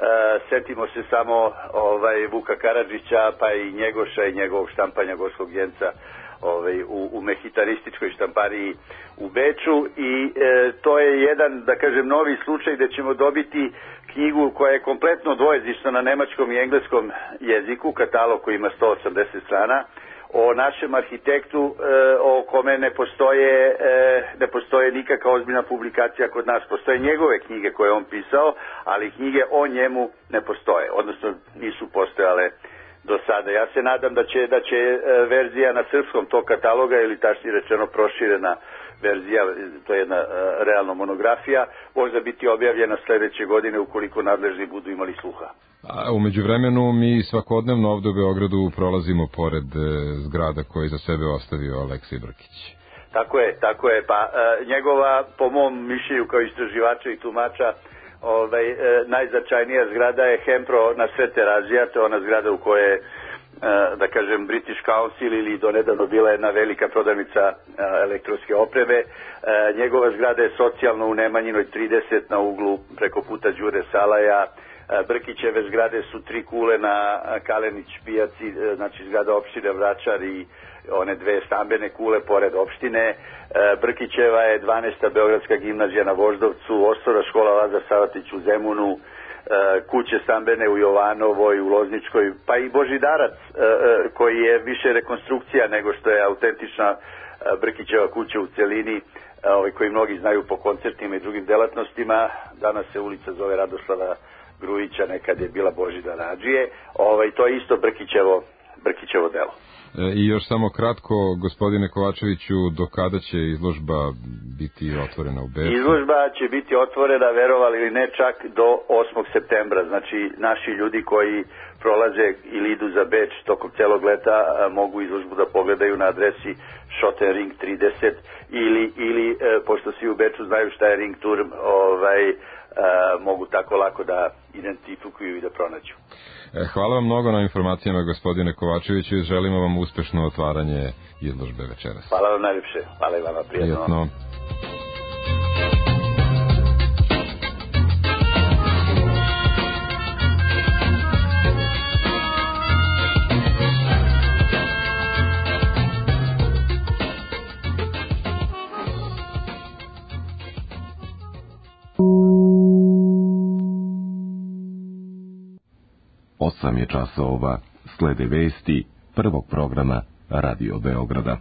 Setimo se samo ovaj, Vuka Karadžića, pa i Njegoša i njegovog štampanja Gorskog Vjenca ovaj, u, u mehitarističkoj štampariji u Beču i e, to je jedan, da kažem, novi slučaj gde ćemo dobiti knjigu koja je kompletno dvojezična na nemačkom i engleskom jeziku, katalog koji ima sto osamdeset strana, o našem arhitektu e, o kome ne postoje, e, ne postoje nikakva ozbiljna publikacija kod nas. Postoje njegove knjige koje je on pisao, ali knjige o njemu ne postoje, odnosno nisu postojale do sada. Ja se nadam da će, da će e, verzija na srpskom tog kataloga, ili tačnije rečeno proširena verzija, to je jedna e, realna monografija, možda biti objavljena sledeće godine ukoliko nadležni budu imali sluha. A u međuvremenu mi svakodnevno ovde u Beogradu prolazimo pored e, zgrada koje za sebe ostavio Aleksej Brkić. Tako je, tako je. Pa e, njegova, po mom mišljenju kao istraživača i tumača, ovaj, e, najznačajnija zgrada je Hempro na Svete Razija, to je ona zgrada u kojoj je, da kažem, British Council ili donedavno bila jedna velika prodavnica elektronske opreme. Njegova zgrada je socijalno u Nemanjinoj trideset na uglu preko puta Đure Salaja. Brkićeve zgrade su tri kule na Kalenić pijaci, znači zgrada opštine Vračar i one dve stambene kule pored opštine. Brkićeva je dvanaesta Beogradska gimnazija na Voždovcu, osnovna škola Lazar Savatić u Zemunu, kuće stambene u Jovanovoj, u Lozničkoj, pa i Božidarac koji je više rekonstrukcija nego što je autentična Brkićeva kuća u celini, koji mnogi znaju po koncertima i drugim delatnostima. Danas se ulica zove Radoslava Grujića, nekad je bila Božidar Adžije. Ovaj, to je isto Brkićevo, Brkićevo delo. I još samo kratko, gospodine Kovačeviću, do kada će izložba biti otvorena u Beču? Izložba će biti otvorena, verovali ili ne, čak do osmog septembra. Znači, naši ljudi koji prolaze ili idu za Beč tokom celog leta mogu izložbu da pogledaju na adresi Schottenring trideset ili, ili pošto svi u Beču znaju šta je Ringturm, ovaj, mogu tako lako da identifikuju i da pronađu. Hvala vam mnogo na informacijama, gospodine Kovačeviću, i želimo vam uspešno otvaranje izložbe večeras. Hvala vam najljepše. Hvala i vama, prijatno. Prijatno. osam je časova, slede vesti prvog programa Radio Beograda.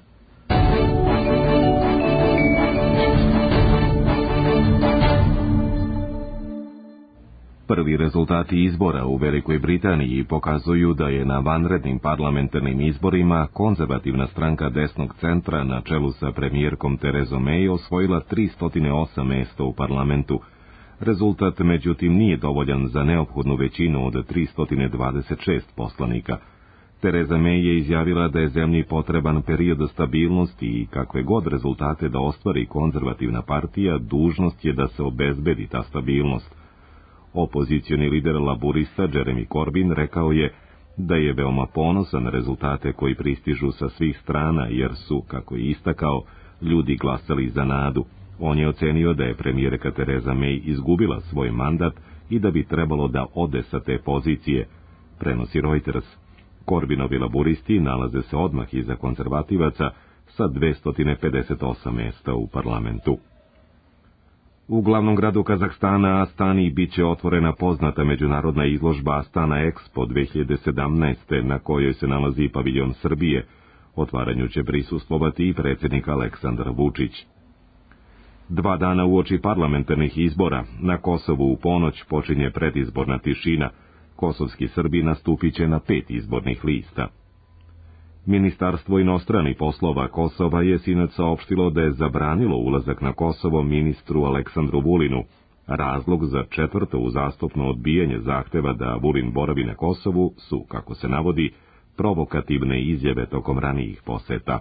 Prvi rezultati izbora u Velikoj Britaniji pokazuju da je na vanrednim parlamentarnim izborima konzervativna stranka desnog centra na čelu sa premijerkom Terezom May osvojila tristo osam mesta u parlamentu. Rezultat, međutim, nije dovoljan za neophodnu većinu od tristo dvadeset šest poslanika. Tereza May je izjavila da je zemlji potreban period stabilnosti i kakve god rezultate da ostvari konzervativna partija, dužnost je da se obezbedi ta stabilnost. Opozicioni lider laburista Jeremy Corbyn rekao je da je veoma ponosan na rezultate koji pristižu sa svih strana, jer su, kako je istakao, ljudi glasali za nadu. On je ocenio da je premijerka Tereza May izgubila svoj mandat i da bi trebalo da ode sa te pozicije, prenosi Reuters. Corbinovi laburisti nalaze se odmah iza konzervativaca sa dvesta pedeset osam mesta u parlamentu. U glavnom gradu Kazahstana, Astani, bit će otvorena poznata međunarodna izložba Astana Expo dve hiljade sedamnaeste, na kojoj se nalazi paviljon Srbije. Otvaranju će prisustvovati i predsjednik Aleksandar Vučić. Dva dana uoči parlamentarnih izbora, na Kosovu u ponoć počinje predizborna tišina. Kosovski Srbi nastupit će na pet izbornih lista. Ministarstvo inostranih poslova Kosova je sinoć saopštilo da je zabranilo ulazak na Kosovo ministru Aleksandru Vulinu. Razlog za četvrto uzastopno odbijanje zahteva da Vulin boravi na Kosovu su, kako se navodi, provokativne izjave tokom ranijih poseta.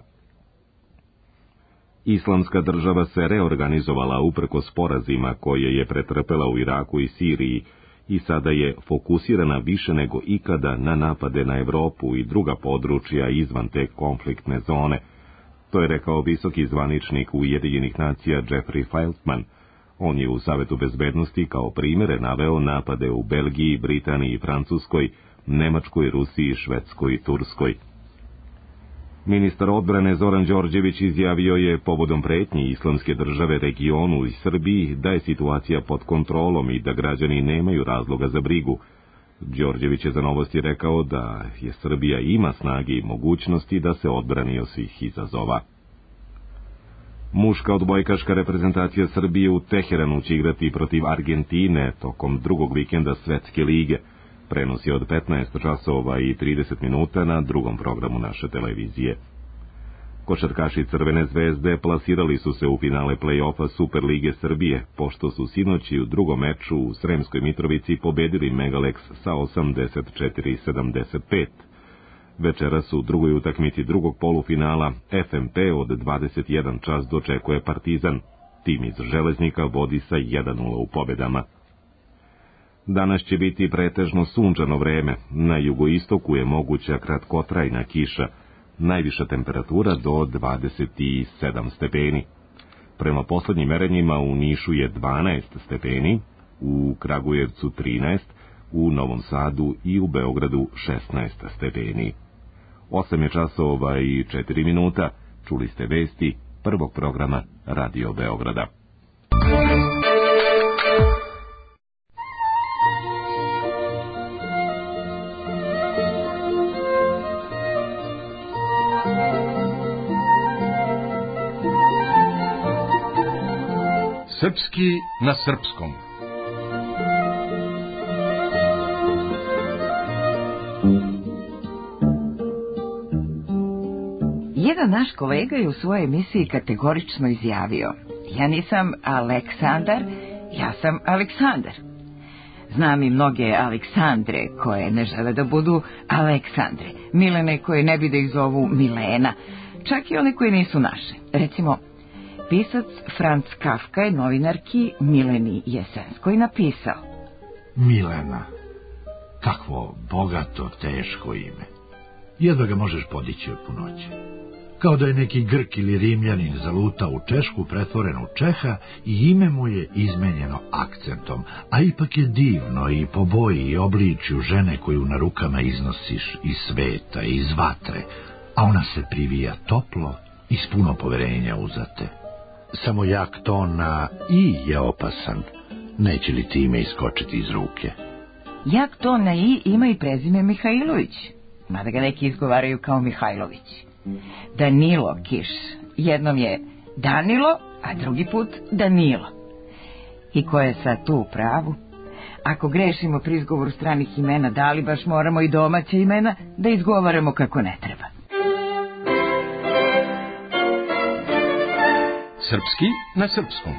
Islamska država se reorganizovala uprkos porazima koje je pretrpela u Iraku i Siriji i sada je fokusirana više nego ikada na napade na Evropu i druga područja izvan te konfliktne zone. To je rekao visoki zvaničnik Ujedinjenih nacija Jeffrey Feltman. On je u Savetu bezbednosti kao primjere naveo napade u Belgiji, Britaniji, Francuskoj, Nemačkoj, Rusiji, Švedskoj i Turskoj. Ministar odbrane Zoran Đorđević izjavio je povodom pretnji Islamske države regionu i Srbiji da je situacija pod kontrolom i da građani nemaju razloga za brigu. Đorđević je za Novosti rekao da je Srbija ima snage i mogućnosti da se odbrani od svih izazova. Muška odbojkaška reprezentacija Srbije u Teheranu će igrati protiv Argentine tokom drugog vikenda Svetske lige. Prenos je od petnaest časova i trideset minuta na drugom programu naše televizije. Košarkaši Crvene zvezde plasirali su se u finale play-offa Super lige Srbije, pošto su sinoć u drugom meču u Sremskoj Mitrovici pobedili Megalex sa osamdeset četiri sedamdeset pet. Večeras u drugoj utakmici drugog polufinala F M P od dvadeset jedan čas dočekuje Partizan. Tim iz Železnika vodi sa jedan nula u pobedama. Danas će biti pretežno sunčano vreme, na jugoistoku je moguća kratkotrajna kiša, najviša temperatura do dvadeset sedam stepeni. Prema poslednjim merenjima u Nišu je dvanaest stepeni, u Kragujevcu trinaest, u Novom Sadu i u Beogradu šesnaest stepeni. osam je časova i četiri minuta, čuli ste vesti prvog programa Radio Beograda. Srpski na srpskom. Jedan naš kolega je u svojoj emisiji kategorično izjavio: ja nisam Aleksandar, ja sam Aleksandar. Znam i mnoge Aleksandre koje ne žele da budu Aleksandre, Milene koje ne bi da ih zovu Milena, čak i one koje nisu naše. Recimo, pisac Franz Kafka je novinarki Mileni Jesenskoj napisao: Milena, kakvo bogato, teško ime. Jedva ga možeš podići od punoće. Kao da je neki Grk ili Rimljanin zalutao u Češku, pretvoren u Čeha i ime mu je izmenjeno akcentom, a ipak je divno i po boji i obličju žene koju na rukama iznosiš iz sveta, iz vatre, a ona se privija toplo i s puno poverenja uzate. Samo jak ton na i je opasan, neće li time iskočiti iz ruke. Jak to na i ima i prezime Mihajlović, mada ga neki izgovaraju kao Mihajlović. Danilo Kiš, jednom je Danilo, a drugi put Danilo. I ko je sad tu u pravu? Ako grešimo pri izgovoru stranih imena, da li baš moramo i domaće imena da izgovaramo kako ne treba? Srpski na srpskom.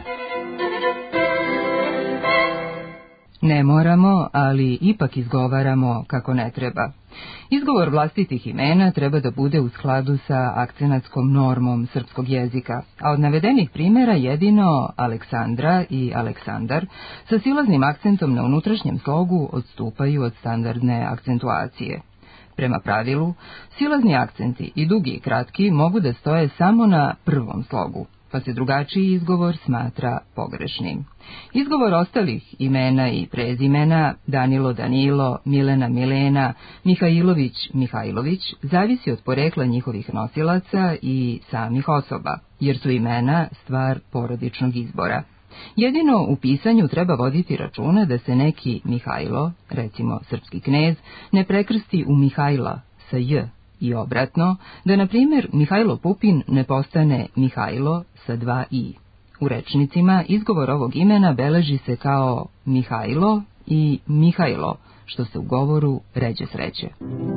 Ne moramo, ali ipak izgovaramo kako ne treba. Izgovor vlastitih imena treba da bude u skladu sa akcenatskom normom srpskog jezika, a od navedenih primjera jedino Aleksandra i Aleksandar sa silaznim akcentom na unutrašnjem slogu odstupaju od standardne akcentuacije. Prema pravilu, silazni akcenti i dugi i kratki mogu da stoje samo na prvom slogu, pa se drugačiji izgovor smatra pogrešnim. Izgovor ostalih imena i prezimena, Danilo Danilo, Milena Milena, Mihajlović Mihajlović, zavisi od porekla njihovih nosilaca i samih osoba, jer su imena stvar porodičnog izbora. Jedino u pisanju treba voditi računa da se neki Mihajlo, recimo srpski knez, ne prekrsti u Mihajla sa j, i obratno, da na primjer Mihajlo Pupin ne postane Mihajlo sa dva i. U rečnicima izgovor ovog imena beleži se kao Mihajlo i Mihajlo, što se u govoru ređe sreće.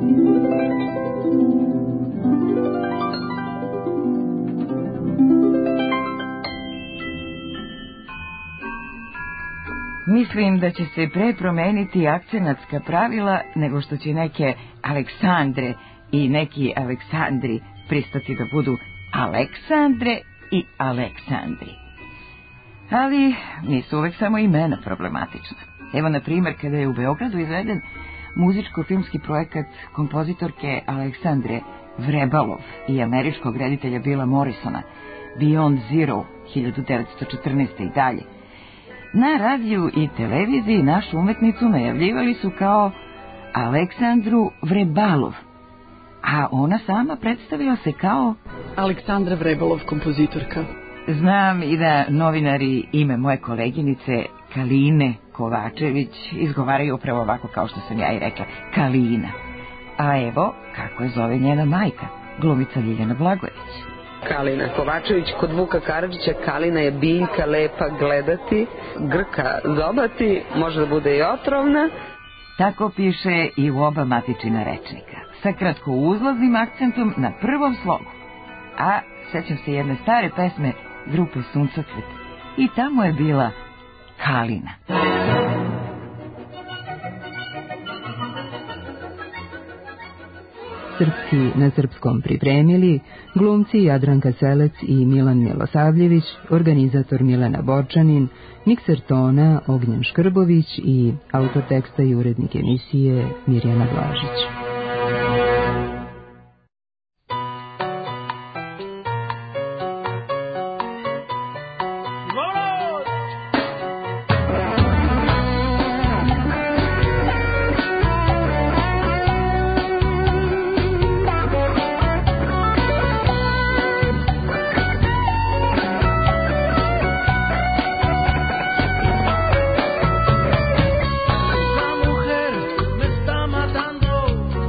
Mislim da će se pre promeniti akcenatska pravila nego što će neke Aleksandre i neki Aleksandri pristati da budu Aleksandre i Aleksandri. Ali nisu uvek samo imena problematična. Evo, na primjer, kada je u Beogradu izveden muzičko-filmski projekat kompozitorke Aleksandre Vrebalov i američkog reditelja Billa Morrisona, Beyond Zero, hiljadu devetsto četrnaeste. i dalje. Na radiju i televiziji našu umetnicu najavljivali su kao Aleksandru Vrebalov, a ona sama predstavila se kao Aleksandra Vrebalov, kompozitorka. Znam i da novinari ime moje koleginice Kaline Kovačević izgovaraju upravo ovako kao što sam ja i rekla, Kalina. A evo kako je zove njena majka, glumica Ljiljana Blagojević. Kalina Kovačević, kod Vuka Karadžića Kalina je biljka lepa gledati, grka zobati, može da bude i otrovna. Tako piše i u oba matičina rečnika, sa kratko uzlaznim akcentom na prvom slogu. A sećam se jedne stare pesme grupe Suncokret i tamo je bila Kalina. Srpski na srpskom pripremili glumci Jadranka Selec i Milan Milosavljević, organizator Milena Borčanin, mikser tona Ognjen Škrbović i autor teksta i urednik emisije Mirjana Blažić. Matando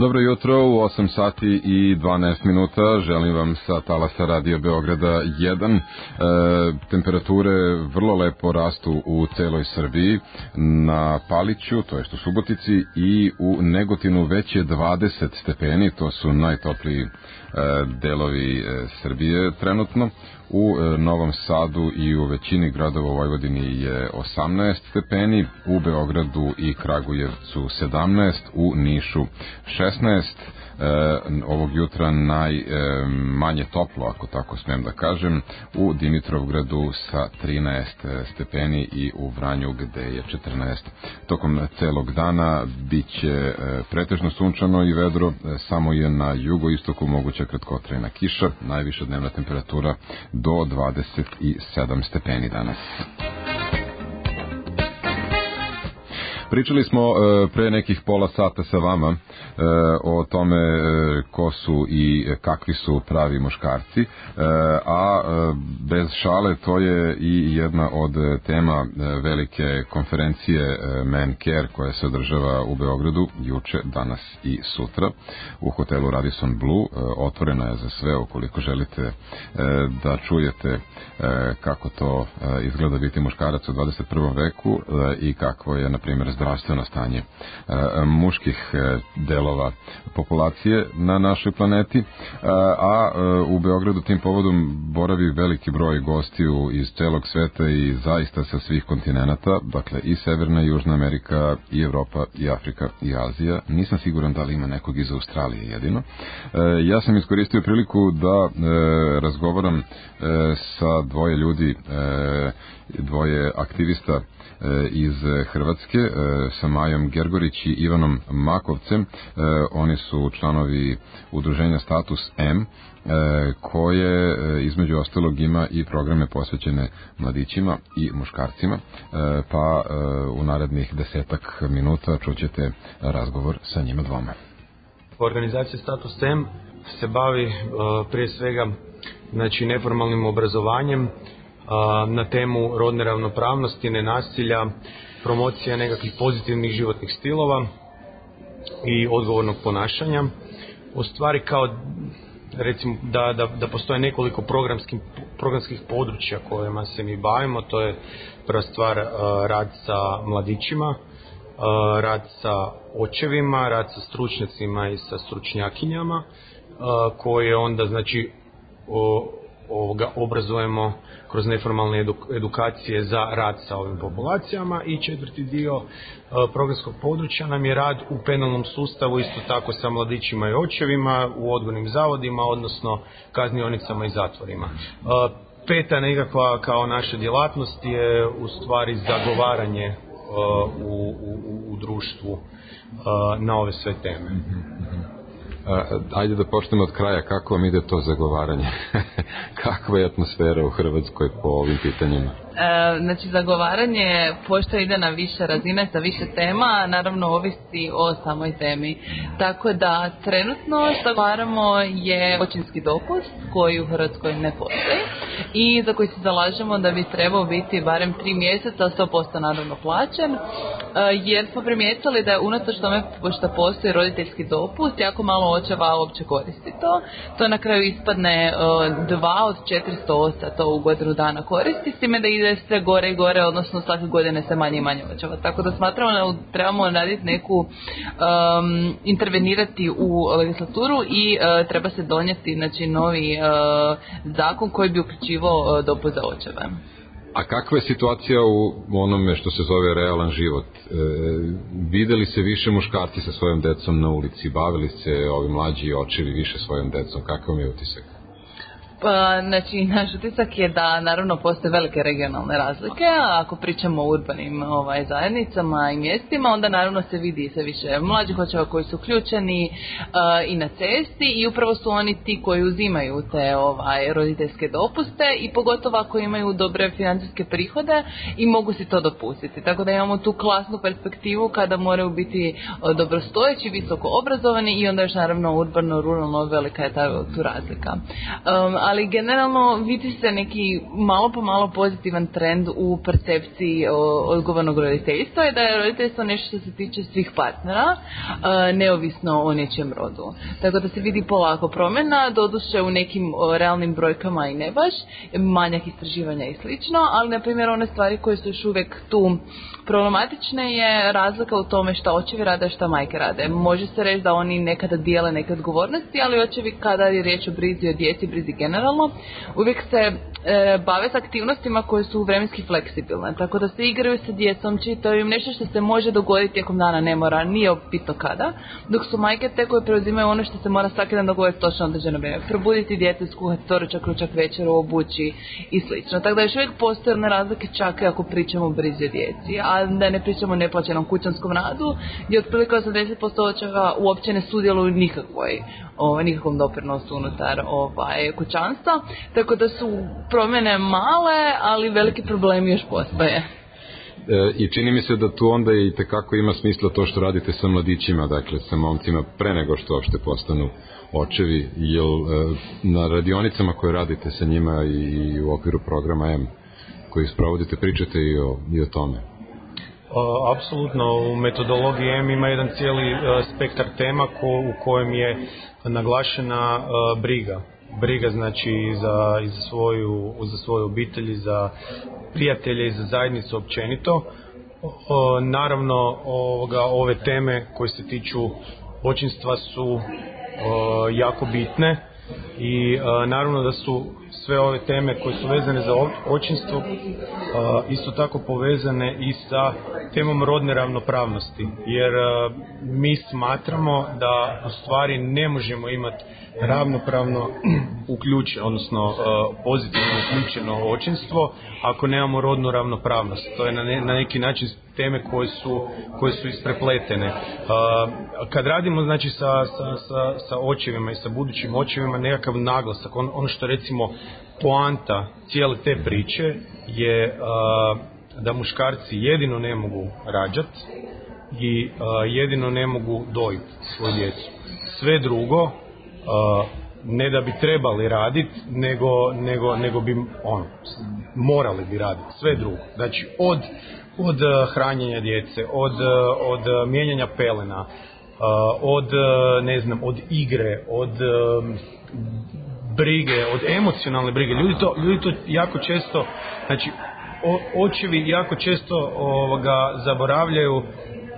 Dobro jutro, u osam sati i dvanaest minuta, želim vam sa talasa Radio Beograda jedan. E, temperature vrlo lepo rastu u celoj Srbiji, na Paliću, to jest u Subotici, i u Negotinu već je dvadeset stepeni, to su najtopliji e, delovi e, Srbije trenutno. U e, Novom Sadu i u većini gradova u Vojvodini je osamnaest stepeni, u Beogradu i Kragujevcu sedamnaest, u Nišu šesnaest, e, ovog jutra najmanje e, toplo, ako tako smem da kažem, u Dimitrovgradu sa trinaest stepeni i u Vranju gde je četrnaest. Tokom celog dana bit će e, pretežno sunčano i vedro, e, samo je na jugoistoku moguća kratkotrajna kiša, najviša dnevna temperatura do dvadeset sedam stepeni danas. Pričali smo e, pre nekih pola sata sa vama e, o tome e, ko su i kakvi su pravi muškarci, e, a e, bez šale to je i jedna od tema e, velike konferencije e, Men Care koja se održava u Beogradu juče, danas i sutra u hotelu Radisson Blu. E, otvorena je za sve ukoliko želite e, da čujete e, kako to e, izgleda biti muškarac u dvadeset prvom veku e, i kakvo je, na primjer, zdravstveno stanje e, muških e, delova populacije na našoj planeti, e, a e, u Beogradu tim povodom boravi veliki broj gostiju iz celog sveta i zaista sa svih kontinenata, dakle i Severna i Južna Amerika, i Evropa, i Afrika, i Azija. Nisam siguran da li ima nekog iz Australije jedino. E, ja sam iskoristio priliku da e, razgovaram e, sa dvoje ljudi, e, dvoje aktivista iz Hrvatske, sa Majom Gergorić i Ivanom Makovcem. Oni su članovi udruženja Status M, koje između ostalog ima i programe posvećene mladićima i muškarcima, pa u narednih desetak minuta čućete razgovor sa njima dvoma. Organizacija Status M se bavi prije svega znači neformalnim obrazovanjem na temu rodne ravnopravnosti, nenasilja, promocija nekakvih pozitivnih životnih stilova i odgovornog ponašanja. U stvari kao recimo da, da, da postoje nekoliko programskih, programskih područja kojima se mi bavimo. To je prva stvar rad sa mladićima, rad sa očevima, rad sa stručnjacima i sa stručnjakinjama, koje onda znači o, ovoga obrazujemo kroz neformalne edukacije za rad sa ovim populacijama. I četvrti dio programskog područja nam je rad u penalnom sustavu, isto tako sa mladićima i očevima u odgojnim zavodima, odnosno kaznionicama i zatvorima. Peta nekakva kao naša djelatnost je u stvari zagovaranje u, u, u društvu na ove sve teme. Ajde da počnemo od kraja, kako vam ide to zagovaranje? Kakva je atmosfera u Hrvatskoj po ovim pitanjima? E, znači zagovaranje pošto ide na više razine sa više tema, naravno ovisi o samoj temi. Tako da trenutno što zagovaramo je očinski dopust koji u Hrvatskoj ne postoji i za koji se zalažemo da bi trebao biti barem tri mjeseca sto posto naravno plaćen, e, jer smo primijetili da je unatoč tome što postoji roditeljski dopust jako malo očeva uopće koristi to. To na kraju ispadne e, dva od četiristo oca to u godinu dana koristi, s time da ide sve gore i gore, odnosno svake godine se manje i manje očeva. Tako da smatramo da trebamo raditi neku um, intervenirati u legislaturu i uh, treba se donijeti znači novi uh, zakon koji bi uključivao uh, dopust za očeve. A kakva je situacija u onome što se zove realan život? E, videli se više muškarci sa svojom decom na ulici, bavili se ovi mlađi očevi više svojom decom, kakav je utisak? Pa, znači, naš utisak je da naravno postoje velike regionalne razlike, a ako pričamo o urbanim ovaj, zajednicama i mjestima, onda naravno se vidi sve više mlađih očeva koji su uključeni uh, i na cesti i upravo su oni ti koji uzimaju te ovaj, roditeljske dopuste i pogotovo ako imaju dobre financijske prihode i mogu si to dopustiti. Tako da imamo tu klasnu perspektivu kada moraju biti dobrostojeći, visoko obrazovani i onda još naravno urbano, ruralno velika je ta tu razlika. Um, ali generalno vidi se neki malo po malo pozitivan trend u percepciji odgovornog roditeljstva i da je roditeljstvo nešto što se tiče svih partnera, neovisno o nečijem rodu. Tako da se vidi polako promjena, doduše u nekim realnim brojkama i ne baš, manjak istraživanja i slično, ali na primjer one stvari koje su još uvijek tu problematične je razlika u tome šta očevi rade, šta majke rade. Može se reći da oni nekada dijele neke odgovornosti, ali očevi kada je riječ o brizi o djeci, brizi generalno, uvijek se e, bave s aktivnostima koje su vremenski fleksibilne, tako da se igraju sa djecom, čitaju im nešto što se može dogoditi tijekom dana, ne mora, nije bitno kada, dok su majke te koje preuzimaju ono što se mora svaki dan dogoditi točno određeno vrijeme, probuditi dijete, skuhati doručak, ručak, večeru, obući i slično. Tako da još uvijek postoje one razlike čak i ako pričamo o brizi o djeci, a da ne pričamo o neplaćenom kućanskom radu, gdje otprilike osamdeset posto očeva uopće ne sudjeluju nikakvoj, ovaj, nikakvom doprinosu unutar ovaj, kućanstva, tako da su promjene male, ali veliki problemi još postoje. E, I čini mi se da tu onda i tekako ima smisla to što radite sa mladićima, dakle sa momcima pre nego što uopšte postanu očevi, jel e, na radionicama koje radite sa njima i, i u okviru programa M koji sprovodite pričate i o, i o tome? Uh, apsolutno, u metodologiji M ima jedan cijeli uh, spektar tema ko, u kojem je naglašena uh, briga. Briga znači za, i za, svoju, za svoju obitelj, za prijatelje i za zajednicu općenito. Uh, naravno, ovoga, ove teme koje se tiču očinstva su uh, jako bitne i uh, naravno da su sve ove teme koje su vezane za očinstvo uh, isto tako povezane i sa temom rodne ravnopravnosti, jer uh, mi smatramo da u stvari ne možemo imati ravnopravno uključeno, odnosno uh, pozitivno uključeno očinstvo ako nemamo rodnu ravnopravnost. To je na, ne, na neki način teme koje su, koje su isprepletene. Uh, kad radimo znači sa, sa, sa, sa očevima i sa budućim očevima nekakav naglasak, on, ono što recimo poanta cijele te priče je uh, da muškarci jedino ne mogu rađati i uh, jedino ne mogu dojiti svoju djecu. Sve drugo uh, ne da bi trebali raditi, nego, nego, nego bi ono, morali bi raditi. Sve drugo. Znači od, od uh, hranjenja djece, od, uh, od mijenjanja pelena, uh, od uh, ne znam, od igre, od uh, brige, od emocionalne brige. Ljudi to, ljudi to jako često, znači o, očevi jako često ovoga zaboravljaju um,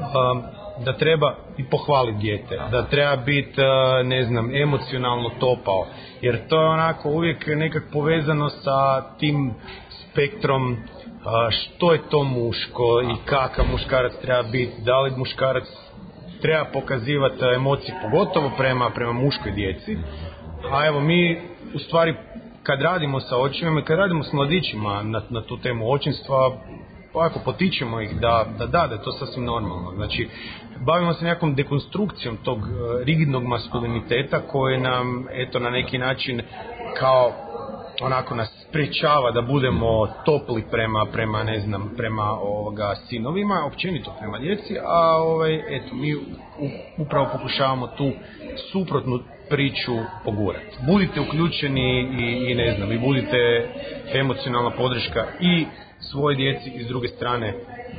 da treba i pohvaliti dijete, da treba biti, uh, ne znam, emocionalno topao, jer to je onako uvijek nekak povezano sa tim spektrom uh, što je to muško i kakav muškarac treba biti, da li muškarac treba pokazivati emocije, pogotovo prema, prema muškoj djeci. A evo mi u stvari kad radimo sa očevima i kad radimo s mladićima na, na tu temu očinstva, ovako potičemo ih da, da da, da je to sasvim normalno. Znači, bavimo se nekom dekonstrukcijom tog rigidnog maskuliniteta koji nam, eto, na neki način kao onako nas sprečava da budemo topli prema, prema ne znam, prema ovoga sinovima, općenito prema djeci, a ovaj, eto, mi upravo pokušavamo tu suprotnu priču pogurati. Budite uključeni i, i ne znam, i budite emocionalna podrška i svoje djeci i s druge strane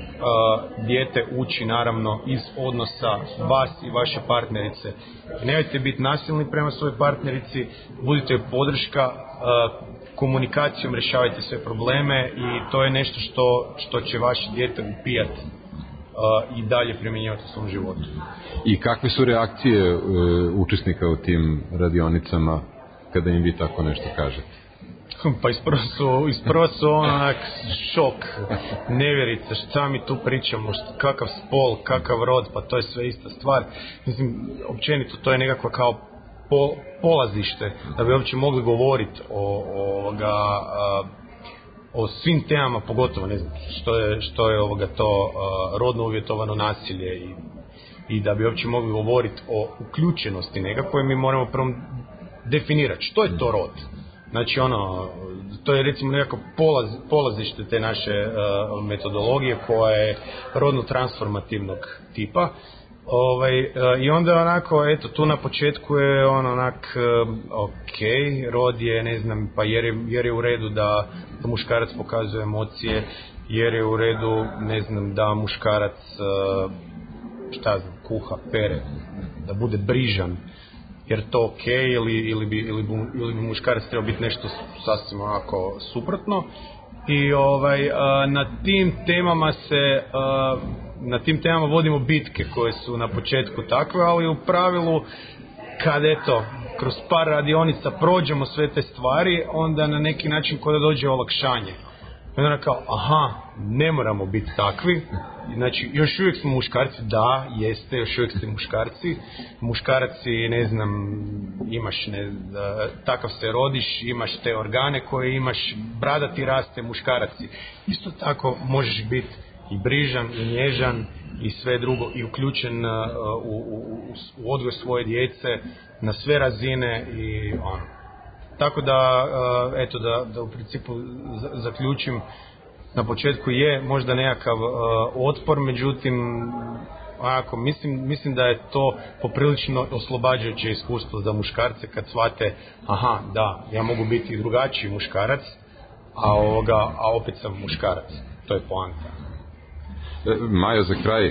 uh, dijete uči naravno iz odnosa vas i vaše partnerice. Nemojte biti nasilni prema svojoj partnerici, budite podrška, uh, komunikacijom rješavajte sve probleme i to je nešto što, što će vaše dijete upijati uh, i dalje primjenjivati u svom životu. I kakve su reakcije uh, učesnika u tim radionicama kada im vi tako nešto kažete? Pa isprvo su, isprvo su onak šok, nevjerica, šta mi tu pričamo, šta, kakav spol, kakav rod, pa to je sve ista stvar. Mislim, općenito to je nekakva kao po, polazište da bi uopće mogli govoriti o, o, o, o svim temama, pogotovo ne znam što je, što je ovoga to rodno uvjetovano nasilje i, i da bi uopće mogli govoriti o uključenosti nekakvoj, mi moramo prvo definirati što je to rod. Znači ono, to je recimo nekako polaz, polazište te naše uh, metodologije koja je rodno transformativnog tipa Ovaj, i onda onako, eto, tu na početku je on onak, ok, rod je, ne znam, pa jer je, jer je u redu da, da muškarac pokazuje emocije, jer je u redu, ne znam, da muškarac, šta znam, kuha, pere, da bude brižan, jer to ok, ili, ili, bi, ili, bi, ili bi muškarac trebao biti nešto sasvim onako suprotno. I ovaj, na tim temama se, na tim temama vodimo bitke koje su na početku takve, ali u pravilu kad eto, kroz par radionica prođemo sve te stvari, onda na neki način kod da dođe olakšanje. I onda kao, aha, ne moramo biti takvi, znači još uvijek smo muškarci, da, jeste, još uvijek ste muškarci, muškaraci, ne znam, imaš, ne, da, takav se rodiš, imaš te organe koje imaš, brada ti raste, muškaraci. Isto tako možeš biti i brižan, i nježan, i sve drugo, i uključen uh, u, u, u odgoj svoje djece na sve razine i ono. Tako da, eto, da, da u principu zaključim, na početku je možda nekakav uh, otpor, međutim, onako, mislim, mislim da je to poprilično oslobađajuće iskustvo za muškarce kad shvate, aha, da, ja mogu biti drugačiji muškarac, a, ovoga, a opet sam muškarac. To je poanta. Maja, za kraj,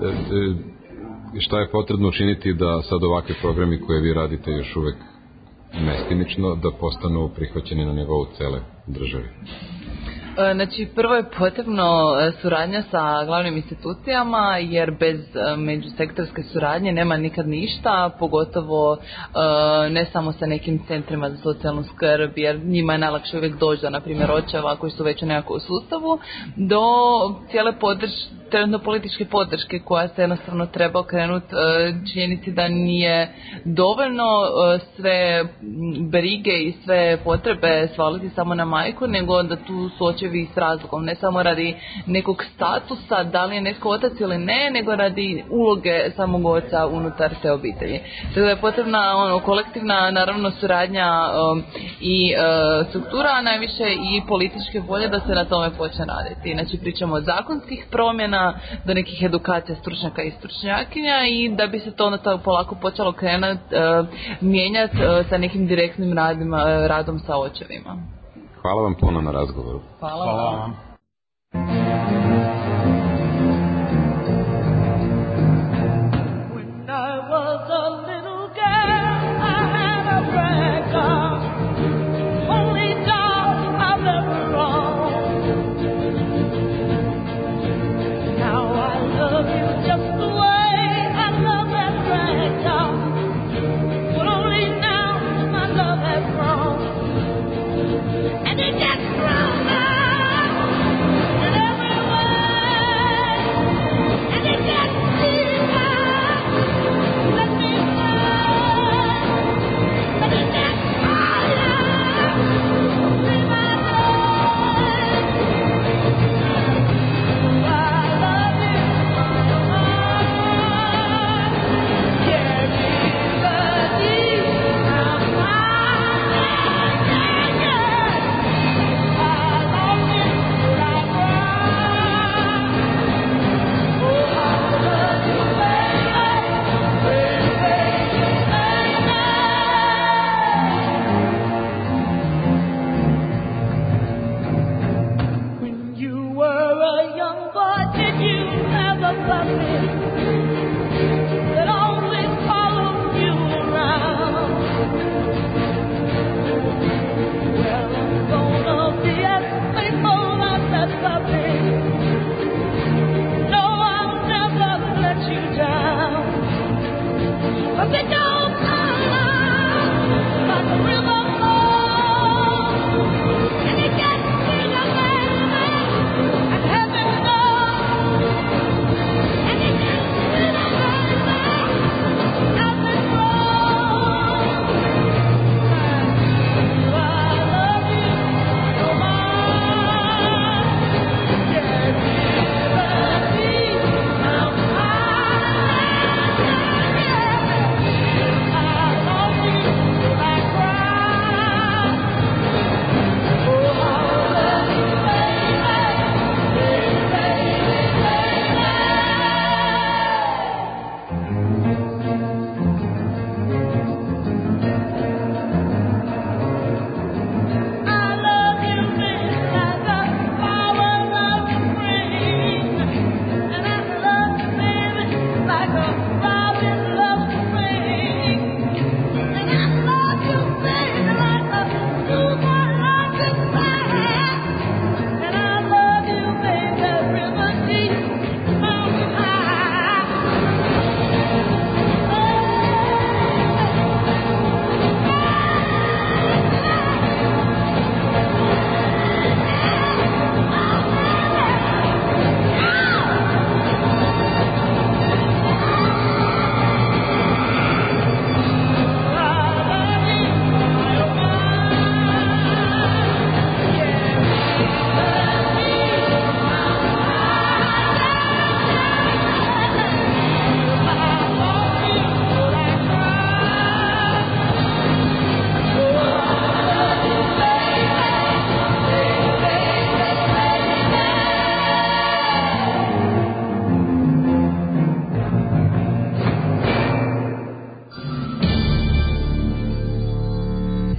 šta je potrebno učiniti da sad ovakve programi koje vi radite još uvek mestimično, da postanu prihvaćeni na nivou cele države? Znači, prvo je potrebno suradnja sa glavnim institucijama, jer bez međusektorske suradnje nema nikad ništa, pogotovo ne samo sa nekim centrima za socijalnu skrb, jer njima je najlakše uvijek doći do, na primjer, očeva koji su već u nekakvom sustavu, do cijele podrž, trenutno političke podrške koja se jednostavno treba okrenuti činjenici da nije dovoljno sve brige i sve potrebe svaliti samo na majku, nego da tu su očevi s razlogom, ne samo radi nekog statusa, da li je netko otac ili ne, nego radi uloge samog oca unutar te obitelji. Tako da je potrebna ono, kolektivna, naravno, suradnja um, i uh, struktura, a najviše i političke volje da se na tome počne raditi. Znači, pričamo od zakonskih promjena do nekih edukacija stručnjaka i stručnjakinja, i da bi se to onda tako polako počelo krenut, uh, mijenjati uh, sa nekim direktnim radima, uh, radom sa očevima. Hvala vam puno na razgovoru. Hvala, Hvala vam. And it gets stronger.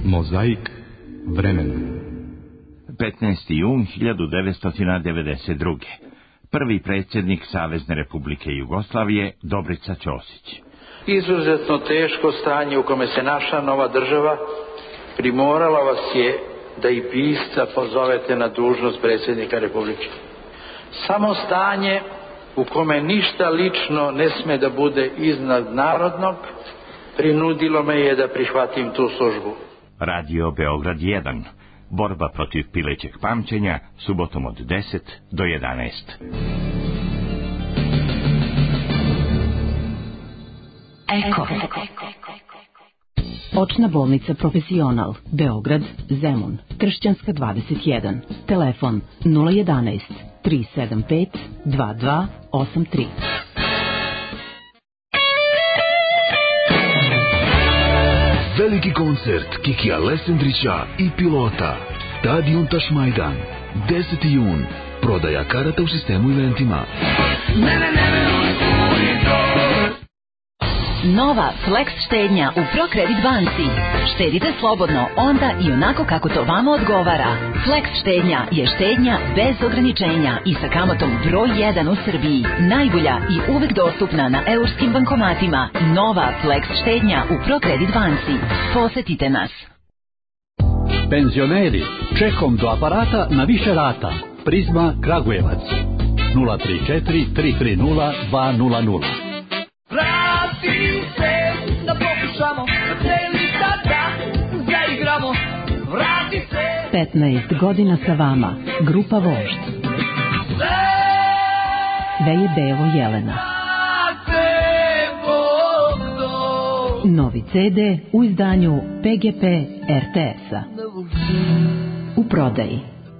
Mozaik vremena. petnaesti jun hiljadu devetsto devedeset druge. Prvi predsjednik Savezne Republike Jugoslavije Dobrica Ćosić. Izuzetno teško stanje u kome se naša nova država primorala vas je da i pisca pozovete na dužnost predsjednika Republike. Samo stanje u kome ništa lično ne sme da bude iznad narodnog prinudilo me je da prihvatim tu službu. Radio Beograd jedan. Borba protiv pilećeg pamćenja, subotom od deset do jedanaest. Eko. Očna bolnica Profesional, Beograd, Zemun, Kršćanska dvadeset jedan. Telefon nula jedanaest tri sedam pet dva dva osam tri. Veliki koncert Kikija Lesendrića i Pilota. Stadion Tašmajdan. deseti jun. Prodaja karata u sistemu eventima. Ne, ne, ne, Nova Flex štednja u ProKredit banci. Štedite slobodno onda i onako kako to vama odgovara. Flex štednja je štednja bez ograničenja i sa kamatom broj jedan u Srbiji. Najbolja i uvek dostupna na eurskim bankomatima. Nova Flex štednja u ProKredit banci. Posetite nas. Penzioneri, čekom do aparata na više rata. Prizma Kragujevac. nula tri četiri tri tri nula dva nula nula. Vrati se, da pokušamo, da cijeli sada zaigramo. Vrati se. petnaest godina sa vama. Grupa Vožd. Sve je belo Jelena. Novi ce de u izdanju pe ge pe er te es-a. U prodaji.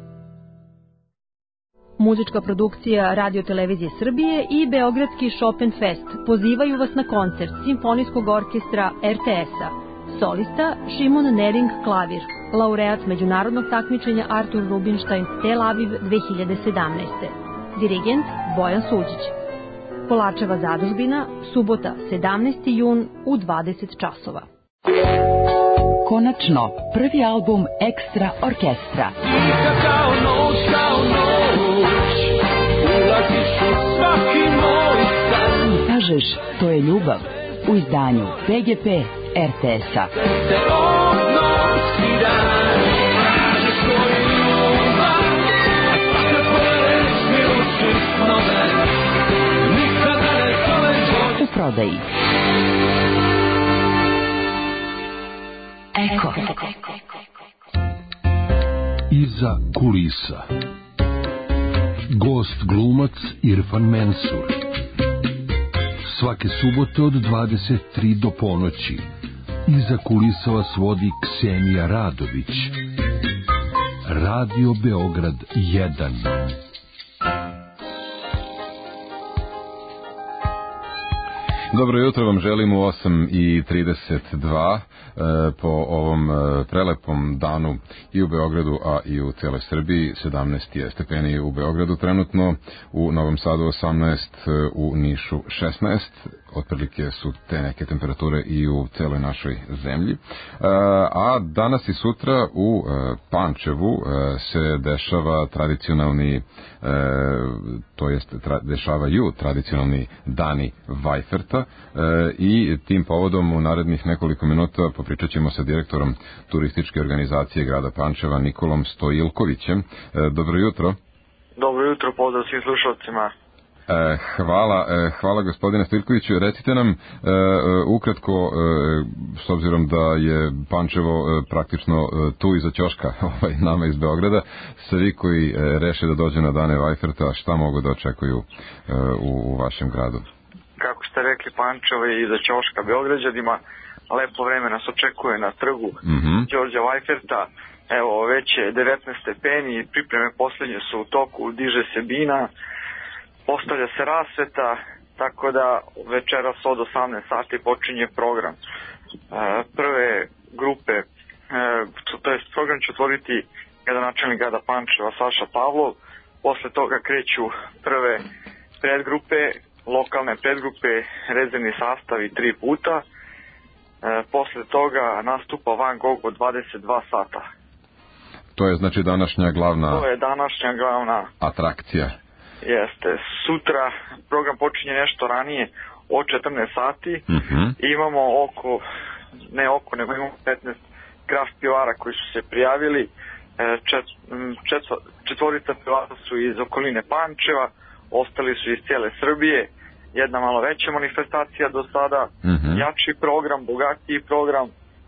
Muzička produkcija Radio-televizije Srbije i Beogradski Chopin Fest pozivaju vas na koncert Simfonijskog orkestra er te es-a. Solista Šimon Nering klavir, laureat međunarodnog takmičenja Artur Rubinstein Tel Aviv dve hiljade sedamnaeste. Dirigent Bojan Suđić. Polačeva zadužbina, subota sedamnaesti jun u dvadeset časova. Konačno, prvi album Ekstra Orkestra. Kao noć, kao noć, ulaziš u svaki moj san. Kažeš, to je ljubav, u izdanju pe ge pe er te es-a. Te odnosi dan, kažeš to je ljubav, kako reći uči snove, nikada ne zove Đorđe. U prodaji. Eko. Iza kulisa. Gost glumac Irfan Mensur. Svake subote od dvadeset tri do ponoći. Iza kulisa vas vodi Ksenija Radović. Radio Beograd jedan. Dobro jutro vam želim u osam i trideset dva po ovom prelepom danu i u Beogradu, a i u cijeloj Srbiji. sedamnaest je stepeni u Beogradu trenutno, u Novom Sadu osamnaest, u Nišu šesnaest. Otprilike su te neke temperature i u celoj našoj zemlji. A danas i sutra u Pančevu se dešava tradicionalni, to jest dešavaju tradicionalni dani Vajferta i tim povodom u narednih nekoliko minuta popričat ćemo sa direktorom turističke organizacije grada Pančeva Nikolom Stojilkovićem. Dobro jutro. Dobro jutro, pozdrav svim slušalcima. Hvala, hvala gospodine Stojilkoviću. Recite nam ukratko, s obzirom da je Pančevo praktično tu iza ćoška ovaj, nama iz Beograda, svi koji reše da dođu na dane Vajferta, šta mogu da očekuju u, u vašem gradu? Kako ste rekli, Pančevo je iza ćoška Beograđanima, lepo vreme nas očekuje na trgu mm-hmm. Đorđa Vajferta. Evo, već je devetnaest stepeni, pripreme posljednje su u toku, diže se bina, postavlja se rasveta, tako da večeras od osamnaest sati počinje program. E, prve grupe, e, to jest program će otvoriti gradonačelnik grada Pančeva Saša Pavlov, posle toga kreću prve predgrupe, lokalne predgrupe, rezervni sastavi tri puta, posle toga nastupa Van Gogh od dvadeset dva sata. To je znači današnja glavna... To je današnja glavna... atrakcija. Jeste. Sutra program počinje nešto ranije, od četrnaest sati. Uh-huh. Imamo oko, ne oko, nego imamo petnaest kraft pivara koji su se prijavili. Čet, četvo, četvorica pivara su iz okoline Pančeva, ostali su iz cijele Srbije. Jedna malo veća manifestacija do sada, uh-huh. jači program, bogatiji program. E,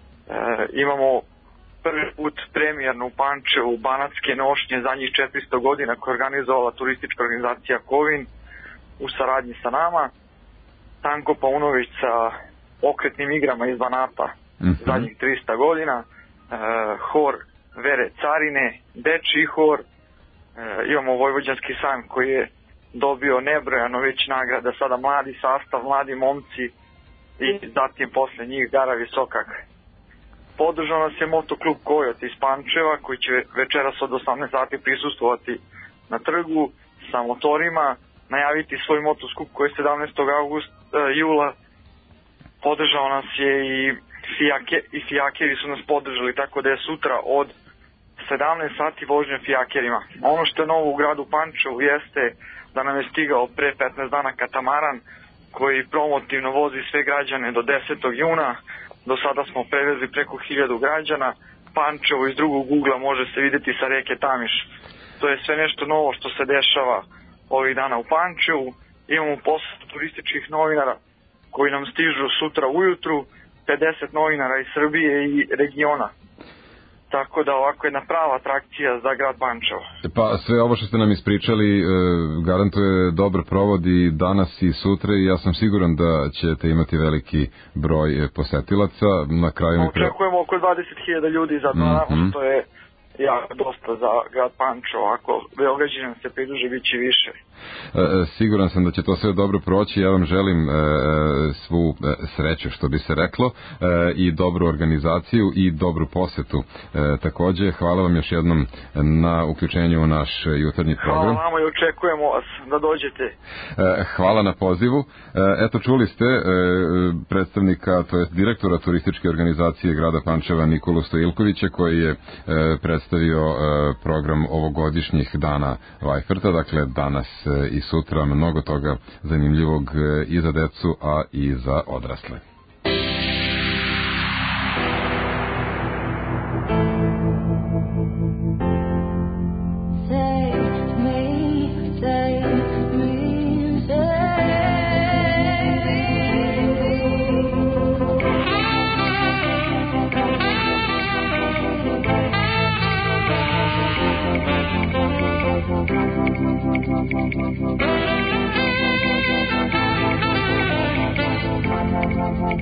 imamo prvi put premijernu u Pančevu Banatske nošnje za njih četiristo godina koja je organizovala turistička organizacija Kovin u saradnji sa nama. Tanko Paunović sa okretnim igrama iz Banata uh-huh. zadnjih trista godina. E, hor Vere Carine, dečiji hor. E, imamo Vojvođanski sajam koji je dobio nebrojano već nagrada, sada mladi sastav, mladi momci i zatim posle njih Gara Visokak. Podržao nas je motoklub Kojot iz Pančeva koji će večeras od osamnaest sati prisustvovati na trgu sa motorima, najaviti svoj motoskup koji je sedamnaestog jula. Podržao nas je i Fijake, i Fijakeri su nas podržali, tako da je sutra od sedamnaest sati vožnja Fijakerima. Ono što je novo u gradu Pančevu jeste da nam je stigao pre petnaest dana katamaran koji promotivno vozi sve građane do desetog juna. Do sada smo prevezli preko hiljadu građana. Pančevo iz drugog ugla može se vidjeti sa reke Tamiš. To je sve nešto novo što se dešava ovih dana u Pančevu. Imamo posao turističkih novinara koji nam stižu sutra ujutru, pedeset novinara iz Srbije i regiona. Tako da ovako jedna prava atrakcija za grad Pančevo. Pa sve ovo što ste nam ispričali e, garantuje dobar provod i danas i sutra i ja sam siguran da ćete imati veliki broj posetilaca. Na kraju mi pre... Očekujemo oko dvadeset hiljada ljudi za dva, mm-hmm. što je jako dosta za grad Pančevo. Ako Beograđani se pridruže, bit će više. E, siguran sam da će to sve dobro proći. Ja vam želim e, svu e, sreću, što bi se reklo, e, i dobru organizaciju i dobru posetu. E, takođe, hvala vam još jednom na uključenju u naš jutarnji program. Hvala vam i očekujemo vas da dođete. E, hvala na pozivu. E, eto, čuli ste e, predstavnika, to jest direktora turističke organizacije grada Pančeva Nikolu Stojilkovića, koji je e, predstavio e, program ovogodišnjih dana Vajferta, dakle danas i sutra mnogo toga zanimljivog i za decu, a i za odrasle. Thank you.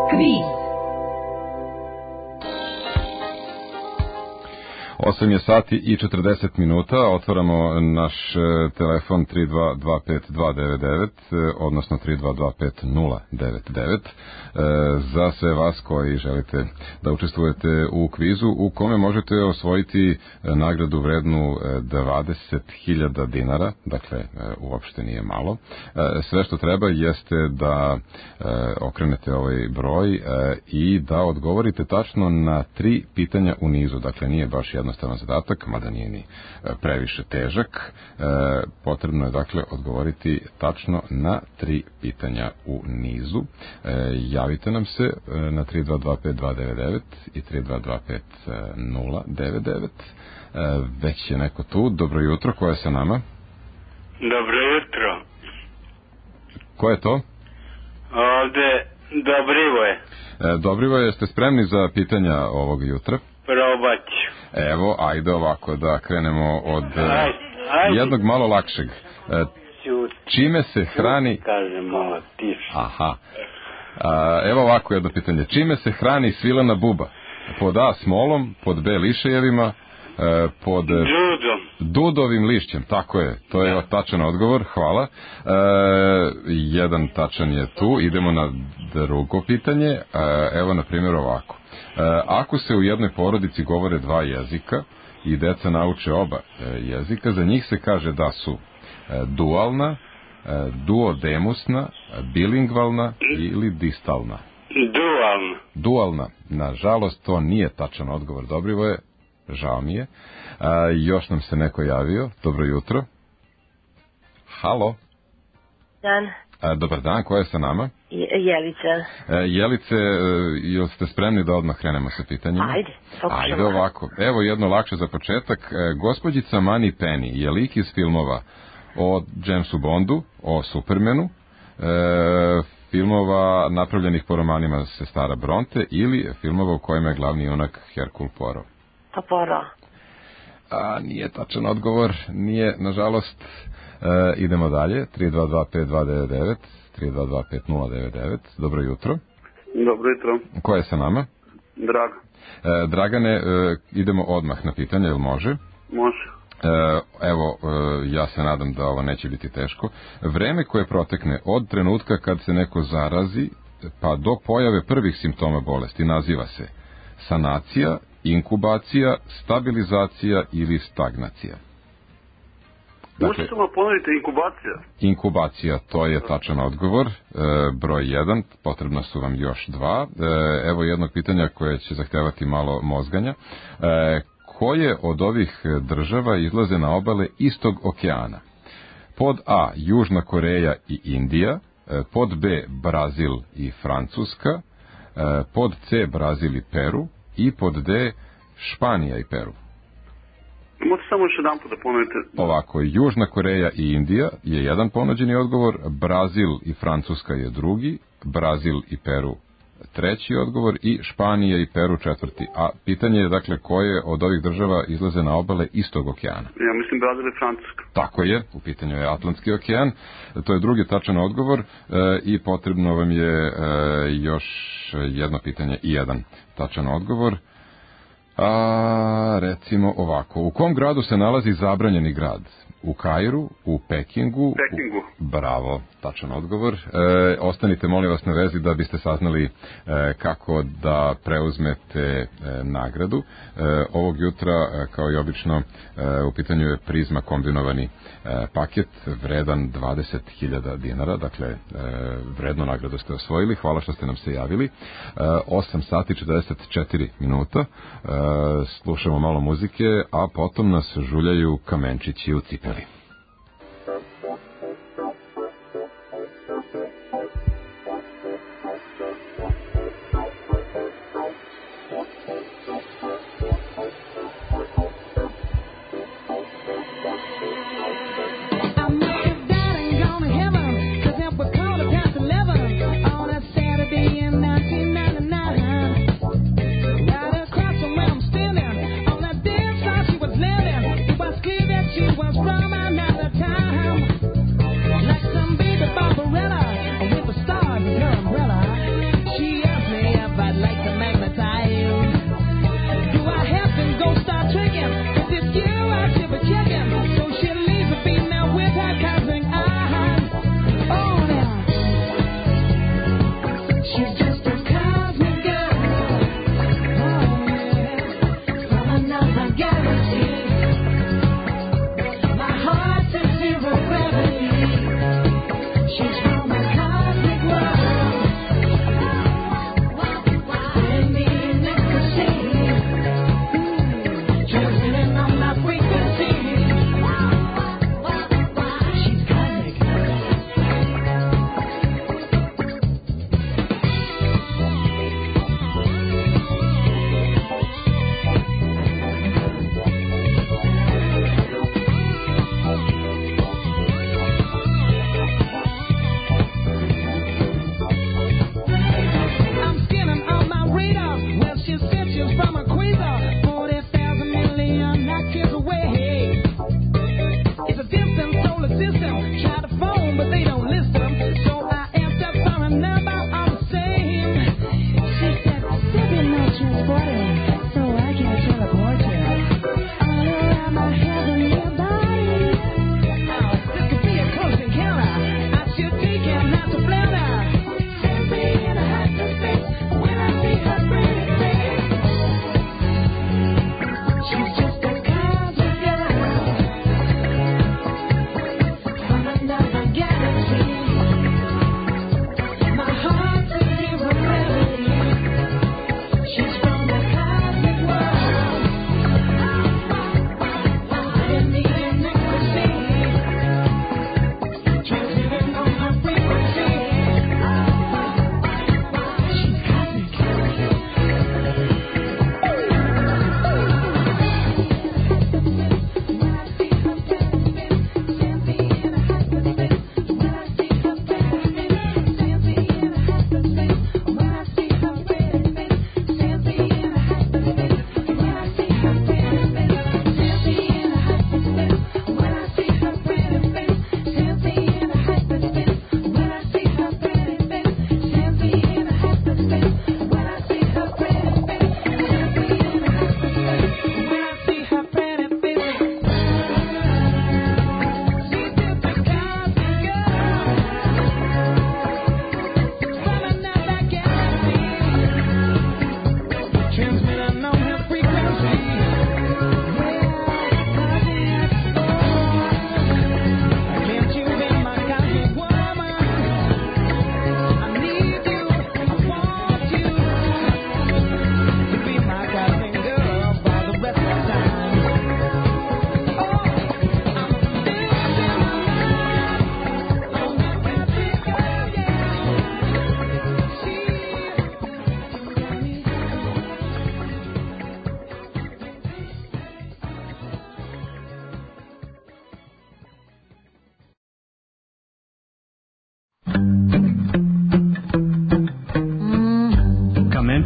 Kviz. osam je sati i četrdeset minuta, otvaramo naš telefon tri dva dva pet dva devet devet, odnosno tri dva dva pet nula devet devet, za sve vas koji želite da učestvujete u kvizu u kome možete osvojiti nagradu vrednu dvadeset hiljada dinara, dakle uopšte nije malo. Sve što treba jeste da okrenete ovaj broj i da odgovorite tačno na tri pitanja u nizu, dakle nije baš jedno jednostavan zadatak, mada nije ni previše težak. E, potrebno je dakle odgovoriti tačno na tri pitanja u nizu. E, javite nam se na tri dva dva pet dva devet devet i tri dva dva pet nula devet devet. E, već je neko tu. Dobro jutro, ko je sa nama? Dobro jutro. Ko je to? Ovde Dobrivoje. E, Dobrivoje, jeste spremni za pitanja ovog jutra? Probat ću. Evo, ajde ovako da krenemo od ajde, ajde. jednog malo lakšeg. E, čime se hrani... Kažem malo tiše. Aha. A, evo ovako jedno pitanje. Čime se hrani svilena buba? Pod A smolom, pod B lišejevima, e, pod... Dudom. Dudovim lišćem, tako je. To je tačan odgovor, hvala. E, jedan tačan je tu. Idemo na drugo pitanje. E, evo, na primjer, ovako. Ako se u jednoj porodici govore dva jezika i deca nauče oba jezika, za njih se kaže da su dualna, duodemusna, bilingvalna ili distalna. Dualna. Dualna. Nažalost, to nije tačan odgovor. Dobrivoje, žao mi je. A, još nam se neko javio. Dobro jutro. Halo. Dan. A, dobar dan, ko je sa nama? Jelica. E, Jelice, jel ste spremni da odmah krenemo sa pitanjima? Ajde, pokušamo. Ajde ovako. Evo jedno lakše za početak. E, gospođica Money Penny je lik iz filmova o Jamesu Bondu, o Supermanu, e, filmova napravljenih po romanima sestara Bronte ili filmova u kojima je glavni junak Hercule Poirot. Pa Poirot. A, nije tačan odgovor, nije, nažalost. E, idemo dalje, tri dva dva pet dva devet devet, tri dva dva pet nula devet devet. Dobro jutro. Dobro jutro. Ko je sa nama? Dragan. E, Dragane, e, idemo odmah na pitanje, jel može? Može. E, evo, e, ja se nadam da ovo neće biti teško. Vreme koje protekne od trenutka kad se neko zarazi pa do pojave prvih simptoma bolesti naziva se sanacija, inkubacija, stabilizacija ili stagnacija. Dakle, možete vam ponoviti inkubacija? Inkubacija, to je tačan odgovor. E, broj jedan, potrebno su vam još dva. E, evo jednog pitanja koje će zahtevati malo mozganja. E, koje od ovih država izlaze na obale istog okeana? Pod A, Južna Koreja i Indija. E, pod B, Brazil i Francuska. E, pod C, Brazil i Peru. I pod D, Španija i Peru. Možete samo još jedan put da ponovite. Ovako, Južna Koreja i Indija je jedan ponuđeni odgovor, Brazil i Francuska je drugi, Brazil i Peru treći odgovor i Španija i Peru četvrti. A pitanje je dakle koje od ovih država izlaze na obale istog okeana? Ja mislim Brazil i Francuska. Tako je, u pitanju je Atlantski okean, to je drugi tačan odgovor e, i potrebno vam je e, još jedno pitanje i jedan tačan odgovor. A, recimo ovako, u kom gradu se nalazi zabranjeni grad? U Kairu, u Pekingu? Pekingu. U... Bravo, tačan odgovor. E, ostanite, molim vas, na vezi da biste saznali e, kako da preuzmete e, nagradu. E, ovog jutra, e, kao i obično, e, u pitanju je Prizma kombinovani e, paket vredan dvadeset hiljada dinara. Dakle, e, vrednu nagradu ste osvojili. Hvala što ste nam se javili. E, osam sati četrdeset četiri minuta. E, slušamo malo muzike, a potom nas žuljaju kamenčići u cipeli. From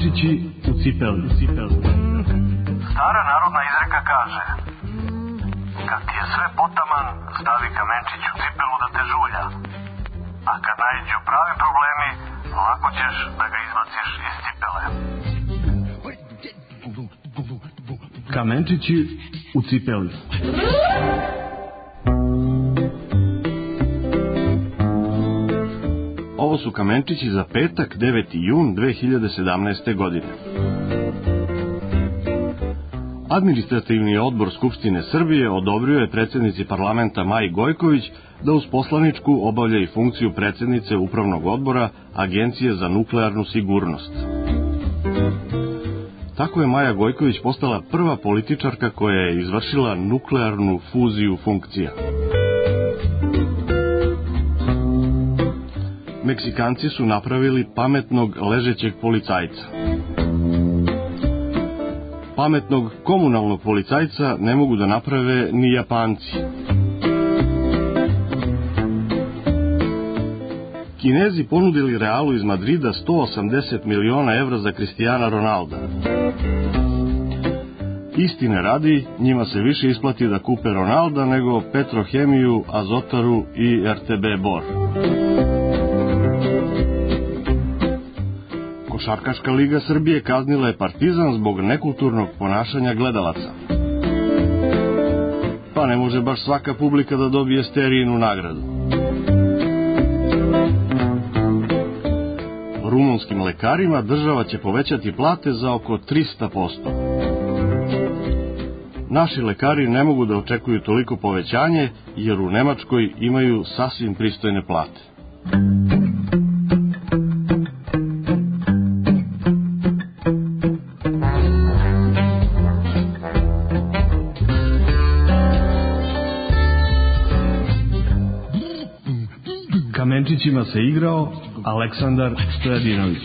Kamenčići u cipeli. Stara narodna izreka kaže: kad ti je sve potaman, stavi kamenčić u cipelu da te žulja. A kad naiđu pravi problemi, lako ćeš da ga izbaciš iz cipele. Kamenčići u cipeli. Ovo su kamenčići za petak, deveti jun dve hiljade sedamnaeste. godine. Administrativni odbor Skupštine Srbije odobrio je predsjednici parlamenta Maji Gojković da uz poslaničku obavlja i funkciju predsjednice Upravnog odbora Agencije za nuklearnu sigurnost. Tako je Maja Gojković postala prva političarka koja je izvršila nuklearnu fuziju funkcija. Meksikanci su napravili pametnog ležećeg policajca. Pametnog komunalnog policajca ne mogu da naprave ni Japanci. Kinezi ponudili Realu iz Madrida sto osamdeset miliona evra za Cristiana Ronalda. Istine radi, njima se više isplati da kupe Ronalda nego Petrohemiju, Azotaru i R T B Bor. Košarkaška liga Srbije kaznila je Partizan zbog nekulturnog ponašanja gledalaca. Pa ne može baš svaka publika da dobije Sterijinu nagradu. Rumunskim lekarima država će povećati plate za oko trista posto. Naši lekari ne mogu da očekuju toliko povećanje, jer u Nemačkoj imaju sasvim pristojne plate. Kamenčićima se igrao Aleksandar Stojadinović.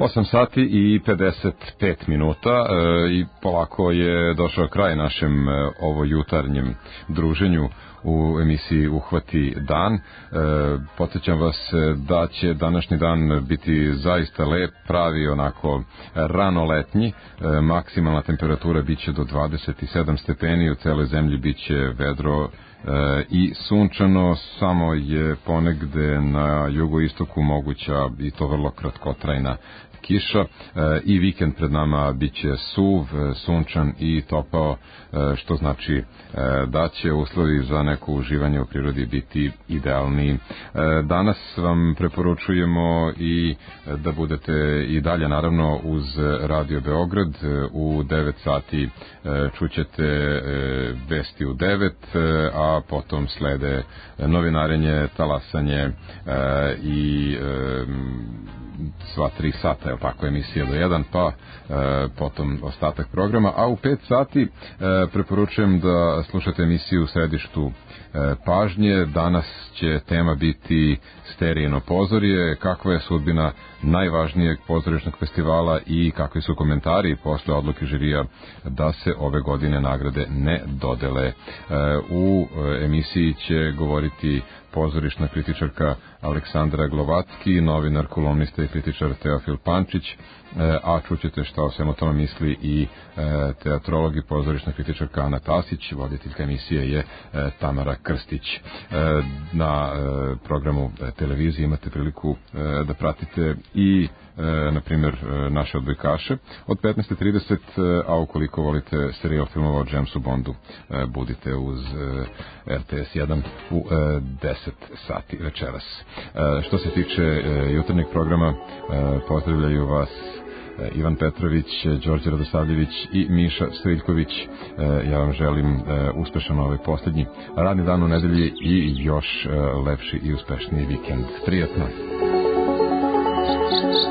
osam sati i pedeset pet minuta e, i polako je došao kraj našem e, ovo jutarnjem druženju u emisiji Uhvati dan. E, podsjećam vas da će današnji dan biti zaista lep, pravi onako rano letnji. E, maksimalna temperatura biće do dvadeset sedam stepeni, u celoj zemlji biće vedro E, i sunčano, samo je ponegde na jugoistoku moguća i to vrlo kratkotrajna kiša e, i vikend pred nama biće suv, sunčan i topao, e, što znači e, da će uslovi za neko uživanje u prirodi biti idealni. E, danas vam preporučujemo i da budete i dalje naravno uz Radio Beograd. U devet sati e, čućete e, vesti u devet, e, a potom slede novinarenje, talasanje e, i e, sva tri sata, je tako, emisija do jedan, pa e, potom ostatak programa, a u pet sati e, preporučujem da slušate emisiju u središtu e, pažnje. Danas će tema biti Sterijino pozorje, kakva je sudbina najvažnijeg pozorišnog festivala i kakvi su komentari posle odluke žirija da se ove godine nagrade ne dodele. E, u emisiji će govoriti pozorišna kritičarka Aleksandra Glovatski, novinar, kolumnista i kritičar Teofil Pančić, a čućete šta o svemu tome misli i teatrolog i pozorišna kritičarka Ana Tasić, voditeljka emisije je Tamara Krstić. Na programu televizije imate priliku da pratite i na primjer naše odbojkaše od petnaest trideset, a ukoliko volite serijal filmova o Jamesu Bondu, budite uz R T S jedan u deset sati večeras. Što se tiče jutarnjeg programa, pozdravljaju vas Ivan Petrović, Đorđe Radosavljević i Miša Stojiljković. Ja vam želim uspešan ovaj posljednji radni dan u nedelji i još lepši i uspešniji vikend. Prijatno!